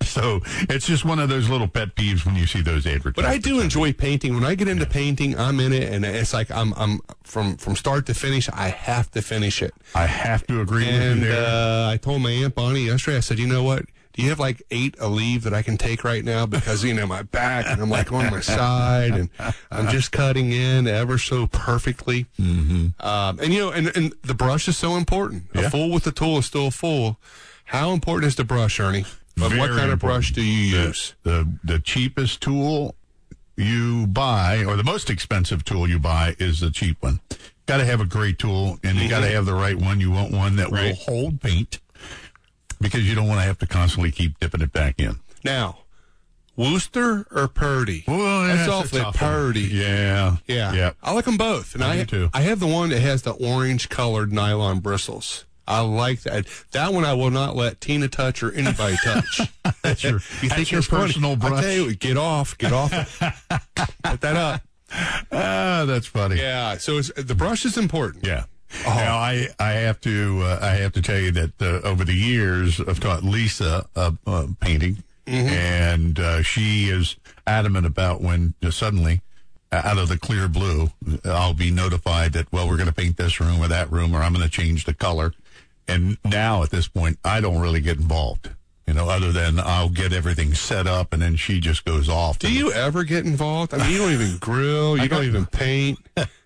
Speaker 2: So it's just one of those little pet peeves when you see those advertisements.
Speaker 3: But I do enjoy painting. When I get into painting, I'm in it, and it's like I'm from start to finish. I have to finish it.
Speaker 2: I have to agree with you there.
Speaker 3: I told my Aunt Bonnie yesterday. I said, you know what? Do you have like 8 a leave that I can take right now? Because, my back and I'm like on my side and I'm just cutting in ever so perfectly. Mm-hmm. And the brush is so important.
Speaker 2: Yeah.
Speaker 3: A fool with the tool is still a fool. How important is the brush, Ernie? But what kind of brush do you use?
Speaker 2: The cheapest tool you buy, or the most expensive tool you buy, is the cheap one. Got to have a great tool, and you got to have the right one. You want one that will hold paint, because you don't want to have to constantly keep dipping it back in.
Speaker 3: Now, Wooster or Purdy?
Speaker 2: Well,
Speaker 3: that's awfully Purdy.
Speaker 2: Yeah.
Speaker 3: I like them both. And
Speaker 2: I do too.
Speaker 3: I have the one that has the orange-colored nylon bristles. I like that. That one I will not let Tina touch or anybody touch.
Speaker 2: That's your personal brush.
Speaker 3: I tell you, get off. Put that up.
Speaker 2: That's funny.
Speaker 3: Yeah. So the brush is important.
Speaker 2: Yeah. Oh. Now I have to tell you that over the years I've taught Lisa painting, and she is adamant about when suddenly out of the clear blue I'll be notified that we're going to paint this room or that room, or I'm going to change the color. And now at this point I don't really get involved, other than I'll get everything set up and then she just goes off.
Speaker 3: Do you ever get involved? I mean, you don't even grill, you don't even paint.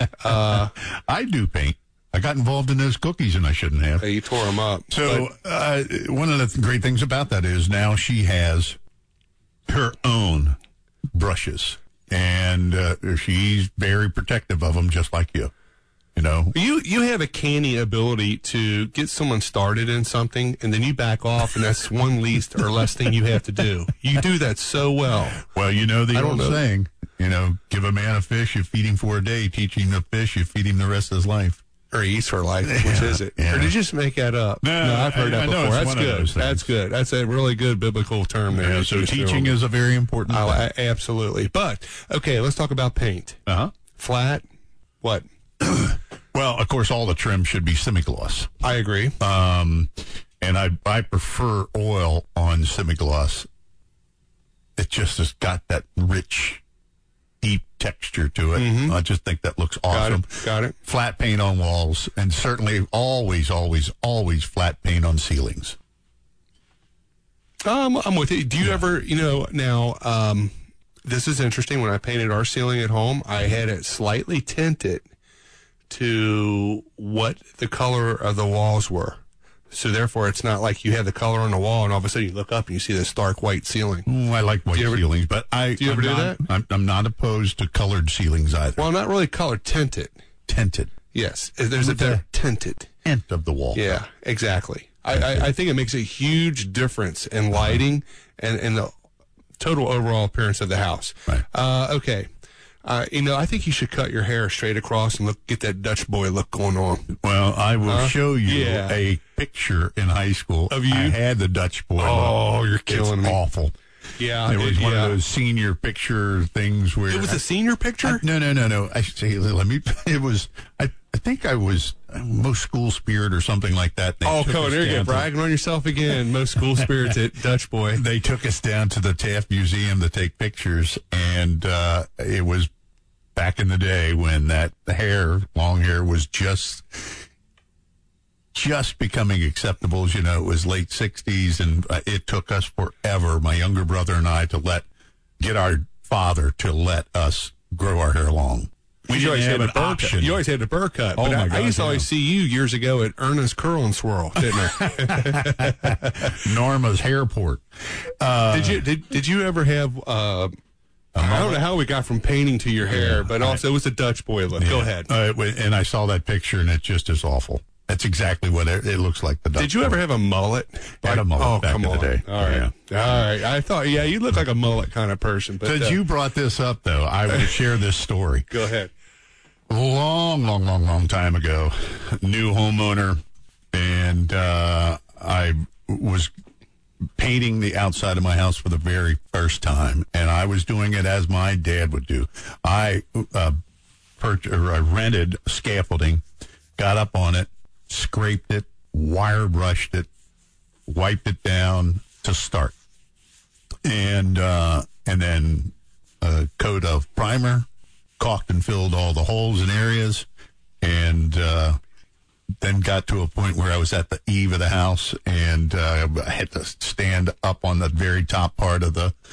Speaker 2: I do paint. I got involved in those cookies, and I shouldn't have.
Speaker 3: You tore them up.
Speaker 2: So one of the great things about that is now she has her own brushes, and she's very protective of them, just like you.
Speaker 3: You have a canny ability to get someone started in something, and then you back off, and that's one least or less thing you have to do. You do that so well.
Speaker 2: Well, the old saying, give a man a fish, you feed him for a day. Teach him to fish, you feed him the rest of his life.
Speaker 3: Or eats for life. Which is it?
Speaker 2: Yeah.
Speaker 3: Or did you just make that up? No, I've heard that before. That's good. That's good. That's a really good biblical term there.
Speaker 2: Yeah, so teaching is a very important thing.
Speaker 3: Absolutely. But, okay, let's talk about paint. Flat, what?
Speaker 2: Well, of course, all the trim should be semi-gloss.
Speaker 3: I agree.
Speaker 2: And I prefer oil on semi-gloss. It just has got that rich, deep texture to it. I just think that looks awesome.
Speaker 3: Got it.
Speaker 2: Flat paint on walls, and certainly always flat paint on ceilings.
Speaker 3: I'm with you. Do you ever, now, this is interesting. When I painted our ceiling at home, I had it slightly tinted to what the color of the walls were. So therefore, it's not like you have the color on the wall, and all of a sudden you look up and you see this stark white ceiling.
Speaker 2: I like white ceilings, but
Speaker 3: do you ever do that?
Speaker 2: I'm not opposed to colored ceilings either.
Speaker 3: Well, not really colored, tinted.
Speaker 2: Tinted.
Speaker 3: Yes, there's a better tinted.
Speaker 2: Tint of the wall.
Speaker 3: Yeah, exactly. I think it makes a huge difference in lighting and the total overall appearance of the house.
Speaker 2: Right.
Speaker 3: Okay. I think you should cut your hair straight across and get that Dutch boy look going on.
Speaker 2: Well, I will show you a picture in high school
Speaker 3: of you.
Speaker 2: I had the Dutch boy.
Speaker 3: Oh, you're killing me.
Speaker 2: Awful.
Speaker 3: Yeah,
Speaker 2: it was one of those senior picture things where
Speaker 3: it was a senior picture.
Speaker 2: No. I should say, it was. I think I was most school spirit or something like that.
Speaker 3: Oh, come on, there you go, bragging on yourself again. Most school spirits at Dutch boy.
Speaker 2: They took us down to the Taft Museum to take pictures, and it was back in the day when that long hair was just becoming acceptable. It was late 60s, and it took us forever, my younger brother and I, to get our father to let us grow our hair long.
Speaker 3: You always had a burr cut.
Speaker 2: Oh,
Speaker 3: but
Speaker 2: my God,
Speaker 3: I used to always see you years ago at Ernest Curl and Swirl, didn't I?
Speaker 2: Norma's Hairport.
Speaker 3: Did you ever have? I don't know how we got from painting to your hair, but also it was a Dutch boy look.
Speaker 2: Yeah.
Speaker 3: Go ahead.
Speaker 2: And I saw that picture, and it just is awful. That's exactly what it looks like.
Speaker 3: Did you ever have a mullet?
Speaker 2: Had a mullet back in the day.
Speaker 3: All right. All right. I thought, you look like a mullet kind of person. But
Speaker 2: since you brought this up, though, I will share this story.
Speaker 3: Go ahead.
Speaker 2: Long time ago, new homeowner, and I was painting the outside of my house for the very first time, and I was doing it as my dad would do. I rented scaffolding, got up on it, scraped it, wire brushed it, wiped it down to start. and then a coat of primer, caulked and filled all the holes and areas, and then got to a point where I was at the eave of the house, and I had to stand up on the very top part of the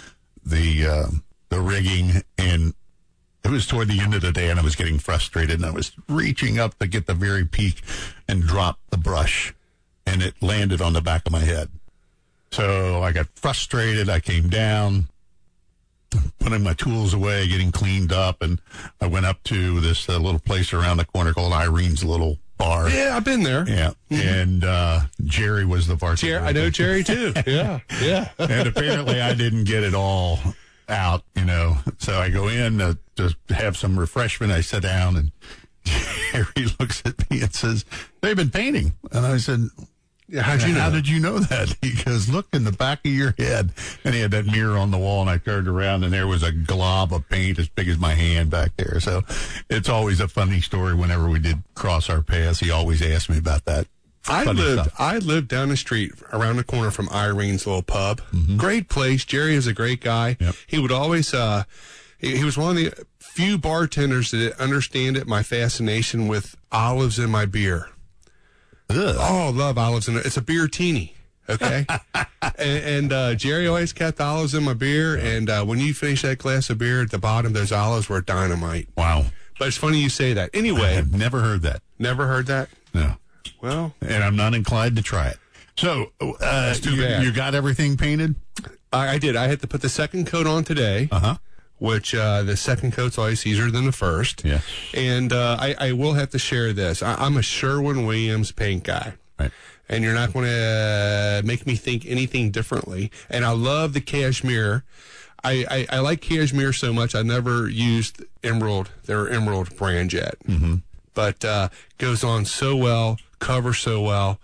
Speaker 2: rigging, and it was toward the end of the day, and I was getting frustrated, and I was reaching up to get the very peak and dropped the brush, and it landed on the back of my head. So I got frustrated. I came down, putting my tools away, getting cleaned up, and I went up to this little place around the corner called Irene's Little Bar.
Speaker 3: Yeah, I've been there.
Speaker 2: Yeah, and Jerry was the bartender.
Speaker 3: I know Jerry too. Yeah.
Speaker 2: And apparently I didn't get it all out, So I go in to have some refreshment. I sit down, and Jerry looks at me and says, "They've been painting." And I said,
Speaker 3: Yeah, how'd you know?
Speaker 2: How did you know that? He goes, "Look in the back of your head." And he had that mirror on the wall, and I turned around, and there was a glob of paint as big as my hand back there. So it's always a funny story whenever we did cross our paths. He always asked me about that.
Speaker 3: I lived down the street around the corner from Irene's Little Pub. Mm-hmm. Great place. Jerry is a great guy.
Speaker 2: Yep.
Speaker 3: He would always, he was one of the few bartenders that understand my fascination with olives in my beer.
Speaker 2: Ugh.
Speaker 3: Oh, I love olives in it. It's a beer-tini, okay? and Jerry always kept olives in my beer, and when you finish that glass of beer, at the bottom, those olives were dynamite.
Speaker 2: Wow.
Speaker 3: But it's funny you say that. Anyway.
Speaker 2: I've never heard that.
Speaker 3: Never heard that?
Speaker 2: No.
Speaker 3: Well.
Speaker 2: And I'm not inclined to try it. So,
Speaker 3: that's too bad.
Speaker 2: You got everything painted?
Speaker 3: I did. I had to put the second coat on today.
Speaker 2: Uh-huh.
Speaker 3: Which the second coat's always easier than the first.
Speaker 2: Yeah.
Speaker 3: And I will have to share this. I'm a Sherwin-Williams paint guy.
Speaker 2: Right.
Speaker 3: And you're not going to make me think anything differently. And I love the cashmere. I like cashmere so much, I never used their Emerald brand yet.
Speaker 2: Mm-hmm.
Speaker 3: But goes on so well, covers so well.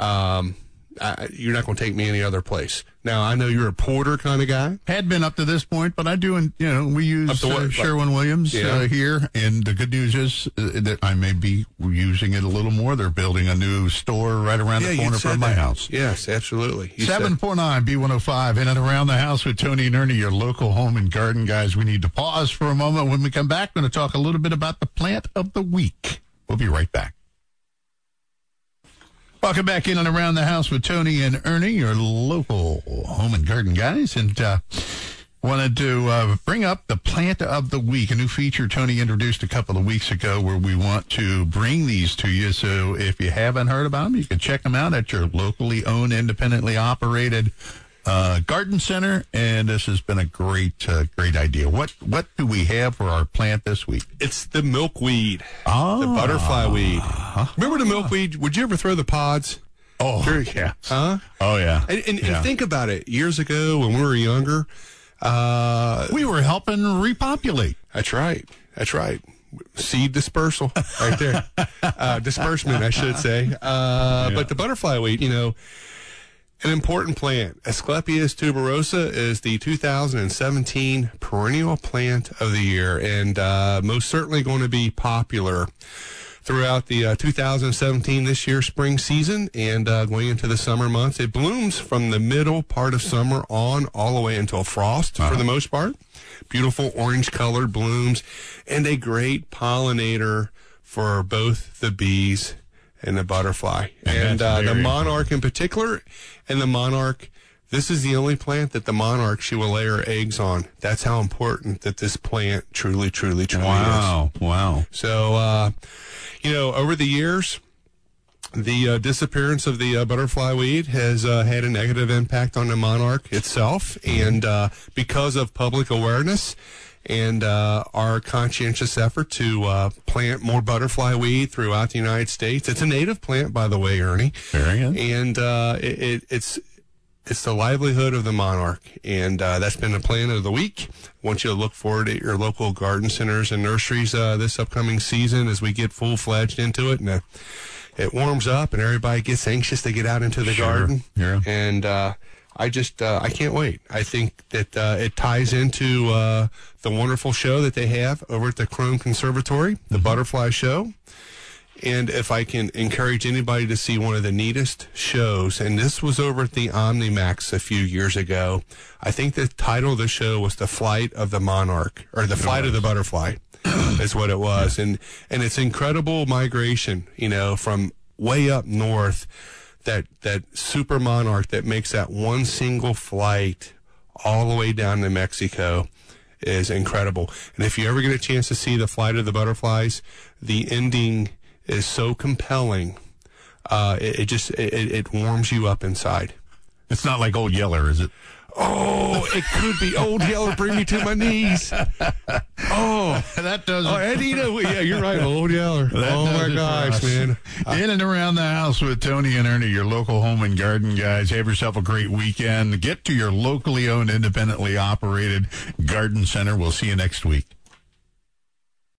Speaker 3: You're not going to take me any other place. Now, I know you're a Porter kind of guy.
Speaker 2: Had been up to this point, but I do, we use Sherwin-Williams here, and the good news is that I may be using it a little more. They're building a new store right around the corner from my house.
Speaker 3: Yes, absolutely.
Speaker 2: 749-B105, in and around the house with Tony and Ernie, your local home and garden guys. We need to pause for a moment. When we come back, we're going to talk a little bit about the plant of the week. We'll be right back. Welcome back in and around the house with Tony and Ernie, your local home and garden guys. And wanted to bring up the plant of the week, a new feature Tony introduced a couple of weeks ago where we want to bring these to you. So if you haven't heard about them, you can check them out at your locally owned, independently operated garden center. And this has been a great idea. What do we have for our plant this week?
Speaker 3: It's the milkweed.
Speaker 2: Oh.
Speaker 3: The butterfly weed. Remember the milkweed? Would you ever throw the pods?
Speaker 2: Oh,
Speaker 3: sure.
Speaker 2: Yeah.
Speaker 3: Huh?
Speaker 2: Oh, yeah.
Speaker 3: And think about it. Years ago when we were younger,
Speaker 2: we were helping repopulate.
Speaker 3: That's right. Seed dispersal right there. Disbursement, I should say. But the butterfly weed, an important plant. Asclepias tuberosa is the 2017 perennial plant of the year, and most certainly going to be popular throughout the 2017 this year spring season and going into the summer months. It blooms from the middle part of summer on all the way until frost for the most part. Beautiful orange-colored blooms and a great pollinator for both the bees and the butterfly. And the monarch in particular, and the monarch, this is the only plant that the monarch, she will lay her eggs on. That's how important that this plant truly is.
Speaker 2: Wow.
Speaker 3: So, over the years, the disappearance of the butterfly weed has had a negative impact on the monarch itself. And because of public awareness and our conscientious effort to plant more butterfly weed throughout the United States. It's a native plant, by the way, Ernie.
Speaker 2: Very good.
Speaker 3: And it's the livelihood of the monarch, and that's been the plant of the week. I want you to look forward at your local garden centers and nurseries this upcoming season as we get full-fledged into it, and it warms up, and everybody gets anxious to get out into the garden.
Speaker 2: Yeah.
Speaker 3: And I can't wait. I think that it ties into the wonderful show that they have over at the Crone Conservatory, the Butterfly Show. And if I can encourage anybody to see one of the neatest shows, and this was over at the Omnimax a few years ago. I think the title of the show was The Flight of the Monarch, or The Flight of the Butterfly is what it was. And it's incredible migration, from way up north, that super monarch that makes that one single flight all the way down to Mexico is incredible. And if you ever get a chance to see The Flight of the Butterflies, the ending is so compelling. It warms you up inside.
Speaker 2: It's not like Old Yeller, is it?
Speaker 3: Oh, it could be. Old Yeller, bring me to my knees. Oh,
Speaker 2: that does.
Speaker 3: Oh, Eddie, yeah, you're right. Old Yeller. Oh my gosh, man.
Speaker 2: In and around the house with Tony and Ernie, your local home and garden guys. Have yourself a great weekend. Get to your locally owned, independently operated garden center. We'll see you next week.